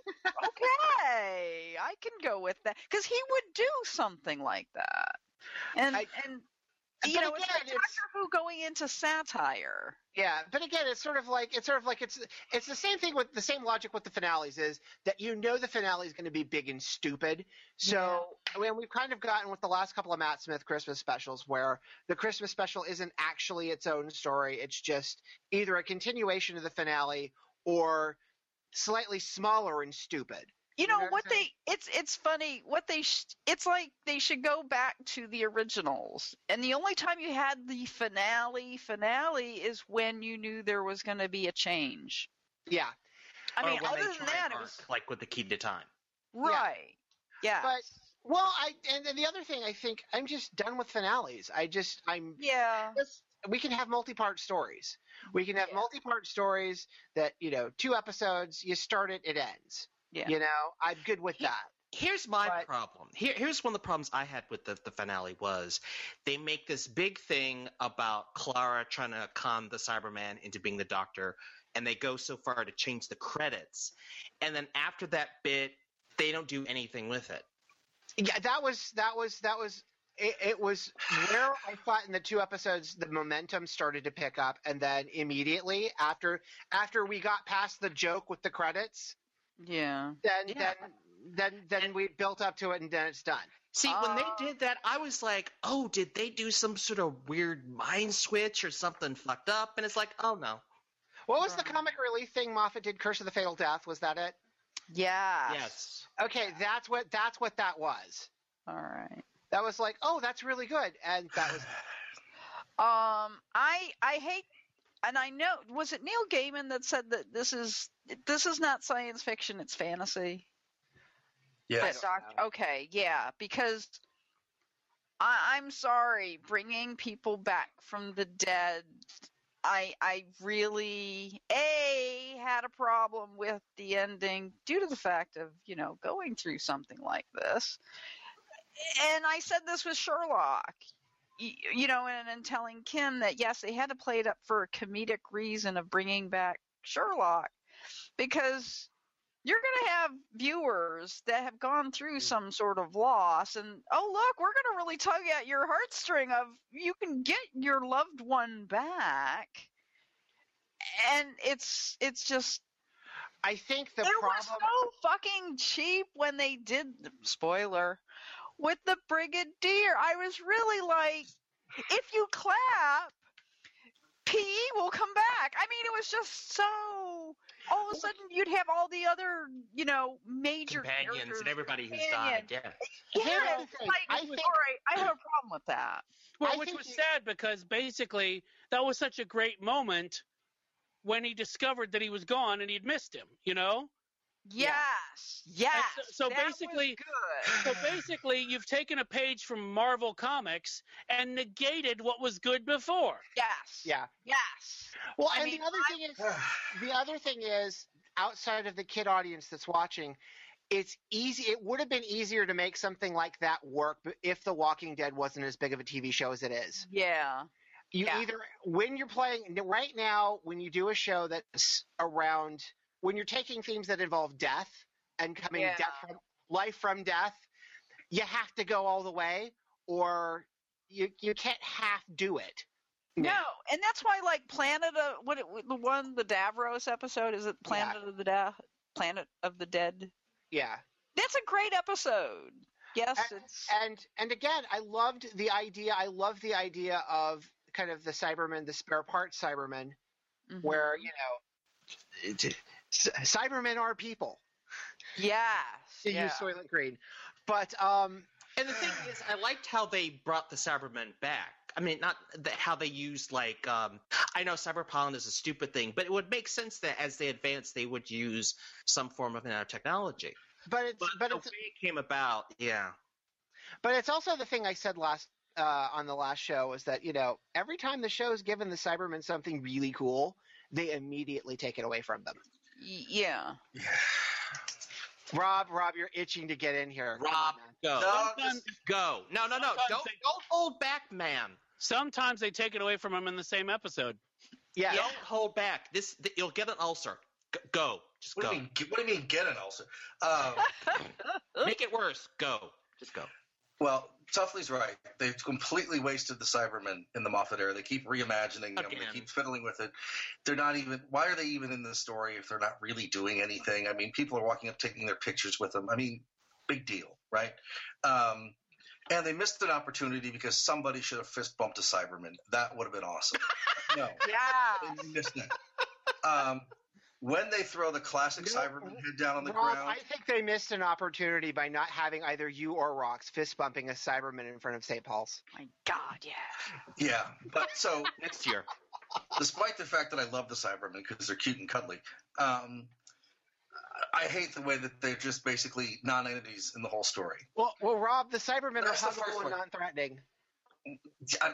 Okay, I can go with that because he would do something like that, and I, and. You know, again, it's like Doctor Who going into satire. Yeah, but again, it's sort of like it's sort of like it's it's the same thing with the same logic with the finales is that you know the finale is going to be big and stupid. So yeah. I mean, we've kind of gotten with the last couple of Matt Smith Christmas specials where the Christmas special isn't actually its own story. It's just either a continuation of the finale or slightly smaller and stupid. You know, you know what, what they it's it's funny what they sh- it's like they should go back to the originals, and the only time you had the finale finale is when you knew there was going to be a change. Yeah, I mean, other than that, it was like with the Key to Time, right? Yeah, yeah. But well, I and, and the other thing, I think I'm just done with finales. I just I'm yeah. Just, we can have multi-part stories. We can have yeah. multi-part stories that you know, two episodes, you start it, it ends. Yeah. You know, I'm good with that. Here's my but, problem. Here, here's one of the problems I had with the, the finale was they make this big thing about Clara trying to con the Cyberman into being the Doctor, and they go so far to change the credits. And then after that bit, they don't do anything with it. Yeah, that was that was that was it, it was where I thought in the two episodes the momentum started to pick up, and then immediately after after we got past the joke with the credits. Yeah. Then, yeah. then, then, then we built up to it, and then it's done. See, uh, when they did that, I was like, "Oh, did they do some sort of weird mind switch or something fucked up?" And it's like, "Oh no." What was the comic relief thing Moffat did? Curse of the Fatal Death. Was that it? Yeah. Yes. Okay, that's what that's what that was. All right. That was like, oh, that's really good, and that was. um, I I hate. And I know, was it Neil Gaiman that said that this is this is not science fiction, it's fantasy? Yes. Doc, okay, yeah, because I, I'm sorry, bringing people back from the dead, I I really a had a problem with the ending due to the fact of you know going through something like this, and I said this with Sherlock. You know, and, and telling Kim that, yes, they had to play it up for a comedic reason of bringing back Sherlock because you're going to have viewers that have gone through some sort of loss and, oh, look, we're going to really tug at your heartstring of you can get your loved one back. And it's it's just I think the it problem was so fucking cheap when they did spoiler with the Brigadier. I was really like, if you clap, P E will come back. I mean, it was just so. All of a sudden, you'd have all the other, you know, major companions and everybody who's companion. died. Yeah, Here's yeah. the It's thing. like, I all think- right, I have a problem with that. Well, I which think was you- sad because basically that was such a great moment when he discovered that he was gone and he'd missed him, you know? Yes, yes. And so, so that basically, was so basically, you've taken a page from Marvel Comics and negated what was good before. Yes. Yeah. Yes. Well, I and mean, the other thing is, the other thing is, outside of the kid audience that's watching, it's easy. It would have been easier to make something like that work if The Walking Dead wasn't as big of a T V show as it is. Yeah. You Yeah. either when you're playing right now, when you do a show that's around, when you're taking themes that involve death and coming Yeah. death from life from death, you have to go all the way, or you you can't half do it. No, and that's why, like, Planet of what it, the one the Davros episode is it Planet of the da- Planet of the Dead? Yeah. That's a great episode. Yes, and, it's and and again, I loved the idea. I love the idea of kind of the Cybermen, the spare part Cybermen, mm-hmm. where you know, it, Cybermen are people. Yes. To yeah. use Soylent Green, but um, and the thing is, I liked how they brought the Cybermen back. I mean, not the, how they used, like, um, I know cyberpollen is a stupid thing, but it would make sense that as they advance, they would use some form of nanotechnology. But it's but, but the it's, way it came about, yeah. But it's also the thing I said last uh, on the last show is that, you know, every time the show's given the Cybermen something really cool, they immediately take it away from them. Y- yeah. Rob, Rob, you're itching to get in here. Come Rob, on, man. go. No, Just go. No, no, no. sometimes Don't, they- don't hold back, man. Sometimes they take it away from him in the same episode. Yeah. Don't hold back. This th- You'll get an ulcer. G- go. Just What go. do you mean? What do you mean get an ulcer? Um, Make it worse. Go. Just go. well, Tuffley's right. They've completely wasted the Cybermen in the Moffat era. They keep reimagining them. Again. They keep fiddling with it. They're not even. Why are they even in the story if they're not really doing anything? I mean, people are walking up, taking their pictures with them. I mean, big deal, right? Um, and they missed an opportunity because somebody should have fist bumped a Cyberman. That would have been awesome. No, Yeah. they missed that. Um, when they throw the classic No, Cyberman head down on the Rob, ground, I think they missed an opportunity by not having either you or Rox fist bumping a Cyberman in front of Saint Paul's. My God, yeah. yeah. But so Next year. despite the fact that I love the Cybermen because they're cute and cuddly, um, I hate the way that they're just basically non-entities in the whole story. Well, well, Rob, the Cybermen That's are the first huggable and one. non-threatening. I-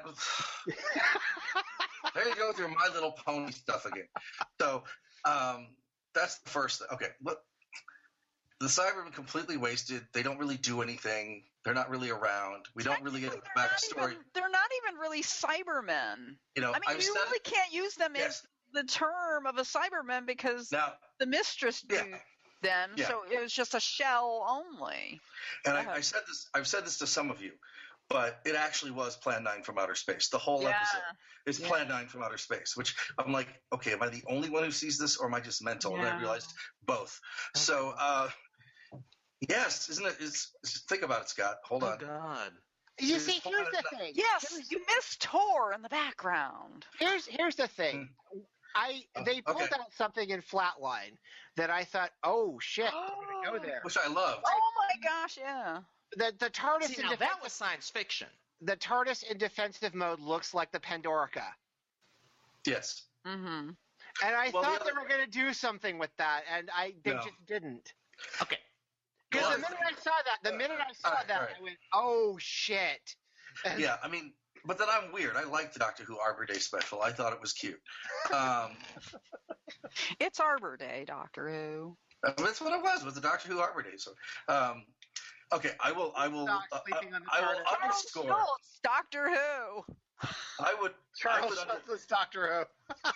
there you go with your My Little Pony stuff again. So um, that's the first. Okay, look, the Cybermen completely wasted. They don't really do anything. They're not really around. We don't really get a They're not backstory. even- They're not even really Cybermen. You know, I mean, I've you said really can't use them Yes. as the term of a Cyberman because now, the mistress do Yeah. then, Yeah. so it was just a shell only. and Go I, ahead. I said this. I've said this to some of you, but it actually was Plan Nine from Outer Space. The whole Yeah. episode is Yeah. Plan Nine from Outer Space. Which I'm like, okay, am I the only one who sees this, or am I just mental? And I Yeah. realized both. So, uh, yes, isn't it? It's, it's- think about it, Scott. Hold Oh, on. God. You Here's see, one here's of the the- thing. Yes, Here's, you missed Tor in the background. here's here's the thing. I Oh, they pulled okay. out something in Flatline that I thought, oh shit, I'm gonna go there. Which I love. Oh my gosh, yeah. The the TARDIS See, in now that defensive, was science fiction. the TARDIS in defensive mode looks like the Pandorica, Yes. Mm-hmm. and I Well, the thought other- they were gonna do something with that, and I they No. just didn't. Okay. Because Well, the minute I saw that, the minute I saw Alright, that, alright. I went, oh shit. And- Yeah, I mean, but then I'm weird. I liked the Doctor Who Arbor Day special. I thought it was cute. Um, It's Arbor Day, Doctor Who. that's what it was. Was the Doctor Who Arbor Day? So, um, okay, I will. I will. Doc Uh, sleeping on the I will TARDIS. Charles underscore. Schultz, Doctor Who. I would. I Charles would under- Schultz was Doctor Who.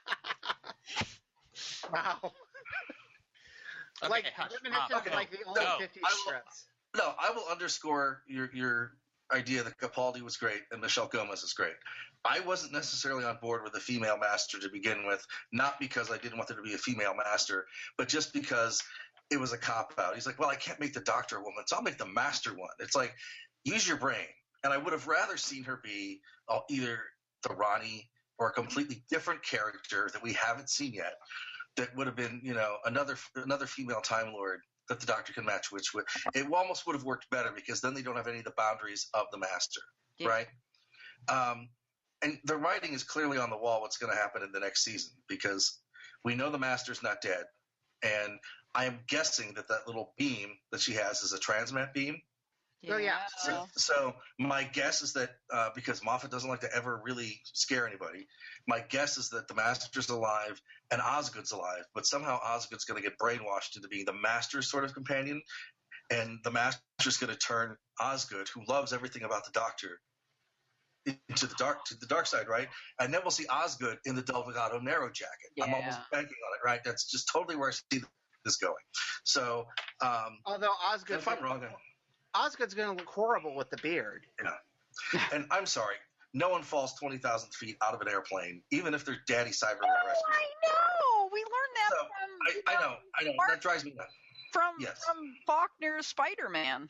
Wow. Okay, like hush. reminiscent Rob, of like no, the only no, fifties I will- strips. No, I will underscore your your idea that Capaldi was great and Michelle Gomez is great. I wasn't necessarily on board with the female master to begin with, not because I didn't want there to be a female master, but just because it was a cop out. He's like, well, I can't make the Doctor a woman, so I'll make the master one. It's like, use your brain. And I would have rather seen her be uh, either the Ronnie or a completely different character that we haven't seen yet. That would have been, you know, another another female Time Lord that the Doctor can match, which would it almost would have worked better because then they don't have any of the boundaries of the Master, Yeah. right? Um, and the writing is clearly on the wall what's going to happen in the next season, because we know the Master's not dead, and I am guessing that that little beam that she has is a transmat beam. Oh, yeah. So, so my guess is that uh, because Moffat doesn't like to ever really scare anybody, my guess is that the Master's alive and Osgood's alive, but somehow Osgood's going to get brainwashed into being the Master's sort of companion, and the Master's going to turn Osgood, who loves everything about the Doctor, into the dark to the dark side, right? And then we'll see Osgood in the Delgado Narrow Jacket. Yeah. I'm almost banking on it, right? That's just totally where I see this going. So, um, although Osgood's if I'm wrong, then Osgood's going to look horrible with the beard. Yeah. And I'm sorry, no one falls twenty thousand feet out of an airplane, even if they're Daddy Cyberman Oh, rescue. I know. We learned that So, from. I, you I know, I know. Mark- That drives me nuts. From Yes. from Faulkner's Spider-Man.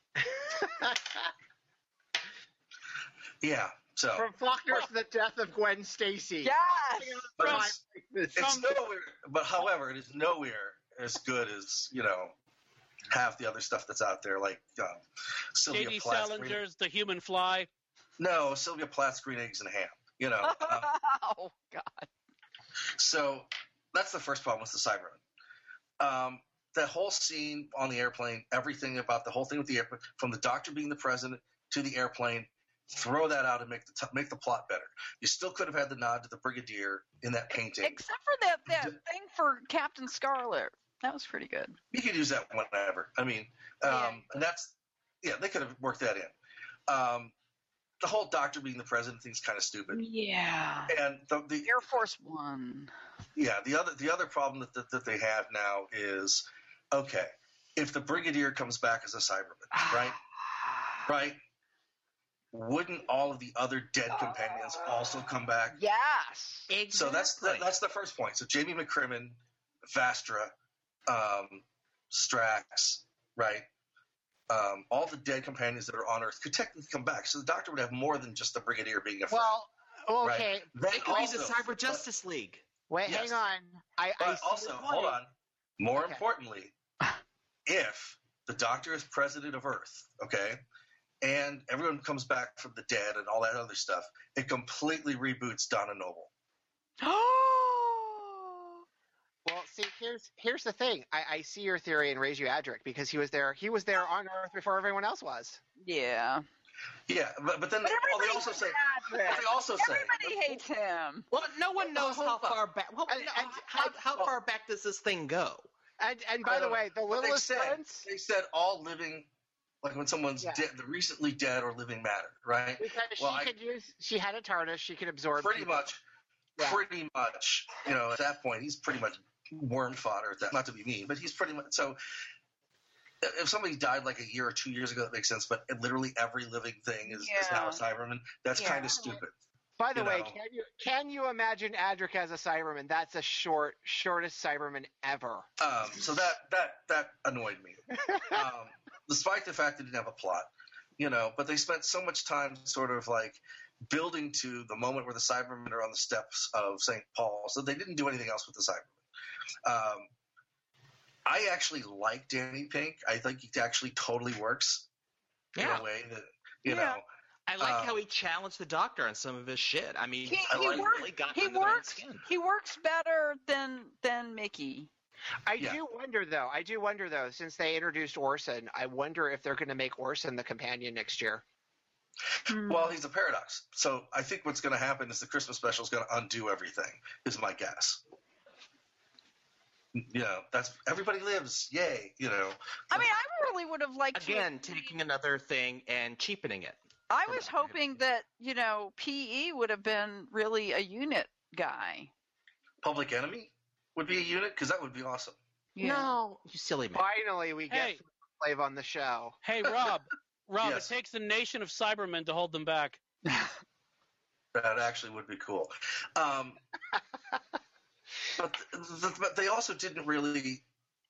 Yeah. So From Faulkner's The Death of Gwen Stacy. Yes. But From, it's, it's nowhere. But however, it is nowhere as good as you know half the other stuff that's out there, like um, Sylvia J D Plath's green, Salinger's The Human Fly. no Sylvia Plath's Green Eggs and Ham. You know. Uh, oh God. so that's the first problem with the Cybermen. Um, that whole scene on the airplane, everything about the whole thing with the airplane, from the Doctor being the president to the airplane. Throw that out and make the t- make the plot better. You still could have had the nod to the Brigadier in that painting. Except for that that thing for Captain Scarlet. That was pretty good. You could use that whenever. I mean, um, Yeah. and that's yeah, they could have worked that in. Um, the whole Doctor being the president thing's kind of stupid. Yeah. And the, the Air Force One. yeah, the other the other problem that, that that they have now is okay, if the Brigadier comes back as a Cyberman, right, right. Wouldn't all of the other dead companions also come back? Yes. Exactly. So that's the, that's the first point. So Jamie McCrimmon, Vastra, um, Strax, right? Um, all the dead companions that are on Earth could technically come back. So the Doctor would have more than just the Brigadier being a friend. Well, right? okay. Then It could also, be the Cyber Justice League. Wait, Yes. hang on. I, But I see also, the hold point. on. More Okay. importantly, if the Doctor is president of Earth, okay, and everyone comes back from the dead and all that other stuff, it completely reboots Donna Noble. Well, see, here's here's the thing. I, I see your theory in Raise You Adric because he was there. He was there on Earth before everyone else was. Yeah. Yeah, but, but then But they, well, they everybody also hates say Adric. but they also say Everybody hates him. Well, no one knows hold how on. far back. Well, And- no, and- how, how far back does this thing go? And and by I the don't way, the know. But they littlest said, prince. they said all living, like when someone's Yeah. dead, the recently dead or living matter, right? Because Well, she I- could use. She had a TARDIS. She could absorb. Pretty people. much, Yeah. pretty much. You know, at that point, he's pretty much worm fodder. At that, not to be mean, but he's pretty much so. If somebody died like a year or two years ago, that makes sense. But literally every living thing is, is now a Yeah. Cyberman. That's Yeah. kind of stupid. By the you way, know. can you can you imagine Adric as a Cyberman? That's a short, shortest Cyberman ever. Um, so that that that annoyed me, um, despite the fact that it didn't have a plot, you know. But they spent so much time sort of like building to the moment where the Cybermen are on the steps of Saint Paul, so they didn't do anything else with the Cybermen. Um, I actually like Danny Pink. I think he actually totally works Yeah. in a way that you Yeah. know. I like Um, how he challenged the Doctor on some of his shit. I mean, He, I he, like work- really got he under the man's works. skin. He works better than than Mickey. I Yeah. do wonder though. I do wonder though. Since they introduced Orson, I wonder if they're going to make Orson the companion next year. Well, he's a paradox. So I think what's going to happen is the Christmas special is going to undo everything. Is my guess. You know, that's everybody lives. Yay! You know. I mean, I really would have liked to- Again, taking another thing and cheapening it. I was hoping that you know P E would have been really a unit guy. Public Enemy would be a unit because that would be awesome. Yeah. No, you silly man. Finally, we get Hey. Slave on the show. Hey, Rob. Rob, Yes. it takes a nation of Cybermen to hold them back. That actually would be cool. Um, but, th- but they also didn't really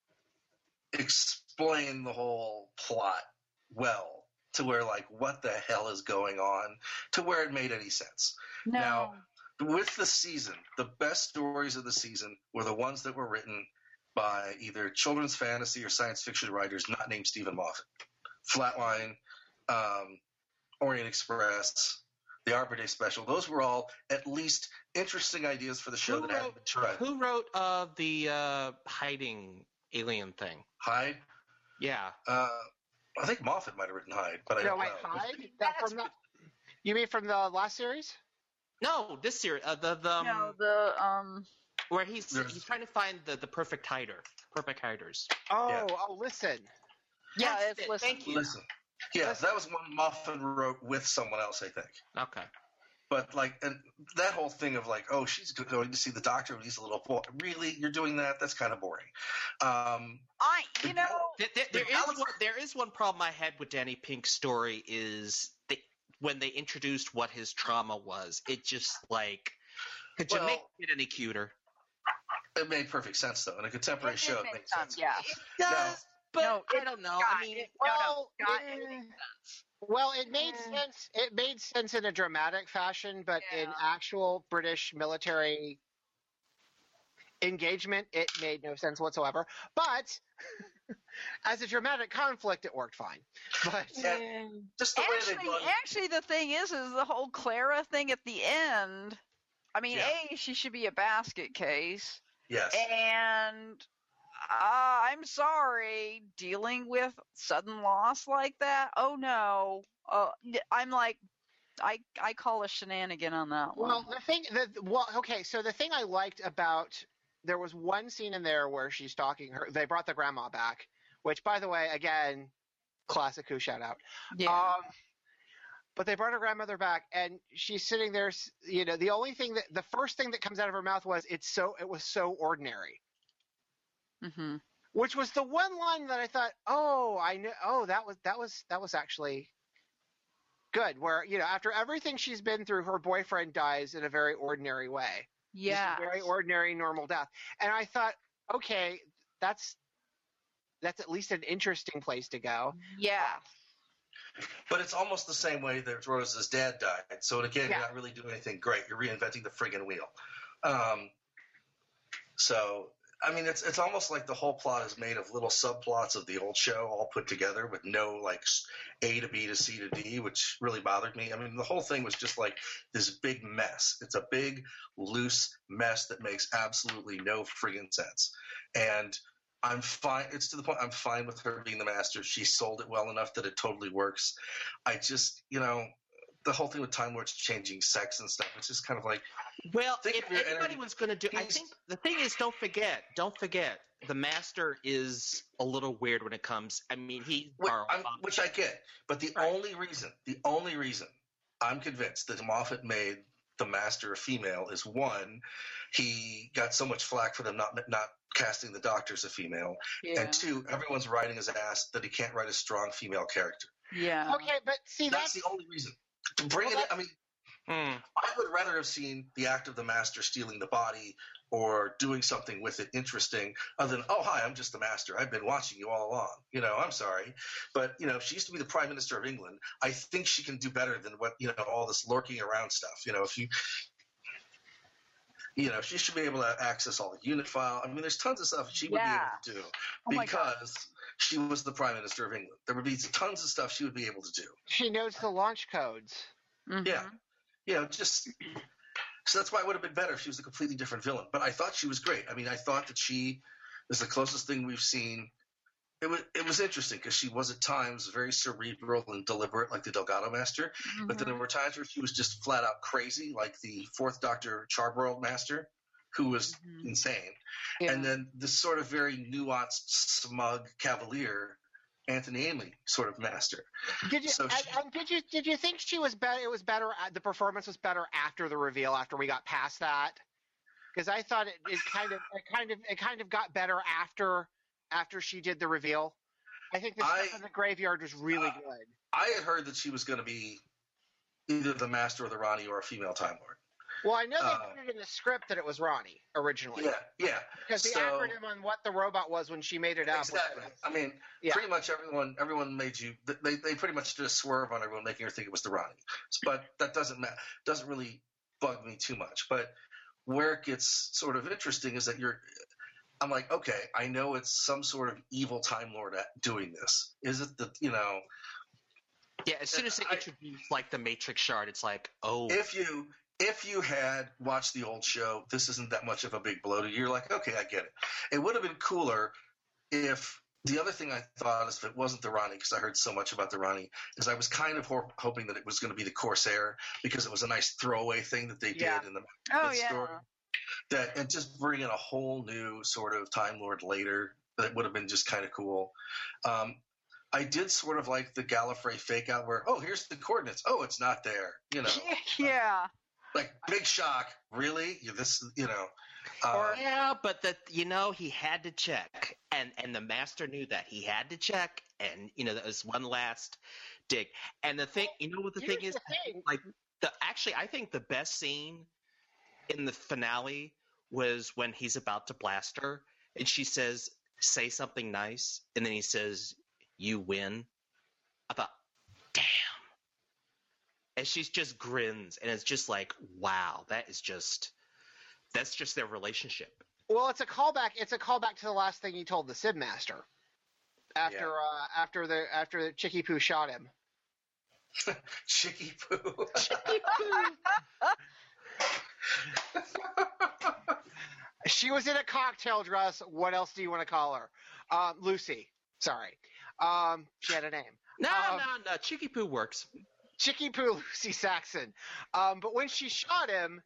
explain the whole plot well to where, like, what the hell is going on, to where it made any sense. No. Now, with the season, the best stories of the season were the ones that were written by either children's fantasy or science fiction writers not named Stephen Moffat. Flatline, um, Orient Express, the Arbor Day special. Those were all at least interesting ideas for the show Who that hadn't wrote, been tried. who wrote uh, the uh, hiding alien thing? Hyde? Yeah. Uh, I think Moffat might have written Hyde, but I No, don't wait, know. Hyde? That from the, you mean from the last series? No, this series, uh, the the um, No, the um. where he's There's- he's trying to find the, the perfect hider, perfect hiders. Oh, Yeah. oh, listen. Yeah, That's it's it. listen. Thank you. Listen. Yeah, that was one Moffat wrote with someone else, I think. Okay. But like, and that whole thing of like, oh, she's going to see the doctor when he's a little boy. Really, you're doing that? That's kind of boring. Um, I, you know, There, there, there The is Alex- one, there is one problem I had with Danny Pink's story is they, when they introduced what his trauma was, it just like could you Well- make it any cuter? it made perfect sense though. In a contemporary it show, did it make makes sense, sense. yeah. It does, but No, I it- don't know. God, I mean, it- Well, no, no, God, eh, it makes sense. well, it made Eh. sense. It made sense in a dramatic fashion, but in Yeah. actual British military engagement, it made no sense whatsoever. But as a dramatic conflict, it worked fine. But Yeah. Just the way they Actually, brought actually, the thing is, is the whole Clara thing at the end. I mean, Yeah. A, she should be a basket case. yes. And uh, I'm sorry, dealing with sudden loss like that. Oh no, uh, I'm like, I I call a shenanigan on that one. well, the thing that well, okay, so the thing I liked about there was one scene in there where she's talking her. They brought the grandma back, which, by the way, again, classic Who shout out. yeah, Um, but they brought her grandmother back, and she's sitting there. s- You know, the only thing that the first thing that comes out of her mouth was, "It's so it was so ordinary," hmm which was the one line that I thought, "Oh, I know. Oh, that was that was that was actually good." Where you know, after everything she's been through, her boyfriend dies in a very ordinary way. Just yeah, a very ordinary, normal death. And I thought, okay, that's that's at least an interesting place to go. yeah, But it's almost the same way that Rose's dad died. So again, Yeah. you're not really doing anything great. You're reinventing the friggin' wheel. Um, so I mean, it's it's almost like the whole plot is made of little subplots of the old show all put together with no like s- A to B to C to D, which really bothered me. I mean, the whole thing was just like this big mess. It's a big loose mess that makes absolutely no friggin' sense. And I'm fine. It's to the point I'm fine with her being the master. She sold it well enough that it totally works. I just, you know, the whole thing with Time Lords changing sex and stuff, it's just kind of like, Well, Think if of your anybody energy. was going to do, I He's- think the thing is, don't forget, don't forget, the master is a little weird when it comes. I mean, he Which, Carl I'm, Bob- which I get, but the Right. only reason, the only reason I'm convinced that Moffat made the master a female is one, he got so much flack for them not not casting the doctor as a female, yeah, and two, everyone's writing his ass that he can't write a strong female character. yeah. Okay, but see, That's that's, the only reason. To bring Well, it, in, I mean, Hmm. I would rather have seen the act of the master stealing the body or doing something with it interesting other than, oh, hi, I'm just the master. I've been watching you all along. You know, I'm sorry. But, you know, she used to be the prime minister of England. I think she can do better than what, you know, all this lurking around stuff. You know, if you, you know, she should be able to access all the unit file. I mean, there's tons of stuff she would Yeah. be able to do Oh my God. because she was the prime minister of England. There would be tons of stuff she would be able to do. she knows the launch codes. Mhm. Yeah. You know, just so that's why it would have been better if she was a completely different villain. But I thought she was great. I mean, I thought that she is the closest thing we've seen. It was it was interesting because she was at times very cerebral and deliberate, like the Delgado Master. But then there were times where she was just flat out crazy, like the Fourth Doctor Charbroiled Master, who was Mhm. insane. Yeah. And then this sort of very nuanced, smug cavalier, Anthony Ainley sort of master. Did you? So and, she- and did you? Did you think she was better? It was better. The performance was better after the reveal. After we got past that, because I thought it, it kind of, it kind of, it kind of got better after after she did the reveal. I think the stuff I- in the graveyard was really uh, good. I had heard that she was going to be either the Master or the Ronnie or a female Time Lord. Well, I know they uh, put it in the script that it was Ronnie originally. Yeah, yeah. Because the So- acronym on what the robot was when she made it up. was- Exactly. I mean, Yeah. pretty much everyone everyone made you. They they pretty much just swerve on everyone, making her think it was the Ronnie. But that doesn't ma- doesn't really bug me too much. But where it gets sort of interesting is that you're. I'm like, okay, I know it's some sort of evil Time Lord at doing this. Is it the you know? Yeah, as soon as they I- introduce like the Matrix shard, it's like, oh, If you if you had watched the old show, this isn't that much of a big blow to you. You're like, okay, I get it. It would have been cooler if the other thing I thought is if it wasn't the Ronnie, because I heard so much about the Ronnie, is I was kind of ho- hoping that it was going to be the Corsair because it was a nice throwaway thing that they Yeah. did in the Oh the yeah. story. That and just bring in a whole new sort of Time Lord later. That would have been just kind of cool. Um, I did sort of like the Gallifrey fake out where, oh, here's the coordinates. Oh, it's not there. You know, Yeah. like big shock. Really? You this? You know. Uh, Or, yeah, but that you know he had to check, and and the master knew that he had to check, and you know that was one last dig. And the thing, you know what the Here's thing is, the thing. like the actually, I think the best scene in the finale was when he's about to blast her, and she says, "Say something nice," and then he says, "You win." I thought, damn. And she just grins, and it's just like, wow, that is just. That's just their relationship. Well, it's a callback. It's a callback to the last thing he told the Sid Master after uh, after the after the Chicky Poo shot him. Chicky Poo. She was in a cocktail dress. What else do you want to call her? Um, Lucy. Sorry. Um, she had a name. No, Um, no, no. Chicky Poo works. Chicky Poo Lucy Saxon. Um, but when she shot him,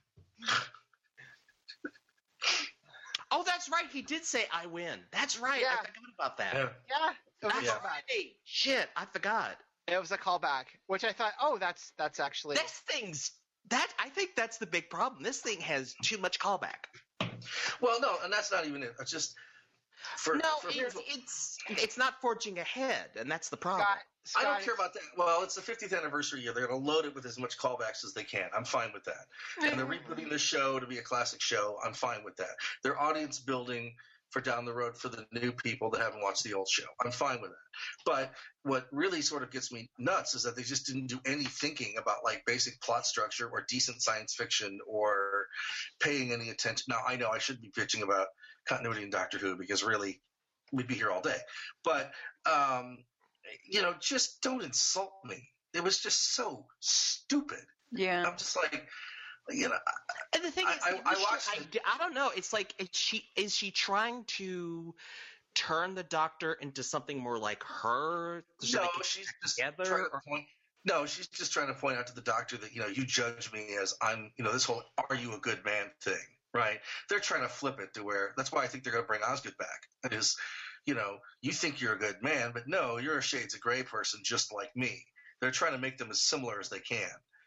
Oh, that's right. He did say, "I win." That's right. Yeah. I forgot about that. Yeah. yeah, it was That's a callback. right. Shit, I forgot. It was a callback, which I thought, oh, that's that's actually This thing's that. I think that's the big problem. This thing has too much callback. Well, no, and that's not even it. It's just for no, for it's, people- it's it's not forging ahead, and that's the problem. Scott. I don't Scott, care about that. Well, it's the fiftieth anniversary year. They're going to load it with as much callbacks as they can. I'm fine with that. And they're rebooting the show to be a classic show. I'm fine with that. They're audience building for down the road for the new people that haven't watched the old show. I'm fine with that. But what really sort of gets me nuts is that they just didn't do any thinking about like basic plot structure or decent science fiction or paying any attention. Now, I know I should be bitching about continuity in Doctor Who because really we'd be here all day. But, um, you know, just don't insult me. It was just so stupid. Yeah. I'm just like, you know, And the thing I- is, I- in I the show, watched I, it. d- I don't know. It's like, is she is she trying to turn the Doctor into something more like her? So they no, can she's get just together. trying to or- point. No, she's just trying to point out to the Doctor that, you know, you judge me as I'm, you know, this whole "are you a good man" thing, right? They're trying to flip it to where that's why I think they're going to bring Osgood back. It is, you know, you think you're a good man, but no, you're a shades of gray person just like me. They're trying to make them as similar as they can.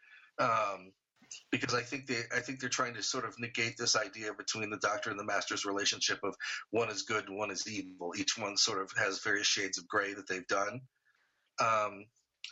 Um, because I think they, I think they're trying to sort of negate this idea between the Doctor and the Master's relationship of one is good and one is evil. Each one sort of has various shades of gray that they've done. Um,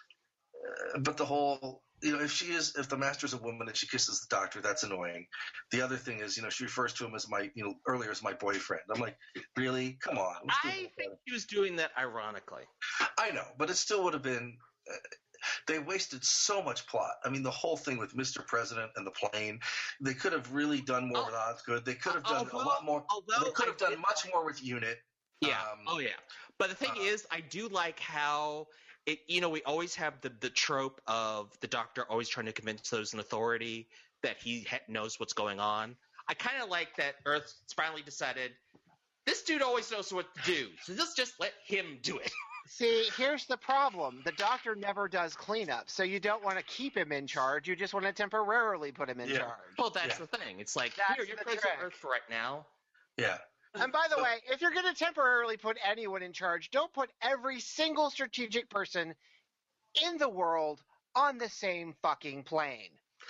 uh, but the whole, you know, if she is, if the Master's a woman and she kisses the Doctor, that's annoying. The other thing is, you know, she refers to him as my, you know, earlier as my boyfriend. I'm like, really? Come on. Let's do I it. think she was doing that ironically. I know, but it still would have been. Uh, they wasted so much plot. I mean, the whole thing with Mister President and the plane. They could have really done more Oh. with Osgood. They could have done Although- a lot more. although They could I have done did much like- more with Unit. Yeah. Um, oh yeah. But the thing uh, is, I do like how it. You know, we always have the the trope of the Doctor always trying to convince those in authority that he ha- knows what's going on. I kind of like that Earth finally decided this dude always knows what to do, so let's just let him do it. see, here's the problem: the Doctor never does cleanup, so you don't want to keep him in charge. You just want to temporarily put him in Yeah. charge. Well, that's Yeah. the thing. It's like That's here, you're the president of trick. Earth for right now. yeah. And by the way, if you're going to temporarily put anyone in charge, don't put every single strategic person in the world on the same fucking plane.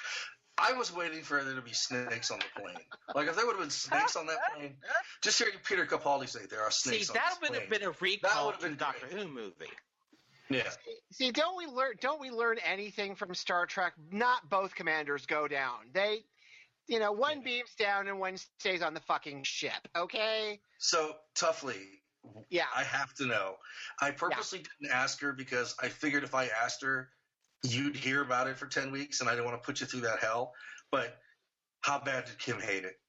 I was waiting for there to be snakes on the plane. Like if there would have been snakes on that plane, just hearing Peter Capaldi say there are See, snakes on that this would have plane. been a That recall would have to the been Doctor great. Who movie. Yeah. See, don't we learn? Don't we learn anything from Star Trek? Not both commanders go down. They, you know, one beams down and one stays on the fucking ship. Okay. So toughly, Yeah. I have to know. I purposely didn't ask her because I figured if I asked her, you'd hear about it for ten weeks, and I didn't want to put you through that hell. But how bad did Kim hate it?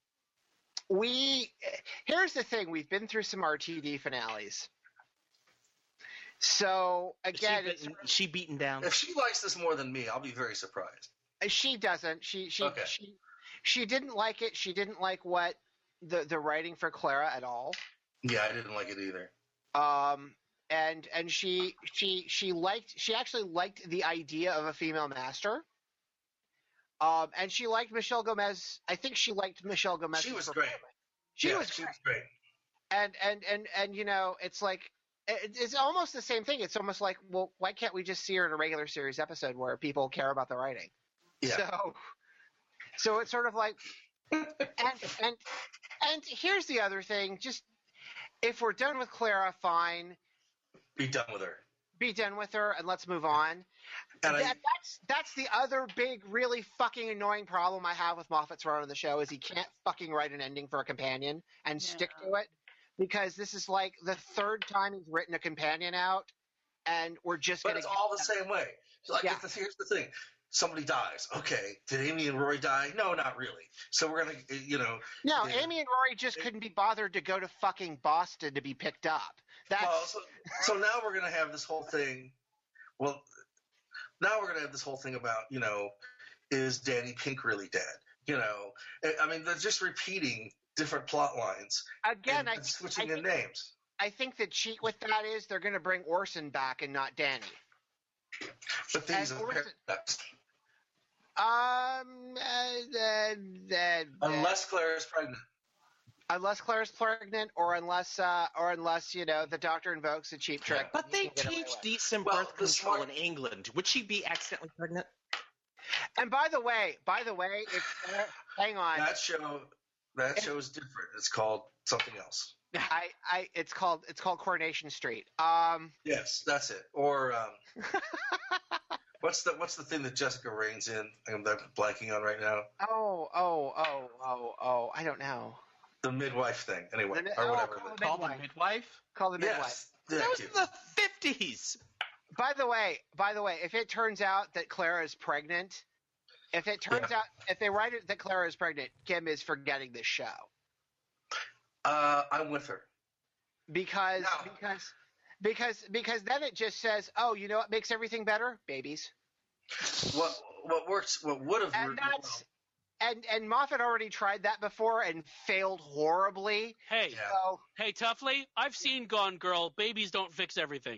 We here's the thing: we've been through some R T D finales. So again, she, it's, beaten, she beaten down. If she likes this more than me, I'll be very surprised. she doesn't. She she Okay. she she didn't like it. She didn't like what the the writing for Clara at all. Yeah, I didn't like it either. Um, and and she she she liked she actually liked the idea of a female master. Um, and she liked Michelle Gomez. I think she liked Michelle Gomez. She was great. She yeah, was she great. was great. And and and and you know, it's like it, it's almost the same thing. It's almost like, well, why can't we just see her in a regular series episode where people care about the writing? Yeah. So, so it's sort of like, and and and here's the other thing. Just if we're done with Clara, fine. Be done with her. Be done with her, and let's move on. And that, I, that's that's the other big, really fucking annoying problem I have with Moffat's run on the show is he can't fucking write an ending for a companion and Yeah. stick to it, because this is like the third time he's written a companion out, and we're just but gonna. it's get all the that. same way. Like, Yeah. it's the, here's the thing. Somebody dies. Okay. Did Amy and Rory die? No, not really. So we're going to, you know. No, yeah. Amy and Rory just couldn't be bothered to go to fucking Boston to be picked up. That's Well, so, so now we're going to have this whole thing. Well, now we're going to have this whole thing about, you know, is Danny Pink really dead? You know, I mean, they're just repeating different plot lines again. and, I, and switching I the think, names. I think the cheat with that is they're going to bring Orson back and not Danny. But these and are Orson- paradox. Um, uh, uh, uh, Unless Claire is pregnant. unless Claire's pregnant, or unless, uh, or unless you know the doctor invokes a cheap trick. But they you can get away teach with. decent Well, birth the control smart- in England. Would she be accidentally pregnant? And by the way, by the way, it's uh, hang on. That show, that show is different. It's called something else. I, I, it's called, it's called Coronation Street. Um, Yes, that's it. Or um, what's the what's the thing that Jessica Raines in? I'm blanking on right now. oh, oh, oh, oh, oh, I don't know. The midwife thing, anyway, The- or oh, whatever. call the- the Called the midwife. midwife? Call the midwife. Yes, That thank was you. the fifties. By the way, by the way, if it turns out that Clara is pregnant, if it turns Yeah. out, if they write it that Clara is pregnant, Kim is forgetting this show Uh, I'm with her. because No. because because because then it just says, oh, you know what makes everything better? Babies. What what works? What would have And worked? that's and and Moffat already tried that before and failed horribly. Hey, Yeah. So hey, Toughly, I've seen Gone Girl. Babies don't fix everything.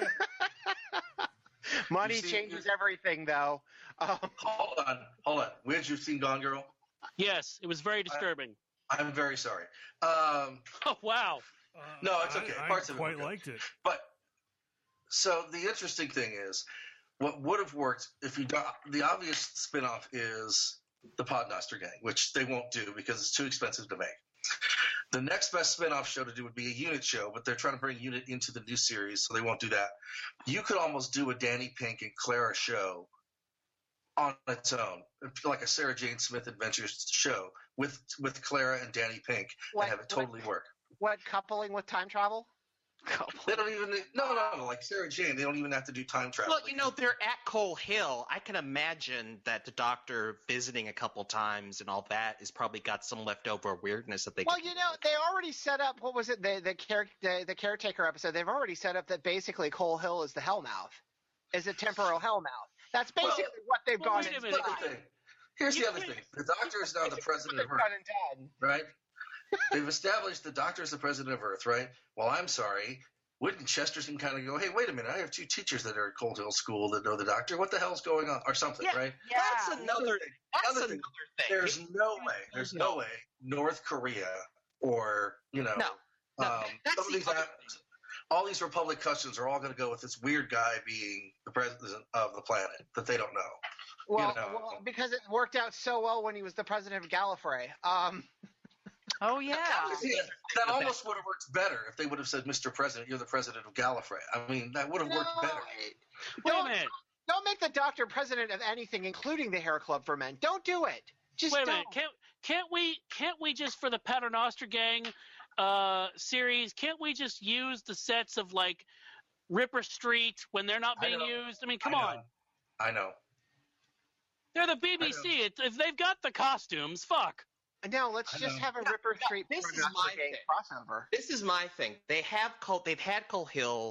money You see- changes everything, though. Um, Hold on, hold on. Where'd you see Gone Girl? Yes, it was very disturbing. I'm very sorry. Um, Oh wow. No, it's okay. I, I Parts of it quite were good. liked it. but so the interesting thing is, what would have worked if you do, the obvious spin-off is the Podnoster Gang, which they won't do because it's too expensive to make. The next best spin-off show to do would be a Unit show, but they're trying to bring Unit into the new series, so they won't do that. You could almost do a Danny Pink and Clara show on its own, like a Sarah Jane Smith Adventures show with with Clara and Danny Pink, What- and have it totally work. what coupling with time travel? They don't even no no no like Sarah Jane. They don't even have to do time travel. Well, you know, they're at Coal Hill. I can imagine that the doctor visiting a couple times and all that has probably got some leftover weirdness that they Well, could you know, they already set up. What was it? The the, care, the the caretaker episode. They've already set up that basically Coal Hill is the Hellmouth, is a temporal Hellmouth. That's basically Well, what they've well, gone wait a into. minute. Here's the thing. Here's the other thing. The Doctor is now the president of Done Earth, and done. right? They've established the Doctor is the president of Earth, right? Well, I'm sorry. Wouldn't Chesterton kind of go, hey, wait a minute, I have two teachers that are at Cold Hill School that know the Doctor. What the hell's going on? Or something, Yeah. right? Yeah. That's another. That's Other another thing, thing. There's no way, there's no way North Korea or, you know, No. No, um, that's some of the these, other a- all these Republic customs are all going to go with this weird guy being the president of the planet that they don't know. Well, you know. well, because it worked out so well when he was the president of Gallifrey. Um, Oh yeah. See, that almost would have worked better if they would have said, Mister President, you're the president of Gallifrey. I mean, that would have worked no, better. Wait a don't, minute. don't make the Doctor president of anything, including the Hair Club for Men. Don't do it. Just Wait a don't. minute. Can't can't we can't we just for the Paternoster Gang uh, series? Can't we just use the sets of like Ripper Street when they're not I being know. used? I mean, come I know. on. I know. They're the B B C. It, if they've got the costumes, fuck. No, let's I just know. have a No, Ripper no, Street this is Paternoster my Gang thing. crossover. This is my thing. They have Col- They've had Coal Hill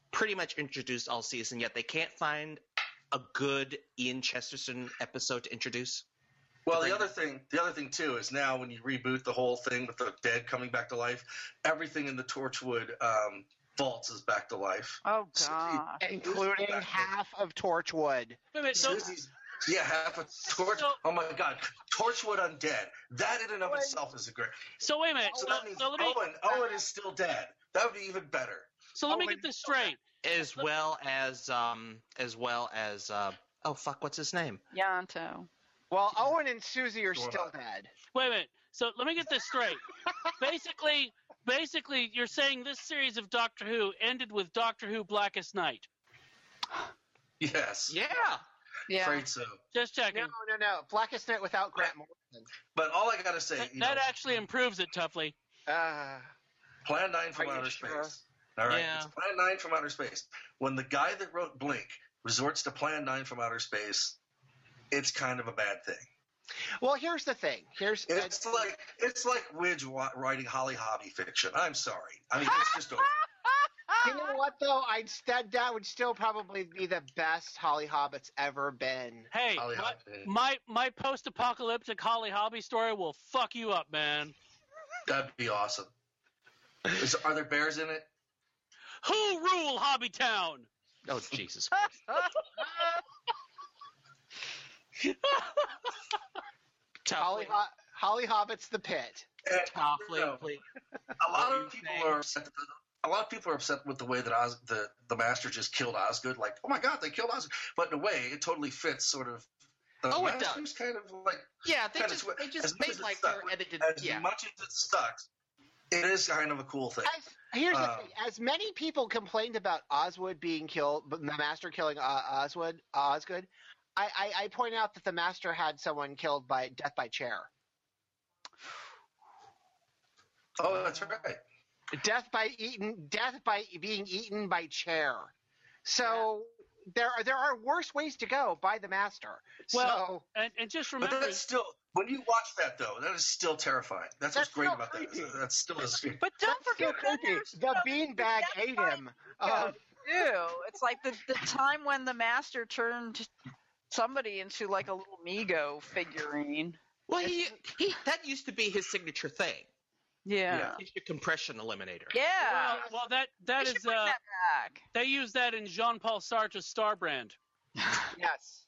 pretty much introduced all season, yet they can't find a good Ian Chesterton episode to introduce? Well, the other thing, the other thing too, is now when you reboot the whole thing with the dead coming back to life, everything in the Torchwood um, vaults is back to life. Oh So god. including half of Torchwood. Wait a minute, so, Susie's- yeah, half a torch. So- oh my God, Torchwood undead. That in and of itself is a great. so wait a minute. So So, that means so let me Owen, Owen is still dead. That would be even better. so let me Owen get this straight. As well as, um, as well as, uh, oh fuck, what's his name? Yanto. Well, Owen and Susie are Going still on. dead. Wait a minute. So let me get this straight. basically, basically, you're saying this series of Doctor Who ended with Doctor Who Blackest Night. Yes. Yeah. Yeah. Afraid so. Just checking. No, no, no. Blackest Night without Grant Morrison. But all I gotta say, that you that know, actually improves it, Tuffley. Uh, Plan nine from Are you outer sure? space. All right, Yeah. it's Plan nine from outer space. When the guy that wrote Blink resorts to Plan nine from outer space, it's kind of a bad thing. well, here's the thing. Here's It's like it's like Widge wa- writing Holly Hobby fiction. I'm sorry. I mean, it's just over. you know what though? I'd that that would still probably be the best Holly Hobbit's ever been. Hey, Holly my, Hobby. my my post-apocalyptic Holly Hobby story will fuck you up, man. That'd be awesome. Is, are there bears in it? Who rule Hobbytown? Oh, Jesus. Holly Tough. Ho- Holly Hobbit's the pit. And, Toughley, you know, please. a lot What do of you people think? are upset. A lot of people are upset with the way that Oz, the the Master just killed Osgood. Like, oh my God, they killed Osgood. But in a way, it totally fits sort of. The Oh, it Master's kind of like Yeah, they kind just, of they as just much made as it like stuck, their edited. as Yeah. much as it stuck, it is kind of a cool thing. As, here's the Um, thing: as many people complained about Osgood being killed, but the Master killing uh, Osgood, Osgood, I, I, I point out that the Master had someone killed by death by chair. Oh, that's right. Death by eaten, death by being eaten by chair. So there are there are worse ways to go by the Master. Well, so and, and just But remember, that's still when you watch that though, that is still terrifying. That's, That's what's great still about creepy. that. That's still a scary. But don't that's forget so then creepy. there's, The you know, beanbag that's ate fine. him. Yeah, Um, too. It's like the the time when the Master turned somebody into like a little Mego figurine. Well, he, he that used to be his signature thing. Yeah. He's your compression eliminator. Yeah. well, well, that that They is should bring uh, that back. they use that in Jean-Paul Sartre's Star Brand. yes.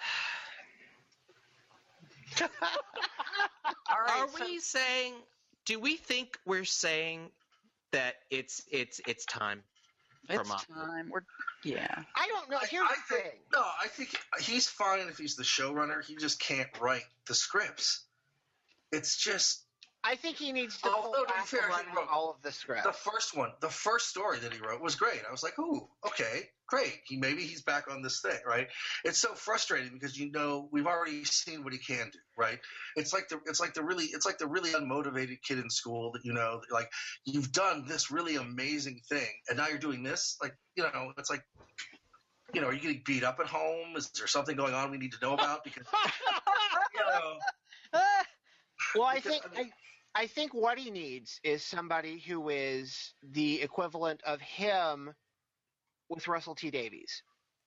All right. Are so- we saying? Do we think we're saying that it's it's it's time for it's Moffat? time. We're yeah. I don't know. Here's I the think, thing. no, I think he's fine if he's the showrunner. He just can't write the scripts. It's just I think he needs to Although, pull to be back fair, from he writing wrote all of the script. the first one. The first story that he wrote was great. I was like, ooh, okay, great. He maybe he's back on this thing, right? It's so frustrating because you know we've already seen what he can do, right? It's like the it's like the really it's like the really unmotivated kid in school that you know like you've done this really amazing thing and now you're doing this, like you know it's like. You know, are you getting beat up at home? Is there something going on we need to know about? Because you know, well, I because- think I, I think what he needs is somebody who is the equivalent of him with Russell T Davies.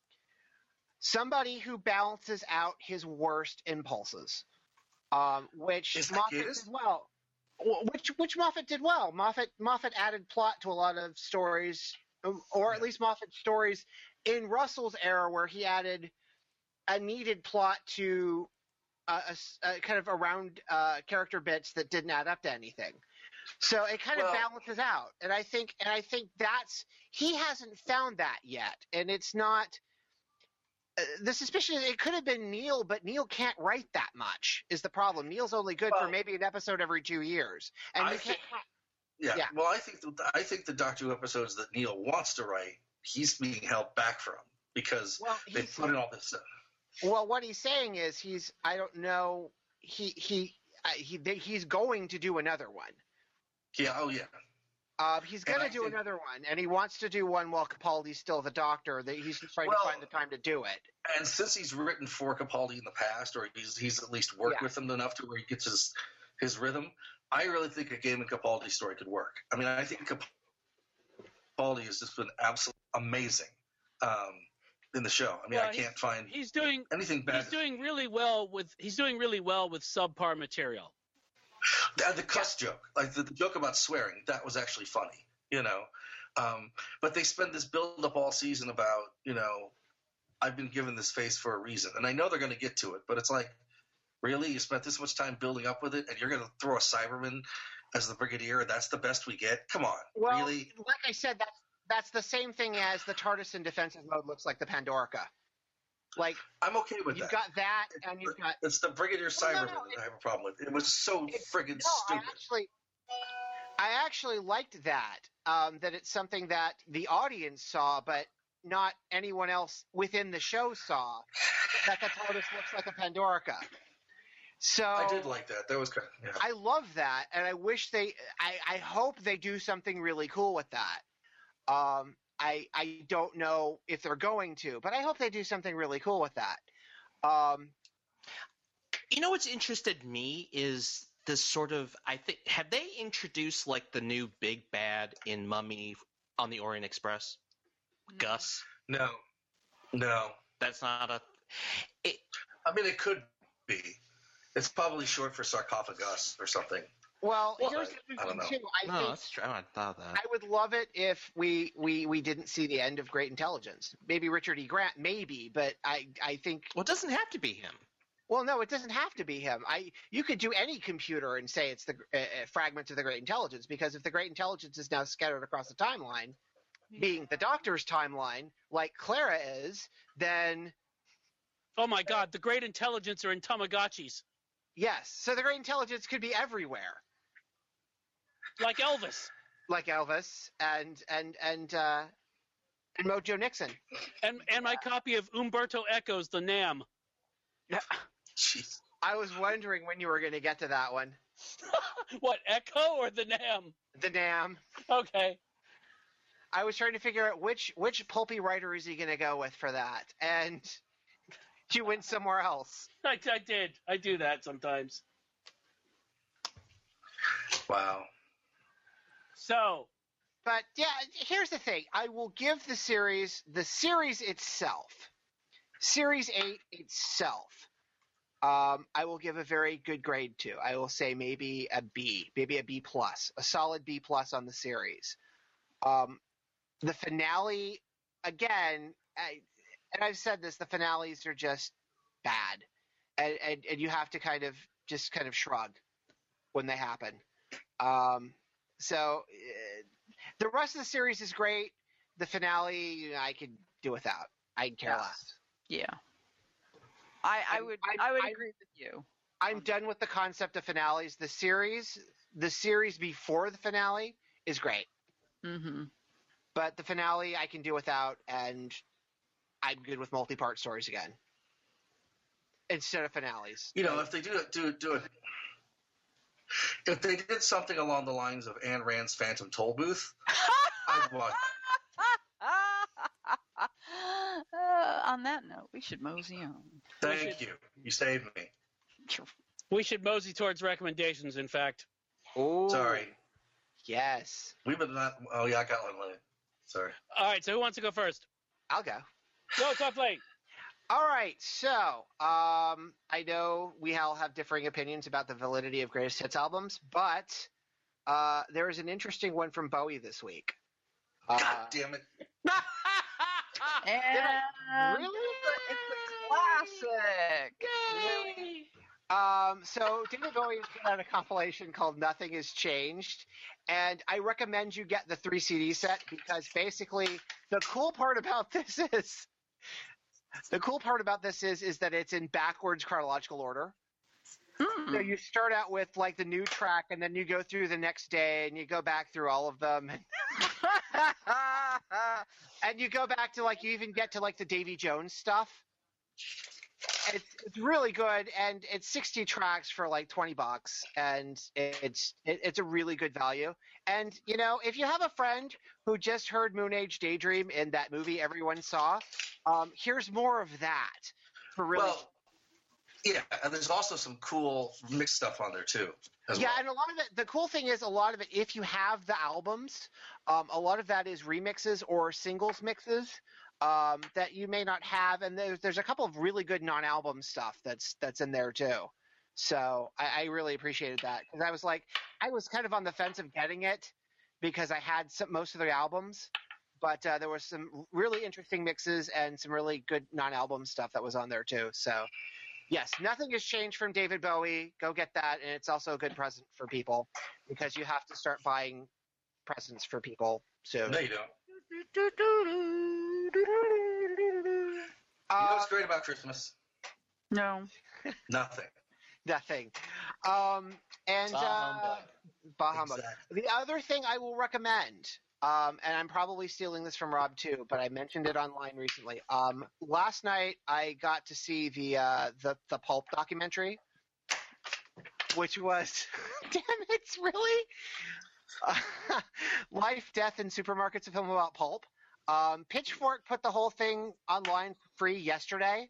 Somebody who balances out his worst impulses, um, which Is that Moffat Gatiss? did well. Wh- Which which Moffat did well. Moffat Moffat added plot to a lot of stories, um, or at least Moffat's stories in Russell's era, where he added a needed plot to uh, a s- a kind of around uh, character bits that didn't add up to anything. So it kind Well- of balances out, and I think and I think that's he hasn't found that yet, and it's not. Uh, the suspicion is it could have been Neil, but Neil can't write that much. Is the problem? Neil's only good for Well, maybe an episode every two years, and I you can't. think- yeah. Yeah. Well, I think the, I think the Doctor Who episodes that Neil wants to write, he's being held back from because Well, they he's- put in all this stuff. Well, what he's saying is he's I don't know he he uh, he they, he's going to do another one. Yeah. Oh, yeah. Uh, he's And going I to do think- another one, and he wants to do one while Capaldi's still the Doctor. That he's trying Well- to find the time to do it. And since he's written for Capaldi in the past, or he's he's at least worked Yeah. with him enough to where he gets his his rhythm, I really think a Gaiman Capaldi story could work. I mean, I think Capaldi has just been absolutely amazing um, in the show. I mean, Well, I can't he's- find He's doing anything bad. he's doing really well with he's doing really well with subpar material. The, the cuss joke, like the, the joke about swearing, that was actually funny, you know. Um, but they spend this build up all season about, you know, I've been given this face for a reason, and I know they're going to get to it, but it's like, really, you spent this much time building up with it, and you're going to throw a Cyberman as the Brigadier, and that's the best we get? Come on, Well, really? like I said, that's that's the same thing as the TARDIS in defensive mode looks like the Pandorica. Like I'm okay with you've that. got that, and you've got It's the Brigadier Well, no, Cyberman no, that I have a problem with. It was so it- friggin' no, I stupid. actually, I actually liked that. Um, that it's something that the audience saw, but not anyone else within the show saw. That the TARDIS looks like a Pandorica. So I did like that. That was kind of, yeah. I love that, and I wish they. I, I hope they do something really cool with that. Um, I I don't know if they're going to, but I hope they do something really cool with that. Um, You know what's interested me is this sort of, I think, have they introduced like the new big bad in Mummy on the Orient Express? Gus? No, no. That's not a. It, I mean, it could be. It's probably short for sarcophagus or something. well, Well, here's I- the I don't thing know. too. I no, think that's true. I thought that. I would love it if we, we we didn't see the end of Great Intelligence. Maybe Richard E. Grant, maybe, but I I think Well, it doesn't have to be him. well, no, it doesn't have to be him. I you could do any computer and say it's the uh, uh, fragments of the Great Intelligence, because if the Great Intelligence is now scattered across the timeline, being the Doctor's timeline, like Clara is, then Oh my God, the great intelligence are in Tamagotchis, yes. So the Great Intelligence could be everywhere, like Elvis like Elvis and and and uh, and Mojo Nixon. and and my copy of Umberto Eco's The Nam. Jeez. I was wondering when you were going to get to that one. What, Echo or The Nam? The Nam. Okay. I was trying to figure out which which pulpy writer is he going to go with for that, and you went somewhere else. I, I did. I do that sometimes. Wow. So, But yeah, here's the thing. I will give the series, the series itself, Series eight itself, um, I will give a very good grade to. I will say maybe a B, maybe a B plus, a solid B plus on the series. Um, the finale, again, I, and I've said this, the finales are just bad, and, and and you have to kind of just kind of shrug when they happen. Um, so uh, the rest of the series is great. The finale, you know, I could do without. I care Yeah. less. Yeah. I, I I'm- would I'm- I would I'm- agree with you. I'm done with the concept of finales. The series, the series before the finale is great, Mm-hmm. but the finale I can do without, and I'm good with multi-part stories again instead of finales. You know, if they do it, do it, do it. If they did something along the lines of Ayn Rand's Phantom Toll Booth, I'd watch. uh, on that note, we should mosey on. Thank you. You saved me. we should mosey towards recommendations, in fact. Oh, Sorry. Yes, We've been not. Oh yeah, I got one. Later. Sorry. All right, so who wants to go first? I'll go. Go, Tough Lane. All right, so um, I know we all have differing opinions about the validity of greatest hits albums, but uh, there is an interesting one from Bowie this week. Uh, God damn it. And really? it's a classic. Um, so David Bowie has put out a compilation called Nothing Has Changed, and I recommend you get the three C D set because basically the cool part about this is the cool part about this is is that it's in backwards chronological order. So you start out with like the new track, and then you go through the next day, and you go back through all of them, and, and you go back to like you even get to like the Davy Jones stuff. It's it's really good, and it's sixty tracks for like twenty bucks, and it's it, it's a really good value. And you know, if you have a friend who just heard Moon Age Daydream in that movie everyone saw, um, here's more of that for really. Well, Yeah, and there's also some cool mixed stuff on there too. As yeah, well. and a lot of it, the cool thing is a lot of it, if you have the albums, um, a lot of that is remixes or singles mixes um, that you may not have. And there's, there's a couple of really good non-album stuff that's that's in there too. So I, I really appreciated that because I was like, I was kind of on the fence of getting it because I had some, most of their albums, but uh, there was some really interesting mixes and some really good non-album stuff that was on there too. So yes, nothing has changed from David Bowie. Go get that, and it's also a good present for people because you have to start buying presents for people soon. No, you don't. Uh, you know what's great about Christmas? No. Nothing. Nothing. Um, and Bah uh, humbug. bah humbug. Exactly. The other thing I will recommend, um, and I'm probably stealing this from Rob too, but I mentioned it online recently. Um, last night I got to see the uh, the the Pulp documentary, which was, damn it, really, uh, Life, Death, and Supermarkets, a film about pulp. Um, Pitchfork put the whole thing online for free yesterday.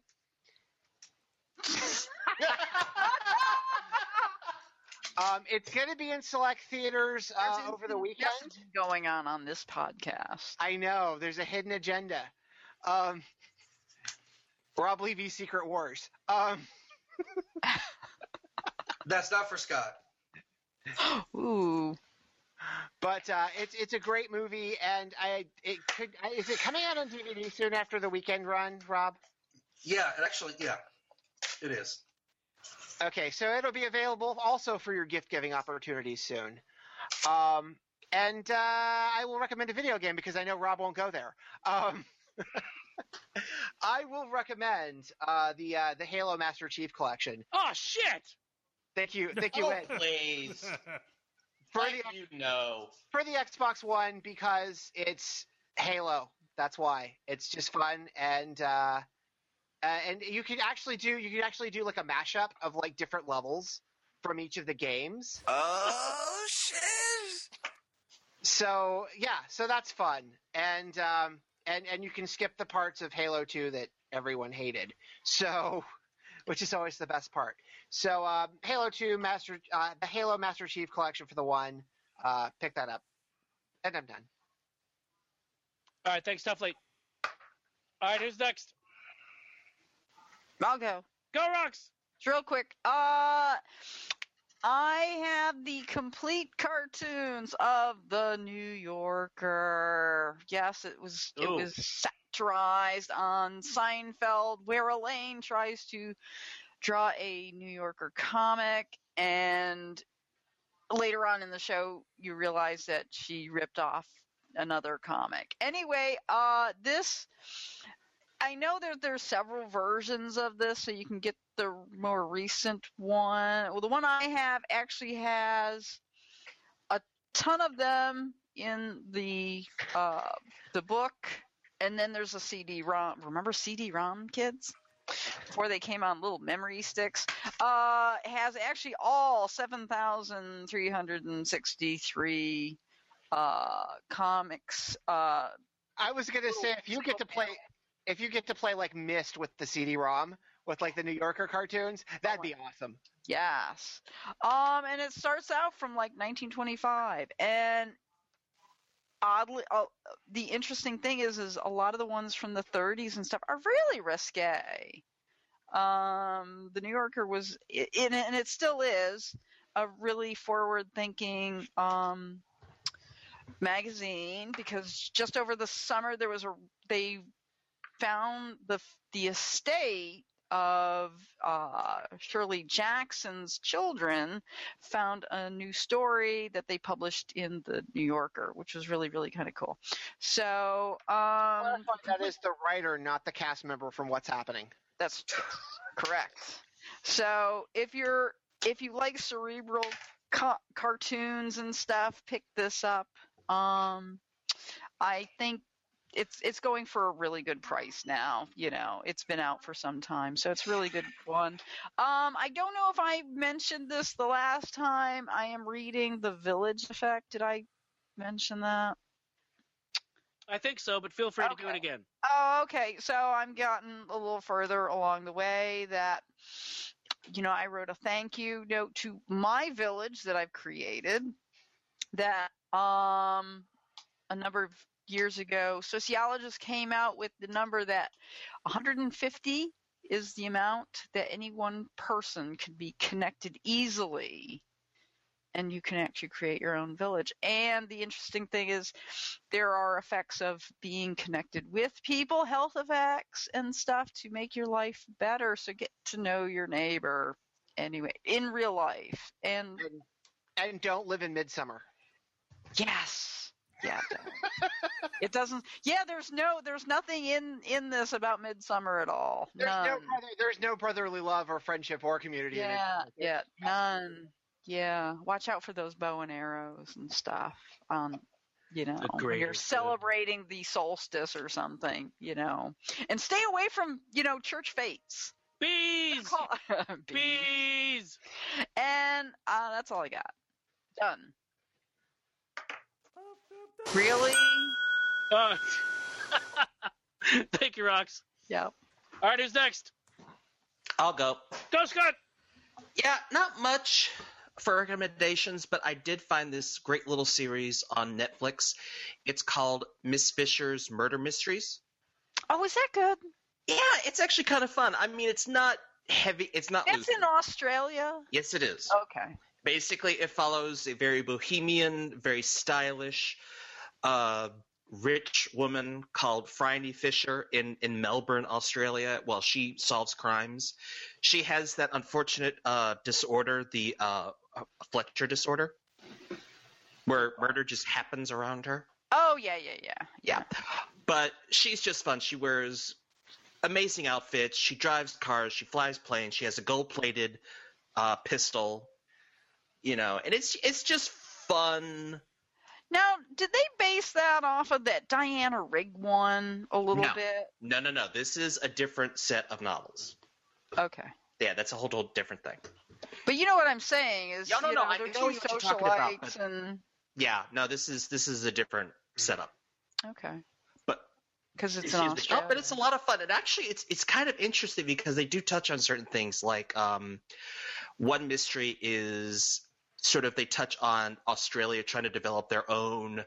Um, it's going to be in select theaters uh, over the weekend. Going on on this podcast. I know. There's a hidden agenda. Um, Rob Levy's Secret Wars. Um, That's not for Scott. Ooh. But uh, it's it's a great movie, and I it could is it coming out on D V D soon after the weekend run, Rob? Yeah, it actually, yeah, it is. Okay, so it'll be available also for your gift-giving opportunities soon. Um, and uh, I will recommend a video game because I know Rob won't go there. Um, I will recommend uh, the uh, the Halo Master Chief Collection. Oh shit! Thank you, thank you, Oh, Ed. please. For Like the you know. for the Xbox One because it's Halo. That's why. It's just fun and. Uh, Uh, and you can actually do you can actually do like a mashup of like different levels from each of the games. Oh shit! So yeah, so that's fun, and um, and and you can skip the parts of Halo two that everyone hated. So, which is always the best part. So um, Halo two Master uh, the Halo Master Chief Collection for the one. Uh, pick that up, and I'm done. All right, thanks, Tuffley. All right, who's next? I'll go. Go, Rox! It's real quick. Uh, I have the complete cartoons of the New Yorker. Yes, it was it Ooh. was satirized on Seinfeld, where Elaine tries to draw a New Yorker comic, and later on in the show, you realize that she ripped off another comic. Anyway, uh, this. I know that there's several versions of this, so you can get the more recent one. Well, the one I have actually has a ton of them in the uh, the book, and then there's a C D-ROM. Remember C D-ROM, kids? Before they came on little memory sticks. Uh, it has actually all seven thousand three hundred sixty-three uh, comics. Uh, I was gonna say if you get to play. If you get to play like Myst with the C D-ROM with like the New Yorker cartoons, that'd be awesome. Yes. Um, and it starts out from like nineteen twenty-five, and oddly, uh, the interesting thing is, is a lot of the ones from the thirties and stuff are really risque. Um, the New Yorker was, in, and it still is, a really forward-thinking um magazine because just over the summer there was a they. found the the estate of uh, Shirley Jackson's children found a new story that they published in the New Yorker, which was really, really kind of cool. So um, that is the writer, not the cast member from What's Happening. That's correct. So if you're if you like cerebral ca- cartoons and stuff, pick this up. Um, I think. It's it's going for a really good price now. You know, it's been out for some time, so it's a really good one. Um, I don't know if I mentioned this the last time. I am reading The Village Effect. Did I mention that? I think so, but feel free Okay. to do it again. Oh, okay. So I'm gotten a little further along the way. That you know, I wrote a thank you note to my village that I've created that um, a number of years ago, sociologists came out with the number that one hundred fifty is the amount that any one person could be connected easily, and you can actually create your own village. And the interesting thing is there are effects of being connected with people, health effects and stuff to make your life better. So get to know your neighbor anyway in real life. And and, and don't live in midsummer. Yes. Yeah. It doesn't. Yeah, there's no, there's nothing in in this about midsummer at all. There's None. no brother, there's no brotherly love or friendship or community. Yeah, in it. yeah, none. Yeah, watch out for those bow and arrows and stuff. Um, you know, when you're celebrating the solstice or something, you know, and stay away from, you know, church fates. Bees, Bees. bees, and uh, that's all I got. Done. Really? Uh, thank you, Rox. Yep. All right, who's next? I'll go. Go, Scott. Yeah, not much for recommendations, but I did find this great little series on Netflix. It's called Miss Fisher's Murder Mysteries. Oh, is that good? Yeah, it's actually kind of fun. I mean, it's not heavy. It's not. That's loose. in Australia? Yes, it is. Okay. Basically, it follows a very bohemian, very stylish, uh, rich woman called Phryne Fisher in, in Melbourne, Australia, while she solves crimes. She has that unfortunate uh, disorder, the uh, Fletcher disorder, where murder just happens around her. Oh, yeah, yeah, yeah. Yeah. But she's just fun. She wears amazing outfits. She drives cars. She flies planes. She has a gold-plated uh, pistol. You know, and it's it's just fun. Now, did they base that off of that Diana Rigg one a little no. bit? No, no, no. This is a different set of novels. Okay. Yeah, that's a whole, whole different thing. But you know what I'm saying is, no, no, you no, know, I they're know two what you're talking about, socialites but- and Yeah, no, this is this is a different setup. okay, But because it's excuse in me. Australia. Oh, but it's a lot of fun. And actually, it's it's kind of interesting because they do touch on certain things. Like um, one mystery is sort of they touch on Australia trying to develop their own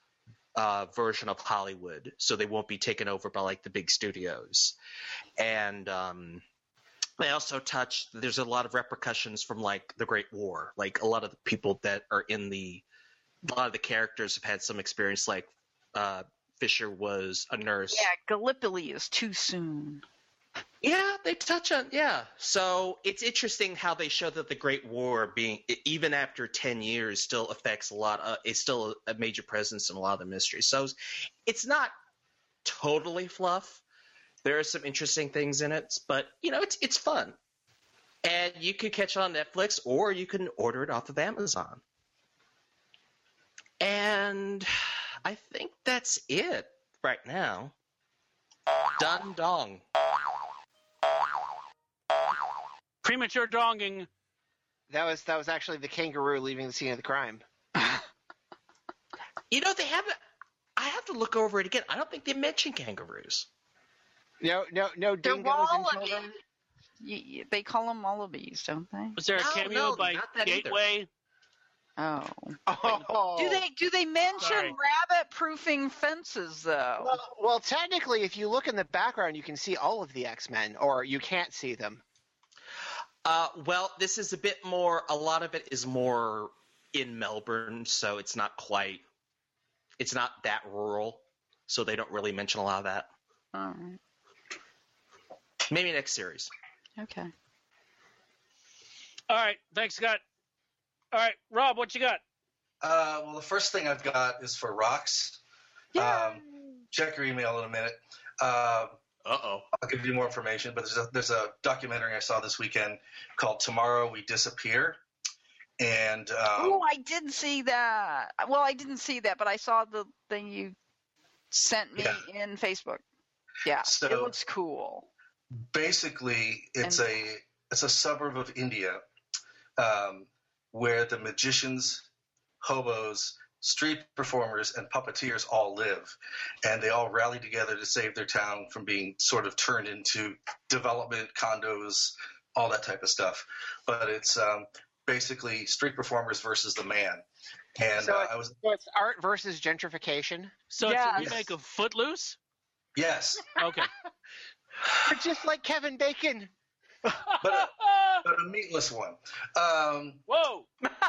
uh, version of Hollywood, so they won't be taken over by like the big studios. And um, they also touch. There's a lot of repercussions from like the Great War. Like a lot of the people that are in the a lot of the characters have had some experience. Like uh, Fisher was a nurse. Yeah, Gallipoli is too soon. Yeah, they touch on yeah. So it's interesting how they show that the Great War, being even after ten years, still affects a lot. Of, it's still a major presence in a lot of the mysteries. So it's not totally fluff. There are some interesting things in it, but you know, it's it's fun, and you can catch it on Netflix or you can order it off of Amazon. And I think that's it right now. Dun dong. Premature donging. That was that was actually the kangaroo leaving the scene of the crime. You know, they haven't. I have to look over it again. I don't think they mentioned kangaroos. No, no, no They're dingoes and wallabies. children. Y- y- They call them wallabies, don't they? Was there a No, cameo no, by not that either. Gateway? Oh. Oh. Do they do they mention Sorry. rabbit proofing fences though? Well, well, technically, if you look in the background, you can see all of the X-Men, or you can't see them. Uh, well, this is a bit more. A lot of it is more in Melbourne, so it's not quite. It's not that rural, so they don't really mention a lot of that. All right. Maybe next series. Okay. All right, thanks, Scott. All right, Rob, what you got? Uh, well, the first thing I've got is for Rox. Um, check your email in a minute. Um, Uh-oh. I'll give you more information, but there's a, there's a documentary I saw this weekend called Tomorrow We Disappear. And um, Oh, I did see that. Well, I didn't see that, but I saw the thing you sent me Yeah. in Facebook. Yeah, So- it looks cool. basically it's And- a it's a suburb of India um, where the magicians, hobos, street performers, and puppeteers all live, and they all rally together to save their town from being sort of turned into development condos all that type of stuff. But it's um, basically street performers versus the man. And So, uh, it's, I was so it's art versus gentrification. So Yes. it's a remake of Footloose? yes, Okay. But just like Kevin Bacon. but a, but a meatless one. Um, Whoa!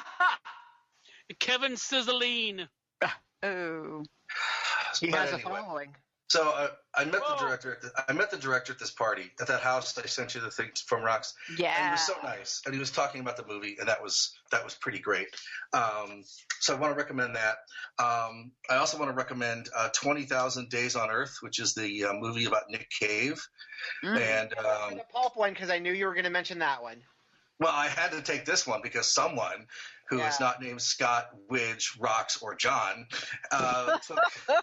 Kevin Sizzline. Oh. He but has anyway. a following. So uh, I met Whoa. the director. At the, I met the director at this party at that house. I sent you the things from Rocks. And he Yeah. was so nice, and he was talking about the movie, and that was that was pretty great. Um, so I want to recommend that. Um, I also want to recommend uh, twenty thousand Days on Earth, which is the uh, movie about Nick Cave. Mm. And um, the pulp one because I knew you were going to mention that one. well, I had to take this one because someone who is Yeah. not named Scott, Widge, Rocks, or John uh, took,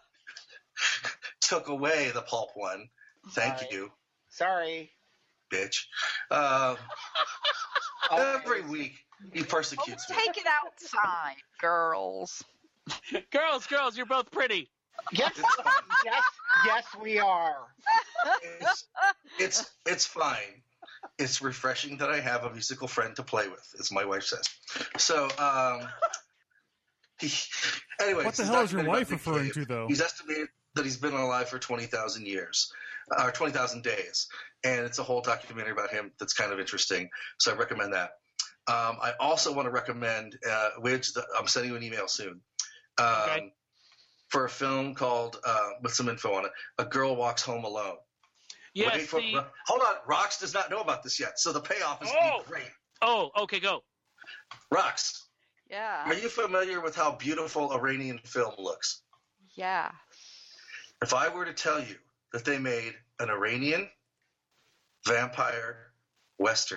took away the pulp one. Thank Sorry. you, Sorry. bitch. Um, Oh, every week he Don't persecutes me. take it outside, girls. Girls, girls, you're both pretty. Yes, yes, yes, we are. It's, it's it's fine. It's refreshing that I have a musical friend to play with, as my wife says. So, um, he, anyway, What the he's hell is your documented wife about Nick referring Cave. to, though? He's estimated that he's been alive for twenty thousand years, or twenty thousand days, and it's a whole documentary about him that's kind of interesting. So I recommend that. Um, I also want to recommend, uh, which the, I'm sending you an email soon, um, Okay. for a film called, uh, with some info on it, A Girl Walks Home Alone. Yes, Wait for- the- hold on, Rox does not know about this yet, so the payoff is Oh. be great. Oh, okay, go. Rox, Yeah. are you familiar with how beautiful Iranian film looks? Yeah. If I were to tell you that they made an Iranian vampire western,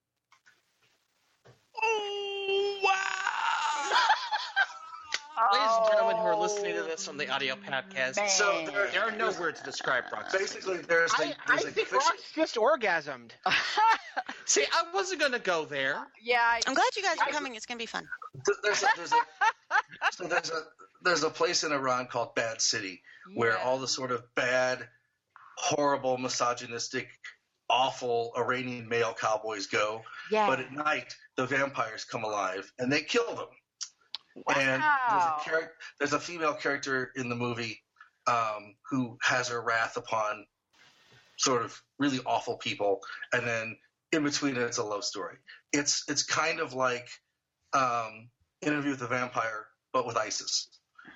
Oh, wow! Ladies and gentlemen who are listening to this on the audio podcast, Man. so there, there are no words to describe Rock's basically there's the, I, I there's a think fiction- Rock's just orgasmed. See, I wasn't going to go there. Yeah. I- I'm glad you guys are coming. It's going to be fun. th- there's a, there's a so there's a there's a place in Iran called Bad City where Yeah. all the sort of bad, horrible, misogynistic, awful Iranian male cowboys go. Yeah. But at night, the vampires come alive and they kill them. And there's Wow. a, char- there's a female character in the movie um, who has her wrath upon sort of really awful people, and then in between it, it's a love story. It's it's kind of like um, Interview with the Vampire, but with ISIS.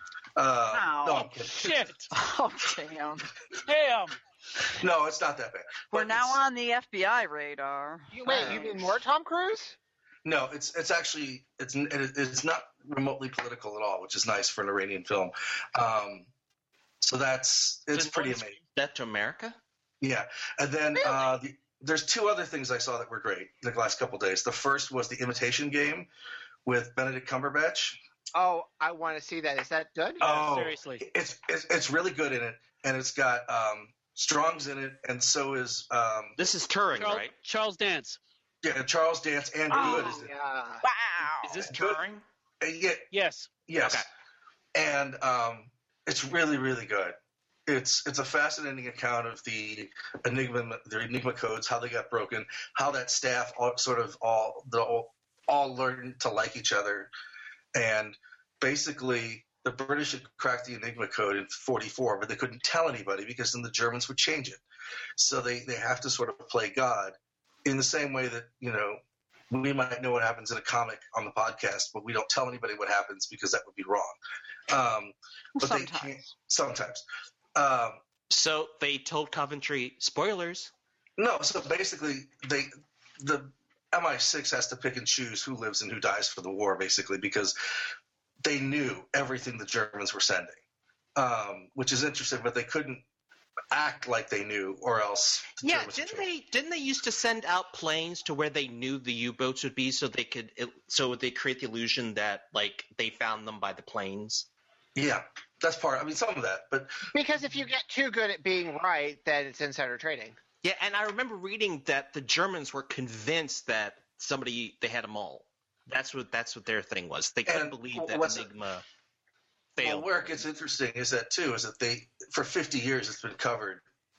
Uh, Wow. no, I'm kidding. Shit! Oh, damn. Damn! No, it's not that bad. We're But now it's- on the F B I radar. You, wait, you mean more Tom Cruise? No, it's it's actually it's it's not remotely political at all, which is nice for an Iranian film. Um, so that's it's Did pretty Rock's amazing. Death to America? Yeah, and then uh, the, there's two other things I saw that were great the last couple days. The first was The Imitation Game with Benedict Cumberbatch. Oh, I want to see that. Is that good? Oh, Seriously. it's it's it's really good in it, and it's got um, Strong's in it, and so is um, This is Turing, Charles, right? Charles Dance. yeah, Charles Dance and Good is in it. yeah. Wow. Is this Good. Turing? Uh, yeah, Yes. yes, Okay. and um, it's really really good. It's it's a fascinating account of the enigma the enigma codes, how they got broken, how that staff all, sort of all the all, all learned to like each other, and basically the British had cracked the enigma code in forty-four, but they couldn't tell anybody because then the Germans would change it. So they they have to sort of play God in the same way that you know. We might know what happens in a comic on the podcast, but we don't tell anybody what happens because that would be wrong. Um, but they can't Sometimes. sometimes. Um, So they told Coventry, spoilers. no, so basically, they the M I six has to pick and choose who lives and who dies for the war, basically, because they knew everything the Germans were sending, um, which is interesting. But they couldn't act like they knew, or else the Yeah, Germans would didn't kill they? Didn't they used to send out planes to where they knew the U-boats would be, so they could, so they create the illusion that like they found them by the planes. them. Yeah, that's part. I mean, some of that, but Because if you get too good at being right, then it's insider trading. Yeah, and I remember reading that the Germans were convinced that somebody they had them all. That's what that's what their thing was. They couldn't And believe that what's- Enigma well, failed. where it gets interesting is that too is that they for fifty years it's been covered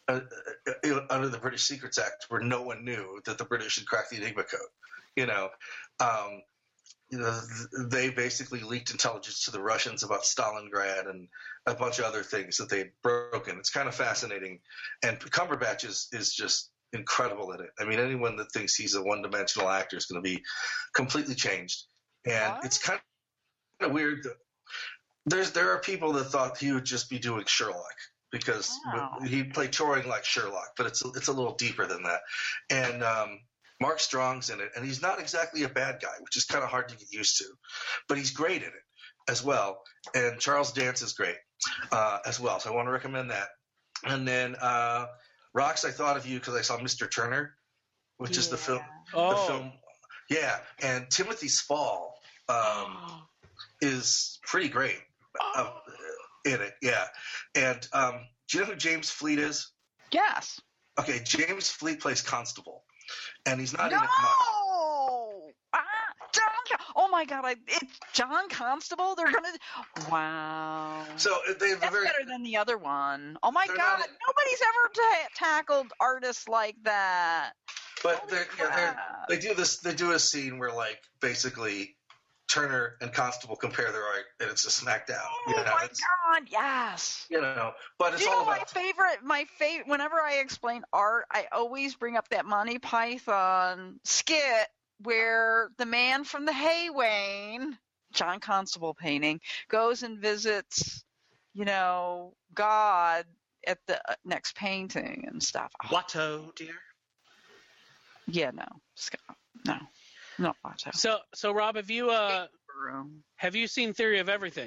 uh, uh, under the British Secrets Act, where no one knew that the British had cracked the Enigma code. You know, um, you know, they basically leaked intelligence to the Russians about Stalingrad and a bunch of other things that they'd broken. It's kind of fascinating, and Cumberbatch is is just incredible at it. I mean, anyone that thinks he's a one-dimensional actor is going to be completely changed, and what? It's kind of weird. That there's there are people that thought he would just be doing Sherlock because wow. he played Turing like Sherlock, but it's it's a little deeper than that, and. Um, Mark Strong's in it, and he's not exactly a bad guy, which is kind of hard to get used to. But he's great in it as well. And Charles Dance is great uh, as well, so I want to recommend that. And then uh, Rox, I thought of you because I saw Mister Turner, which yeah. is the film. Oh. The film. Yeah, and Timothy Spall um, is pretty great uh, in it, yeah. And um, do you know who James Fleet is? Yes. Okay, James Fleet plays Constable. And he's not no! in it much. Ah, John, oh my God! I, it's John Constable. They're gonna. Wow. So they have That's a very better than the other one. Oh my God! not- Nobody's ever ta- tackled artists like that. But they're, yeah, they're, they do this. They do a scene where, like, basically, Turner and Constable compare their art, and it's a smackdown. Oh you know? my It's, God! Yes. you know, but it's Do you all know about. my favorite? My favorite. Whenever I explain art, I always bring up that Monty Python skit where the man from the Haywain, John Constable painting, goes and visits, you know, God at the next painting and stuff. Oh, Watteau, dear. yeah, no, Scott, no, not Watteau. So, so Rob, have you uh, have you seen Theory of Everything?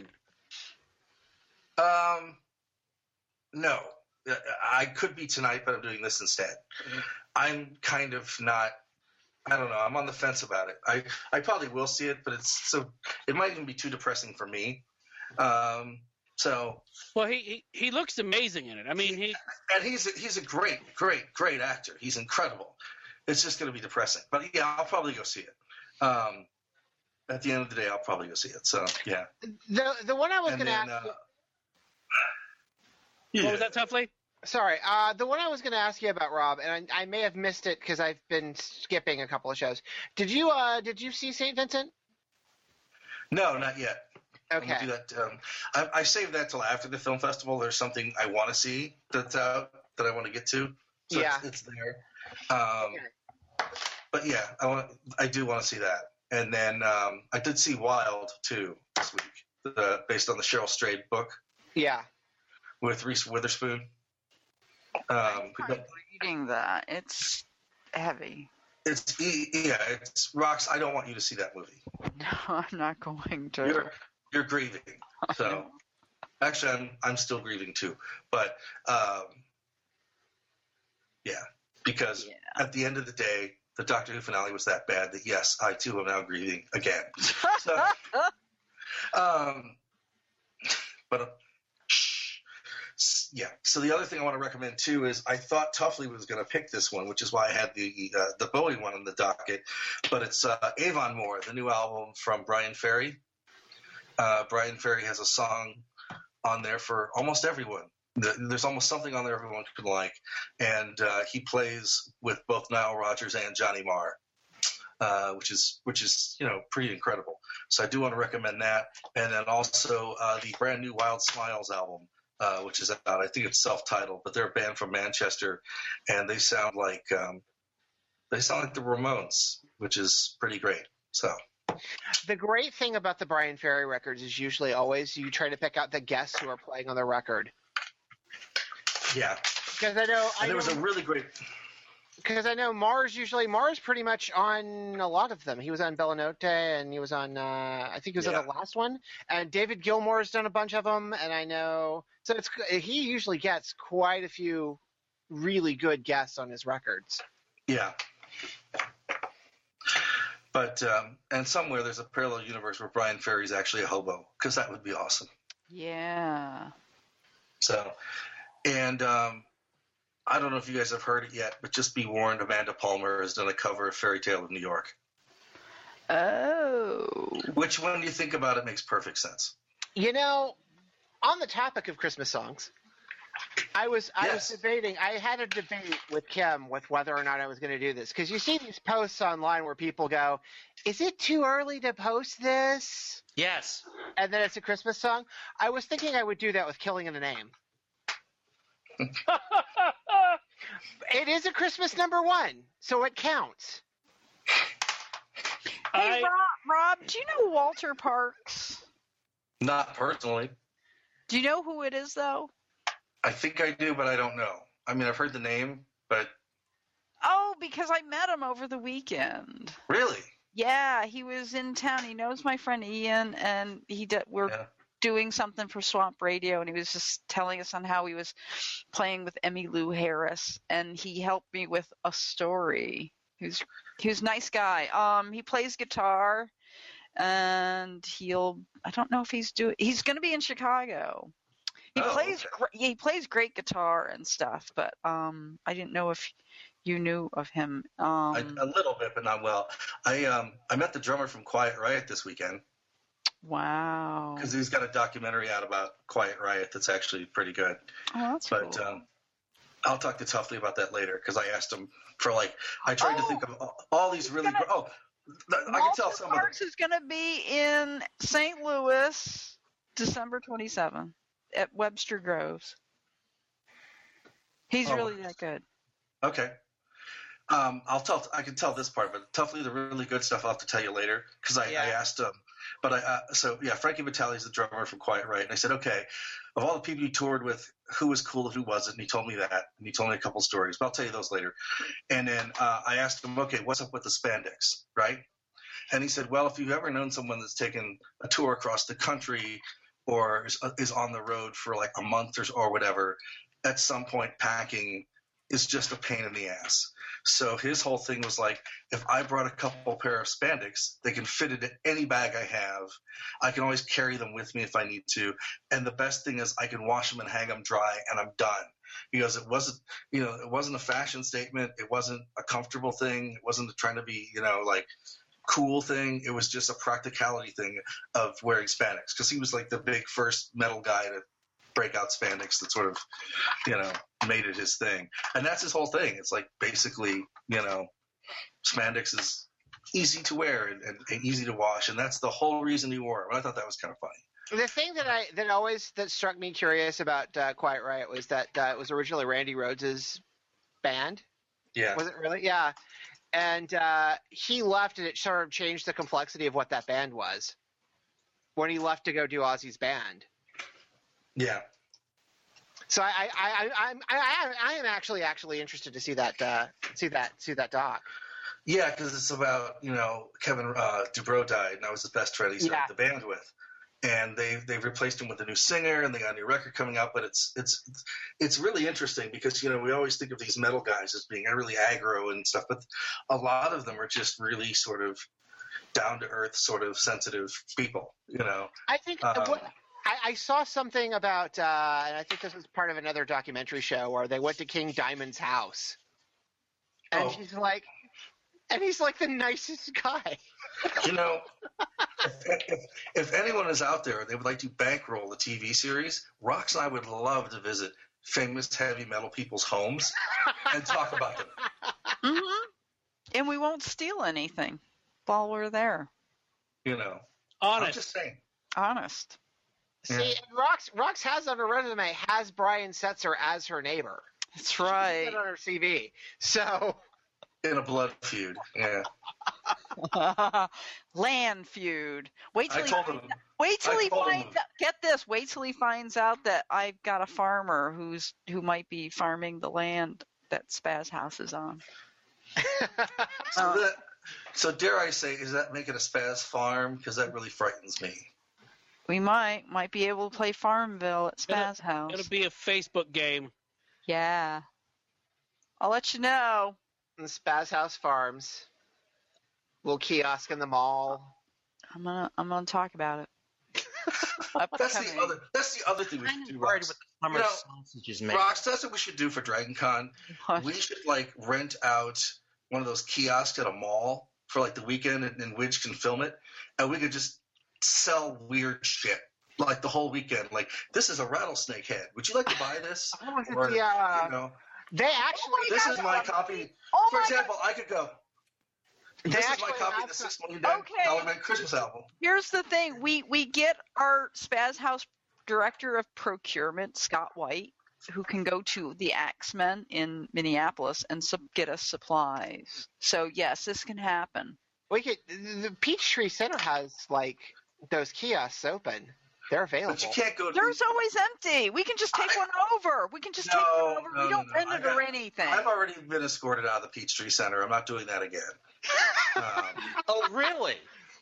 Um, no, I could be tonight, but I'm doing this instead. Mm-hmm. I'm kind of not. I don't know. I'm on the fence about it. I, I probably will see it, but it's so it might even be too depressing for me. Um, so well, he, he he looks amazing in it. I mean, he and he's a, he's a great, great, great actor. He's incredible. It's just going to be depressing, but yeah, I'll probably go see it. Um, at the end of the day, I'll probably go see it. So yeah. The the one I was And going to then, ask. uh, what yeah. was that, Tuffley? Sorry, uh, the one I was going to ask you about, Rob, and I, I may have missed it because I've been skipping a couple of shows. Did you uh, did you see Saint Vincent? No, not yet. Okay. I'm gonna do that. Um, I, I saved that till after the film festival. There's something I want to see that's out that I want to get to. So Yeah. it's, it's there. Um, but yeah, I want. I do want to see that. And then um, I did see Wild too this week, uh, based on the Cheryl Strayed book Yeah. with Reese Witherspoon. Um, I'm reading that. It's heavy. it's e- yeah, it's rocks. I don't want you to see that movie. No, I'm not going to. You're you're grieving. So actually, I'm I'm still grieving too. But um, yeah, because Yeah. at the end of the day, the Doctor Who finale was that bad that yes, I too am now grieving again. So, um, but uh, yeah. So the other thing I want to recommend too is I thought Tuffley was going to pick this one, which is why I had the uh, the Bowie one on the docket. But it's uh, Avon Moore, the new album from Brian Ferry. Uh, Brian Ferry has a song on there for almost everyone. There's almost something on there everyone can like, and uh, he plays with both Nile Rodgers and Johnny Marr, uh, which is which is you know pretty incredible. So I do want to recommend that, and then also uh, the brand new Wild Smiles album, uh, which is out. I think it's self-titled, but they're a band from Manchester, and they sound like um, they sound like the Ramones, which is pretty great. So. The great thing about the Brian Ferry records is usually always you try to pick out the guests who are playing on the record. Yeah, because I know. I and there was know, a really great. Because I know Mars usually Mars pretty much on a lot of them. He was on Bellanote and he was on. Uh, I think he was Yeah. on the last one. And David Gilmour's done a bunch of them. And I know so it's he usually gets quite a few really good guests on his records. Yeah. But um, and somewhere there's a parallel universe where Brian Ferry's actually a hobo, because that would be awesome. Yeah. So, and um, I don't know if you guys have heard it yet, but just be warned, Amanda Palmer has done a cover of Fairy Tale of New York. Oh. Which, when you think about it, makes perfect sense. You know, on the topic of Christmas songs, I was I Yes. was debating. I had a debate with Kim with whether or not I was going to do this because you see these posts online where people go, "Is it too early to post this?" Yes. And then it's a Christmas song. I was thinking I would do that with Killing in a Name. It is a Christmas number one, so it counts. Hey, I- Rob, Rob, do you know Walter Parks? Not personally. Do you know who it is, though? I think I do, but I don't know. I mean, I've heard the name, but Oh, because I met him over the weekend. really? Yeah, he was in town. He knows my friend Ian, and he did, we're Yeah. doing something for Swamp Radio, and he was just telling us on how he was playing with Emmylou Harris, and he helped me with a story. He was he was a nice guy. Um, he plays guitar, and he'll I don't know if he's doing. He's going to be in Chicago. He Oh, plays okay. gr- yeah, he plays great guitar and stuff, but um, I didn't know if you knew of him. Um, I, a little bit, but not well. I um I met the drummer from Quiet Riot this weekend wow. because he's got a documentary out about Quiet Riot that's actually pretty good. Oh, that's But cool. um, I'll talk to Tuffley about that later because I asked him for like I tried to Oh, think of all, all these really gonna- gr- oh th- I can Walter tell some of them. Parks is going to be in Saint Louis December twenty-seventh at Webster Groves. He's Oh. really that good. Okay. Um, I'll tell. I can tell this part, but Tuffley, the really good stuff, I'll have to tell you later because I, Yeah. I asked him. But I uh, so yeah, Frankie Vitale's the drummer from Quiet Riot, and I said, okay, of all the people you toured with, who was cool and who wasn't? And he told me that, and he told me a couple stories, but I'll tell you those later. And then uh, I asked him, okay, what's up with the spandex, right? And he said, well, if you've ever known someone that's taken a tour across the country or is, is on the road for like a month or, or whatever, at some point packing is just a pain in the ass. So his whole thing was like, if I brought a couple pair of spandex, they can fit into any bag I have. I can always carry them with me if I need to. And the best thing is I can wash them and hang them dry and I'm done. He goes, it wasn't, you know, it wasn't a fashion statement. It wasn't a comfortable thing. It wasn't trying to be, you know, like cool thing. It was just a practicality thing of wearing spandex. Cause he was like the big first metal guy to break out spandex that sort of, you know, made it his thing. And that's his whole thing. It's like basically, you know, spandex is easy to wear and, and, and easy to wash. And that's the whole reason he wore it. And I thought that was kind of funny. The thing that I that always that struck me curious about uh, Quiet Riot was that uh, it was originally Randy Rhodes's band. Yeah. Was it really? Yeah. And uh, he left, and it sort of changed the complexity of what that band was when he left to go do Ozzy's band. Yeah. So I I I I'm- I, I, I am actually actually interested to see that uh, see that see that doc. Yeah, because it's about, you know, Kevin uh, Dubrow died, and I was his best friend he started Yeah. the band with. And they they've replaced him with a new singer, and they got a new record coming out. But it's it's it's really interesting because, you know, we always think of these metal guys as being really aggro and stuff, but a lot of them are just really sort of down to earth, sort of sensitive people. You know. I think Um, what, I, I saw something about, uh, and I think this was part of another documentary show where they went to King Diamond's house, and Oh. he's like, and he's like the nicest guy. You know, if, if, if anyone is out there and they would like to bankroll the T V series, Rox and I would love to visit famous heavy metal people's homes and talk about them. hmm And we won't steal anything while we're there. You know, Honest. I'm just saying. Honest. See, and Rox Rox has on her resume has Brian Setzer as her neighbor. That's She right. put it on her C V. So In a blood feud, yeah. Land feud. Wait till I he told finds him. out- wait till I he told him. finds out, get this. Wait till he finds out that I've got a farmer who's who might be farming the land that Spaz House is on. So, Uh, that, so dare I say, is that making a spaz farm? Because that really frightens me. We might might be able to play Farmville at Spaz House. It'll be a Facebook game. Yeah. I'll let you know. in Spaz House Farms, little kiosk in the mall. I'm gonna I'm gonna talk about it. That's the Upcoming. other. That's the other thing we I'm should do. worried Rox. with the summer You know, sausages, man. Rox, that's what we should do for Dragon Con. What? We should like rent out one of those kiosks at a mall for like the weekend, and, and Widge can film it, and we could just sell weird shit. like the whole weekend. Like, this is a rattlesnake head. Would you like to buy this? Oh, was it Or, the, uh, you know, They actually. this is my copy. Oh For my example, I could go. They This is my actually copy of have the some- Six Million Okay. Dollar Man Christmas album. Here's the thing: we we get our Spaz House director of procurement, Scott White, who can go to the Axemen in Minneapolis and sub- get us supplies. So yes, this can happen. We could. The Peachtree Center has like those kiosks open. They're available. But you can't go to. There's always empty. We can just take I- one over. We can just take No, one over. no, we don't no, rent I it got- or anything. I've already been escorted out of the Peachtree Center. I'm not doing that again. um, Oh, really?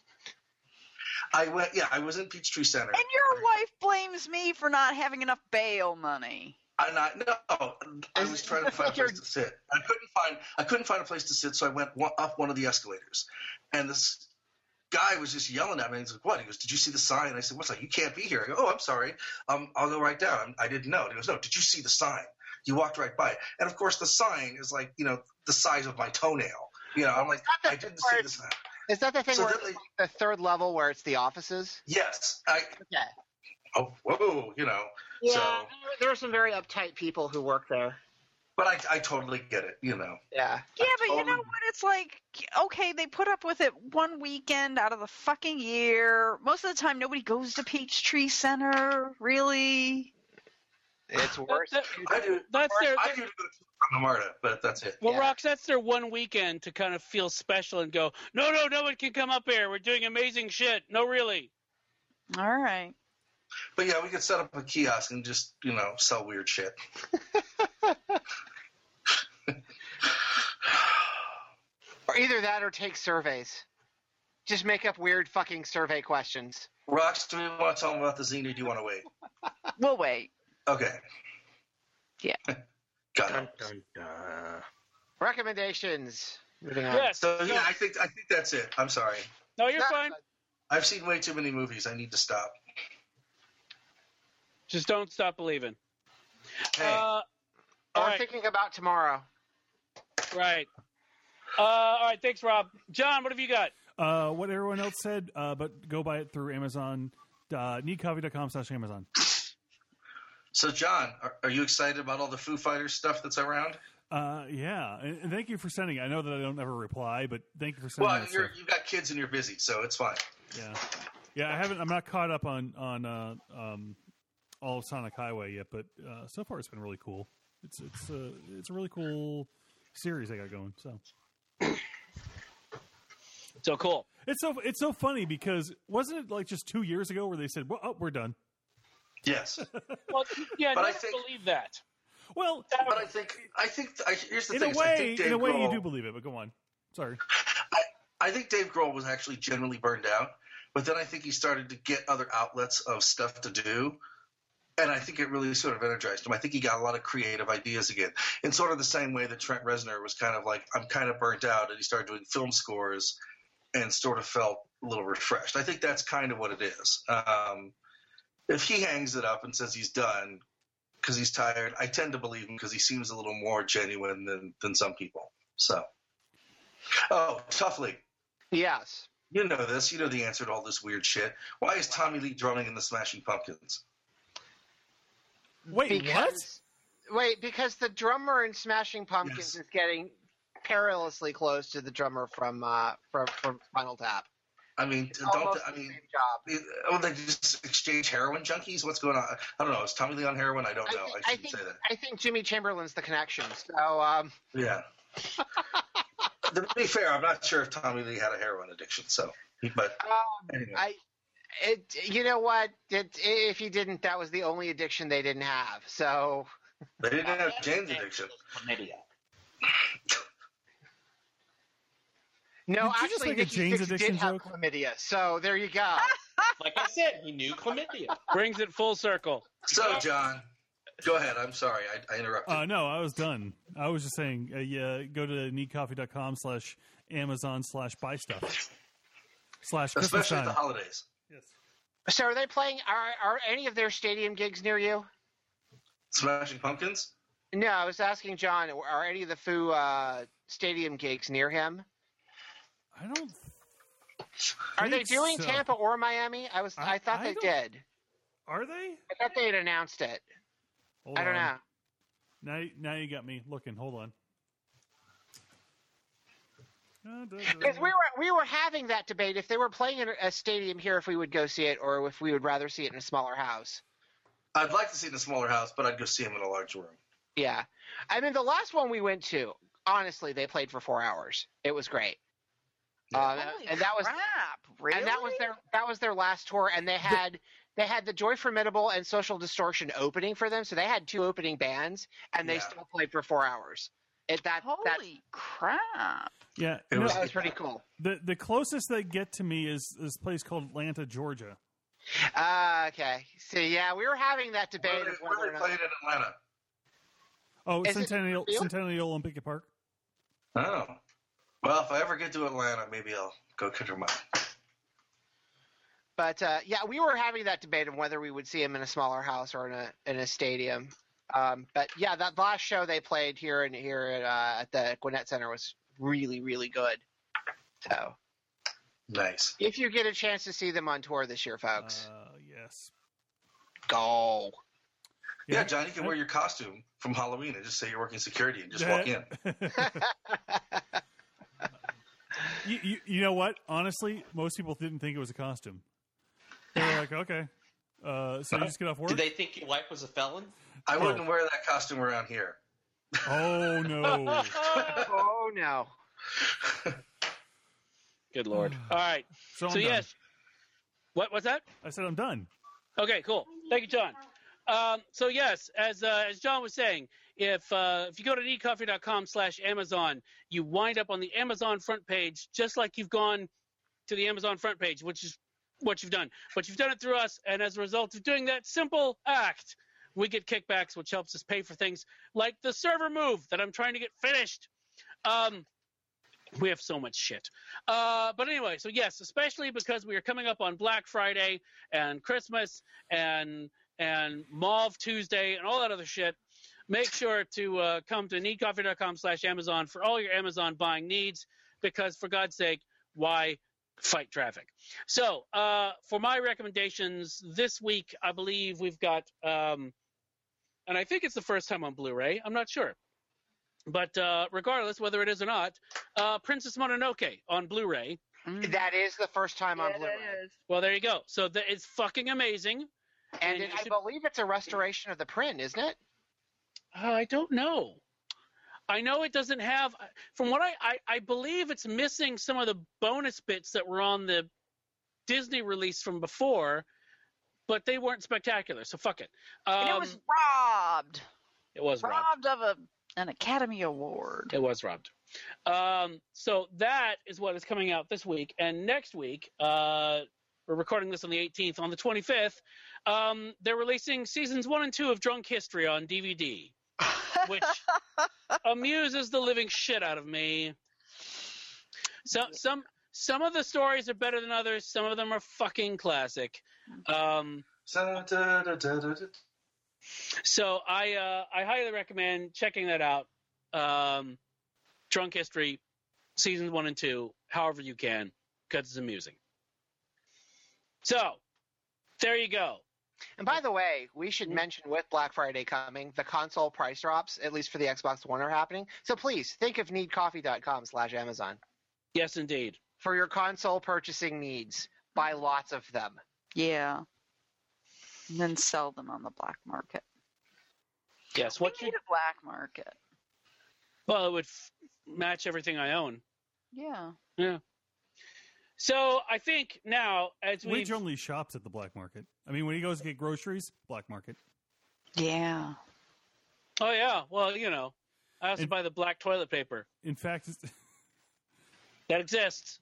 I went. Yeah, I was in Peachtree Center. And your wife blames me for not having enough bail money. I'm not. No, I was trying to find a place to sit. I couldn't find. I couldn't find a place to sit, so I went one, up one of the escalators, and this guy was just yelling at me. He's like, "What?" He goes, "Did you see the sign?" I said, "What's that? You can't be here." I go, "Oh, I'm sorry. Um, I'll go right down. I didn't know." And he goes, "No, did you see the sign? You walked right by it." And of course, the sign is like, you know, the size of my toenail. You know, I'm like, I didn't see the sign. Is that the thing So where then it's like the third level where it's the offices? Yes, I. Yeah. Oh, whoa, you know. Yeah, So, there, there are some very uptight people who work there. but I, I totally get it. You know. Yeah. Yeah, but you know totally- what? It's like, okay, they put up with it one weekend out of the fucking year. Most of the time, nobody goes to Peachtree Center, really. It's worse. That- I do. That's their. I do go to Marta, but that's it. Well, Yeah. Rox, that's their one weekend to kind of feel special and go, no, no, no one can come up here. We're doing amazing shit. No, really. All right. But yeah, we could set up a kiosk and just, you know, sell weird shit. Or either that or take surveys. Just make up weird fucking survey questions. Rox, do we want to tell them about the zine or do you want to wait? We'll wait. Okay. Yeah. Got Dun, it. dun, dun. Recommendations. Moving on. Yes. So yeah, I think I think that's it. I'm sorry. No, you're No, fine. I've seen way too many movies. I need to stop. Just don't stop believing. Hey, Uh, all I'm right. thinking about tomorrow. Right. Uh, all right. Thanks, Rob. John, what have you got? Uh, what everyone else said, uh, but go buy it through Amazon. Uh, needcoffee.com slash Amazon. so John, are, are you excited about all the Foo Fighters stuff that's around? Uh, yeah, and, and thank you for sending. I know that I don't ever reply, but thank you for sending. Well, that you're, stuff. you got kids and you're busy, so it's fine. Yeah, yeah. I haven't. I'm not caught up on on uh, um, all of Sonic Highway yet, but uh, so far it's been really cool. It's it's uh, it's a really cool series they got going. So So cool. it's so it's so funny because wasn't it like just two years ago where they said, "Well, oh, we're done." Yes, Well, yeah, But I never think- believe that. Well, but I think I think I, here's the in thing. a is I way, think Dave in a way, you Grohl- do believe it. But go on. Sorry. I think Dave Grohl was actually generally burned out, but then I think he started to get other outlets of stuff to do, and I think it really sort of energized him. I think he got a lot of creative ideas again, in sort of the same way that Trent Reznor was kind of like, I'm kind of burnt out, and he started doing film scores and sort of felt a little refreshed. I think that's kind of what it is. Um, if he hangs it up and says he's done because he's tired, I tend to believe him because he seems a little more genuine than, than some people. So, oh, Tuffley. Yes. You know this. You know the answer to all this weird shit. Why is Tommy Lee drumming in the Smashing Pumpkins? Wait, because, what? Wait, because the drummer in Smashing Pumpkins Yes. is getting perilously close to the drummer from uh, from, from Spinal Tap. I mean, don't Almost I the mean? same job. Oh, they just exchange heroin junkies? What's going on? I don't know. Is Tommy Lee on heroin? I don't know. I, think, I shouldn't think say that. I think Jimmy Chamberlain's the connection. So um, Yeah. To be fair, I'm not sure if Tommy Lee had a heroin addiction. So, but um, anyway. I it you know what? It, if he didn't, that was the only addiction they didn't have. So They didn't have Jane's addiction. no, Did you just actually, make a Nikki Jane's Sixx addiction did have joke? chlamydia. So there you go. Like I said, he knew chlamydia. Brings it full circle. So, John, go ahead. I'm sorry. I, I interrupted. Uh, no, I was done. I was just saying, uh, yeah, go to needcoffee.com slash Amazon slash buy stuff slash Christmas Especially at time. the holidays. Yes. So are they playing? Are are any of their stadium gigs near you? Smashing Pumpkins? No, I was asking John. Are any of the Foo uh, stadium gigs near him? I don't. Are they think doing so. Tampa or Miami? I was. I, I- thought I they don't- did. Are they? I thought they had announced it. Hold I don't on. know. Now, now you got me looking. Hold on. Because we were we were having that debate if they were playing in a stadium here, if we would go see it, or if we would rather see it in a smaller house. I'd like to see it in a smaller house, but I'd go see him in a large room. Yeah, I mean the last one we went to, honestly, they played for four hours. It was great. Um, Holy and that was crap! Really? and that was their that was their last tour, and they had they had the Joy Formidable and Social Distortion opening for them, so they had two opening bands, and they Yeah. still played for four hours. It that Holy that, crap! Yeah, It no, was- that was pretty cool. the the closest they get to me is is a place called Atlanta, Georgia. Uh, okay, so yeah, we were having that debate Where they, of where whether they or played not. in Atlanta. Oh, Is it Centennial real? Centennial Olympic Park. Oh. Well, if I ever get to Atlanta, maybe I'll go kick mine. But uh, yeah, we were having that debate of whether we would see him in a smaller house or in a in a stadium. Um, but yeah, that last show they played here and here at, uh, at the Gwinnett Center was really really good. So Nice. if you get a chance to see them on tour this year, folks, Uh, yes. go. Yeah, John, you can wear your costume from Halloween and just say you're working security and just walk in. you, you, you know what? Honestly, most people didn't think it was a costume. They were like, okay. Uh, so you just get off work? Did they think your wife was a felon? I Oh. wouldn't wear that costume around here. Oh, no. Oh no. Good lord. All right. So, I'm So done. yes. What was that? I said I'm done. Okay, cool. Thank you, John. Um, so yes, as uh, as John was saying, if uh, if you go to need coffee dot com slash Amazon, you wind up on the Amazon front page, just like you've gone to the Amazon front page, which is what you've done. But you've done it through us, and as a result of doing that simple act, we get kickbacks, which helps us pay for things like the server move that I'm trying to get finished. Um, we have so much shit. Uh, but anyway, so yes, especially because we are coming up on Black Friday and Christmas and and Mauve Tuesday and all that other shit, make sure to uh, come to need coffee dot com slash Amazon for all your Amazon buying needs, because for God's sake, why fight traffic? So uh, for my recommendations this week, I believe we've got, um, and I think it's the first time on Blu-ray, I'm not sure. But uh, regardless, whether it is or not, uh, Princess Mononoke on Blu-ray. That is the first time on Yeah, Blu-ray, it is. Well, there you go. So the, it's fucking amazing. and And it, you I should- believe it's a restoration of the print, isn't it? Uh, I don't know. I know it doesn't have, from what I, I, I believe it's missing some of the bonus bits that were on the Disney release from before, but they weren't spectacular, so fuck it. Um, And it was robbed. it was robbed. Robbed of a an Academy Award. It was robbed. Um, so that is what is coming out this week. And next week, uh, we're recording this on the eighteenth. On the twenty-fifth, um, they're releasing seasons one and two of Drunk History on D V D, which amuses the living shit out of me. So, some some of the stories are better than others. Some of them are fucking classic. Um, so I uh, I highly recommend checking that out. Um, Drunk History, seasons one and two, however you can, because it's amusing. So, there you go. And by the way, we should mention with Black Friday coming, the console price drops, at least for the Xbox One, are happening. So please think of need coffee dot com slash Amazon Yes, indeed. for your console purchasing needs. Buy lots of them. Yeah. And then sell them on the black market. Yes, We what you need a black market. well, it would f- match everything I own. Yeah. Yeah. So I think now, as we Wage only shops at the black market. I mean, when he goes to get groceries, black market. Yeah. oh yeah, well you know, I also And- buy the black toilet paper In fact, it's- that exists.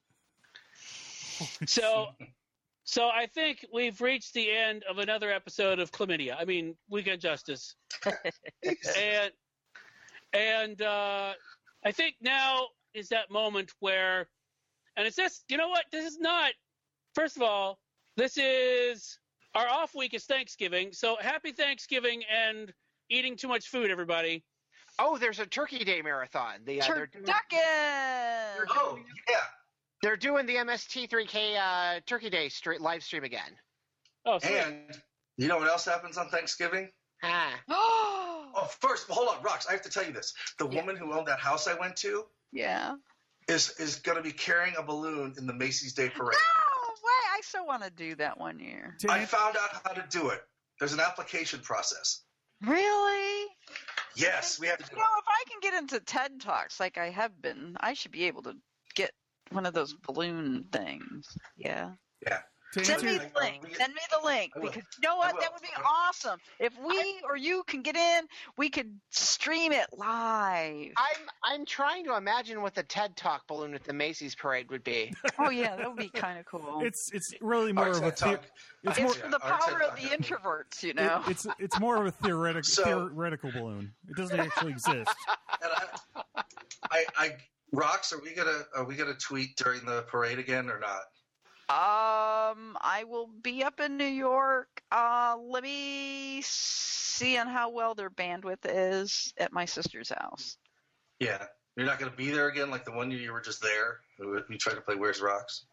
So, so I think we've reached the end of another episode of Chlamydia. I mean, Weekend Justice, and and uh, I think now is that moment where, and it's this. You know what? This is not. First of all, this is our off week is Thanksgiving. So happy Thanksgiving and eating too much food, everybody. Oh, there's a Turkey Day marathon. The, uh, they're, doing, Turducken! Oh, yeah. they're doing the M S T three K uh, Turkey Day stra- live stream again. Oh, sweet. And You know what else happens on Thanksgiving? Ah. Oh, first, hold on, Rox. I have to tell you this. The Yeah. woman who owned that house I went to Yeah. is is going to be carrying a balloon in the Macy's Day Parade. No way! I so want to do that one year. I found out how to do it. There's an application process. Really? Yes, we have to do You know, if I can get into TED Talks like I have been, I should be able to get one of those balloon things. Yeah. it. Yeah. To Send me answer, the link. Send me the link I will. because you know I what? will. That would be I will. awesome. If we or you can get in, we could stream it live. I'm I'm trying to imagine what the TED Talk balloon at the Macy's parade would be. Oh yeah, that would be kind of cool. it's it's really more Our of a TED the, Talk. it's I- more It's Yeah, the our power TED of the Talk. introverts, you it- know. it's it's more of a theoretic, So- theoretical balloon. It doesn't actually exist. And I, I, I, Rox, are we gonna are we gonna tweet during the parade again or not? Um, I will be up in New York. Uh, let me see on how well their bandwidth is at my sister's house. Yeah, you're not gonna be there again like the one year you were just there. We we tried to play Where's Rox.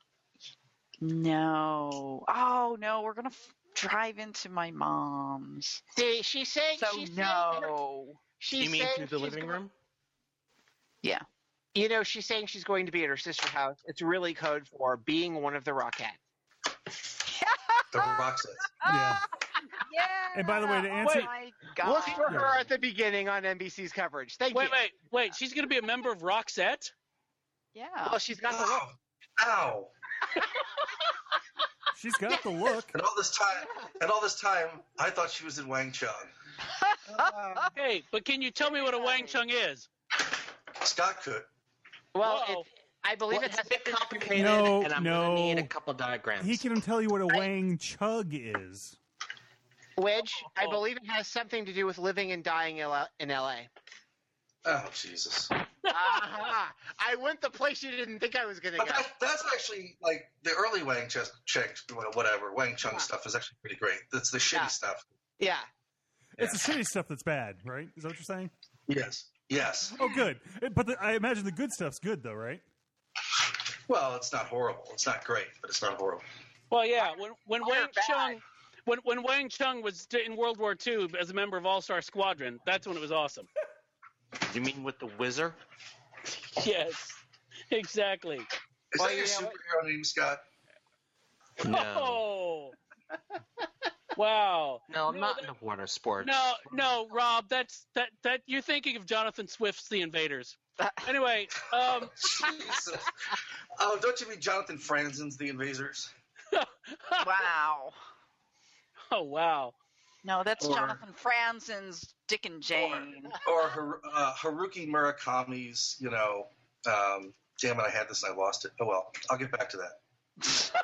No. Oh no, we're gonna f- drive into my mom's. See, she's saying So she's saying her- no. she's You mean saying through the she's living go- room? Yeah. You know, she's saying she's going to be at her sister's house. It's really code for being one of the Rockettes. The Roxette. Yeah. Yeah. And by the way, to answer- oh my God. Look for Yeah. her at the beginning on N B C's coverage. Thank Wait, you. wait, wait. She's going to be a member of Roxette? Yeah. Well, she's got the look. Ow! Ow! She's got the look. And all this time, and all this time, I thought she was in Wang Chung. Hey, but can you tell me what a Wang Chung is? Scott could. Well, Whoa. it, I believe Well, it it's has a bit complicated, No, and I'm no. gonna need a couple diagrams. He can tell you what a Wang Chug is. Which I Oh. believe it has something to do with living and dying in L- in L A. Oh Jesus! Aha! I went the place you didn't think I was going to But go. that, that's actually like the early Wang Chung, whatever Wang Chung Yeah. stuff is actually pretty great. That's the shitty Yeah. stuff. Yeah. It's the shitty stuff that's bad, right? Is that what you're saying? Yes. Yes. Oh, good. It- But the, I imagine the good stuff's good, though, right? Well, it's not horrible. It's not great, but it's not horrible. Well, yeah. When when Or Wang bad. Chung, when when Wang Chung was in World War Two as a member of All Star Squadron, that's when it was awesome. You mean with the Wizard? Yes, exactly. Is Well, that your you know what? superhero name, Scott? No. Oh. Wow. No, I'm No, not that- into water sports. No, no, Rob, that's that that you're thinking of Jonathan Swift's The Invaders. Anyway, um, Jesus. Oh, don't you mean Jonathan Franzen's The Invaders? Wow. oh wow. No, that's Or- Jonathan Franzen's Dick and Jane. Or Har- uh, Haruki Murakami's, you know, um, damn it, I had this and I lost it. Oh well, I'll get back to that.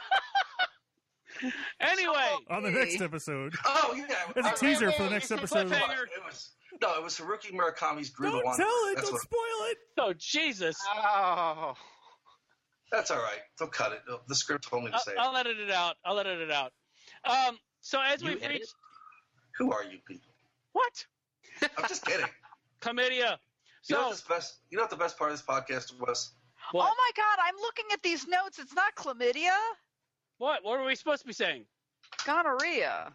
Anyway, On the next episode. Oh yeah, As a uh, teaser for the wait, next it's a episode. cliffhanger. It was no, it was Haruki Murakami's Groove Don't of Wonder. tell it. That's, Don't what, spoil it. oh Jesus, Oh. that's all right. Don't cut it. The script told me to I'll, say it. I'll edit it out. I'll edit it out. Um, so as You we've edit? reached Who are you people? what I'm just kidding. chlamydia? You know So what this best? You know what the best part of this podcast was? what? Oh my God, I'm looking at these notes. It's not chlamydia. What? What were we supposed to be saying? Gonorrhea.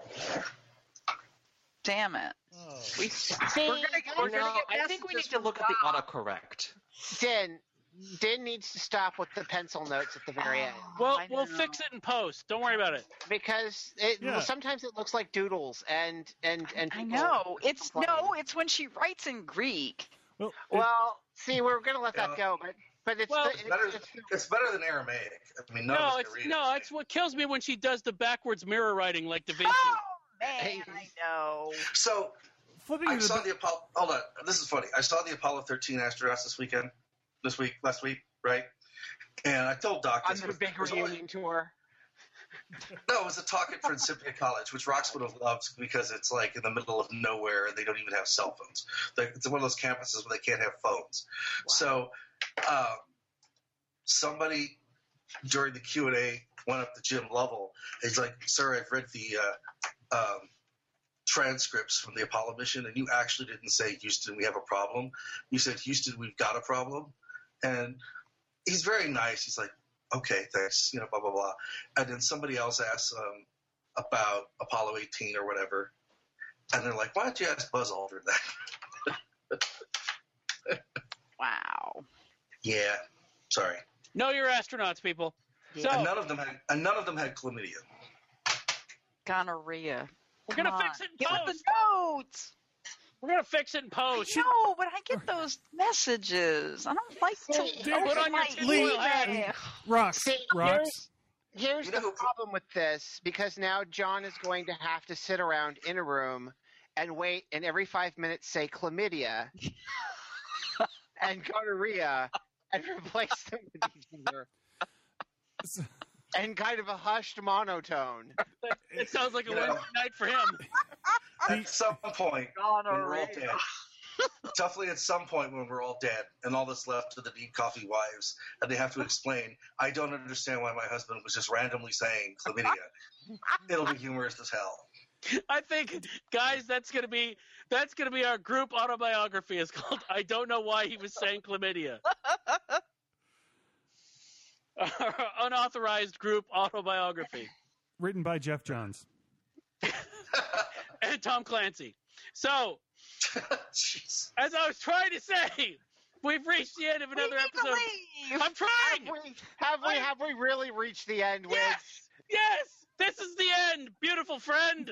Damn it. We, See, we're gonna, we're No, gonna get I think we need messages to from look at the Bob. autocorrect. Din, Din needs to stop with the pencil notes at the very end Well, I we'll know. fix it in post. Don't worry about it. because it Yeah. well, sometimes it looks like doodles and and and I people know. It's complain. no, it's when she writes in Greek. Well, Well, see, we're gonna let that Yeah. go, but but it's Well, the, It's better. it's, it's, It's better than Aramaic. I mean, none of No, us it's can read no, it. it's what kills me when she does the backwards mirror writing like Da Vinci. Oh man, I know. So flipping I to saw the, the Apollo. Hold on, this is funny. I saw the Apollo thirteen astronauts this weekend, this week, last week, right? And I told Doc on this. the was- big it was only- reunion tour. No, it was a talk at Principia College, which Rox would have loved because it's like in the middle of nowhere and they don't even have cell phones. Like, it's one of those campuses where they can't have phones. So um, somebody during the Q and A went up to Jim Lovell. He's like, "Sir, I've read the uh, um, transcripts from the Apollo mission, and you actually didn't say, Houston, we have a problem. You said, Houston, we've got a problem." And he's very nice. He's like, "Okay, thanks," you know, blah, blah, blah. And then somebody else asks, um, about Apollo eighteen or whatever, and they're like, "Why don't you ask Buzz Aldrin that?" Wow. Yeah, sorry. Know your astronauts, people. So and none of them had, and none of them had chlamydia. Gonorrhea. we're Come gonna on. fix it in Get with post. the notes. We're gonna fix it in post. No, but I get those messages. I don't like to Dude, open put on your my tinfoil email. hat. Rocks. See, Rocks. Here's You know the who- problem with this, because now John is going to have to sit around in a room and wait and every five minutes say chlamydia and gonorrhea and replace them with each other. And kind of a hushed monotone. It sounds like a You know. Wednesday night for him. At some point, when we're all dead, definitely at some point when we're all dead, and all that's left to the Deep Coffee wives, and they have to explain, I don't understand why my husband was just randomly saying chlamydia. It'll be humorous as hell. I think, guys, that's gonna be that's gonna be our group autobiography. It's called "I Don't Know Why He Was Saying Chlamydia." Our unauthorized group autobiography, Written by Jeff Johns. and Tom Clancy. So, Jeez. as I was trying to say, we've reached the end of another we need episode. to leave. Have I'm trying. we, have we, have we really reached the end, Wiz? Yes, yes, this is the end, beautiful friend.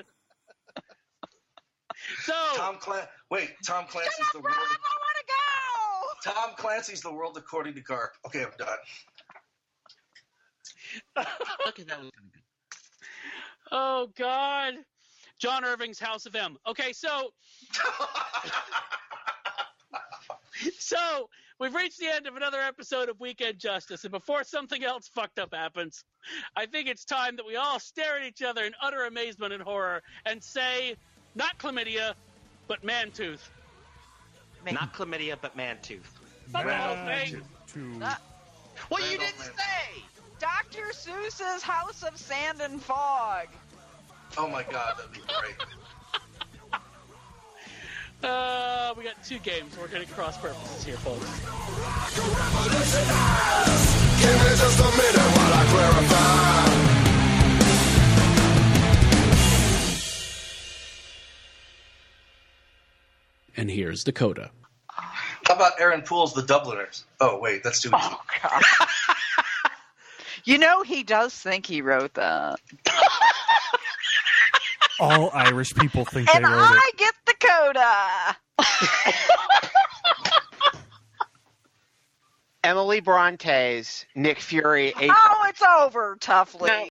So, Tom Clan- Wait, Tom Clancy's Shut the up, world. Rob, I want to go. Tom Clancy's the world according to Garp. Okay, I'm done. Okay, that was good. oh God, John Irving's House of M. Okay, so. So, we've reached the end of another episode of Weekend Justice, and before something else fucked up happens, I think it's time that we all stare at each other in utter amazement and horror and say, not chlamydia, but man-tooth. Not chlamydia, but man tooth. Not the whole thing. To Uh, Well, you Randall didn't Man. say. Doctor Seuss's House of Sand and Fog. Oh my God, that'd be great. Uh, we got two games. We're getting cross purposes here, folks. Give me just a minute while I clarify. And here's Dakota. How about Aaron Poole's The Dubliners? Oh, wait, that's too easy. Oh God. You know he does think he wrote that. all Irish people think And they wrote I it. get the coda. Emily Bronte's Nick Fury. Oh, it's over, toughly. No.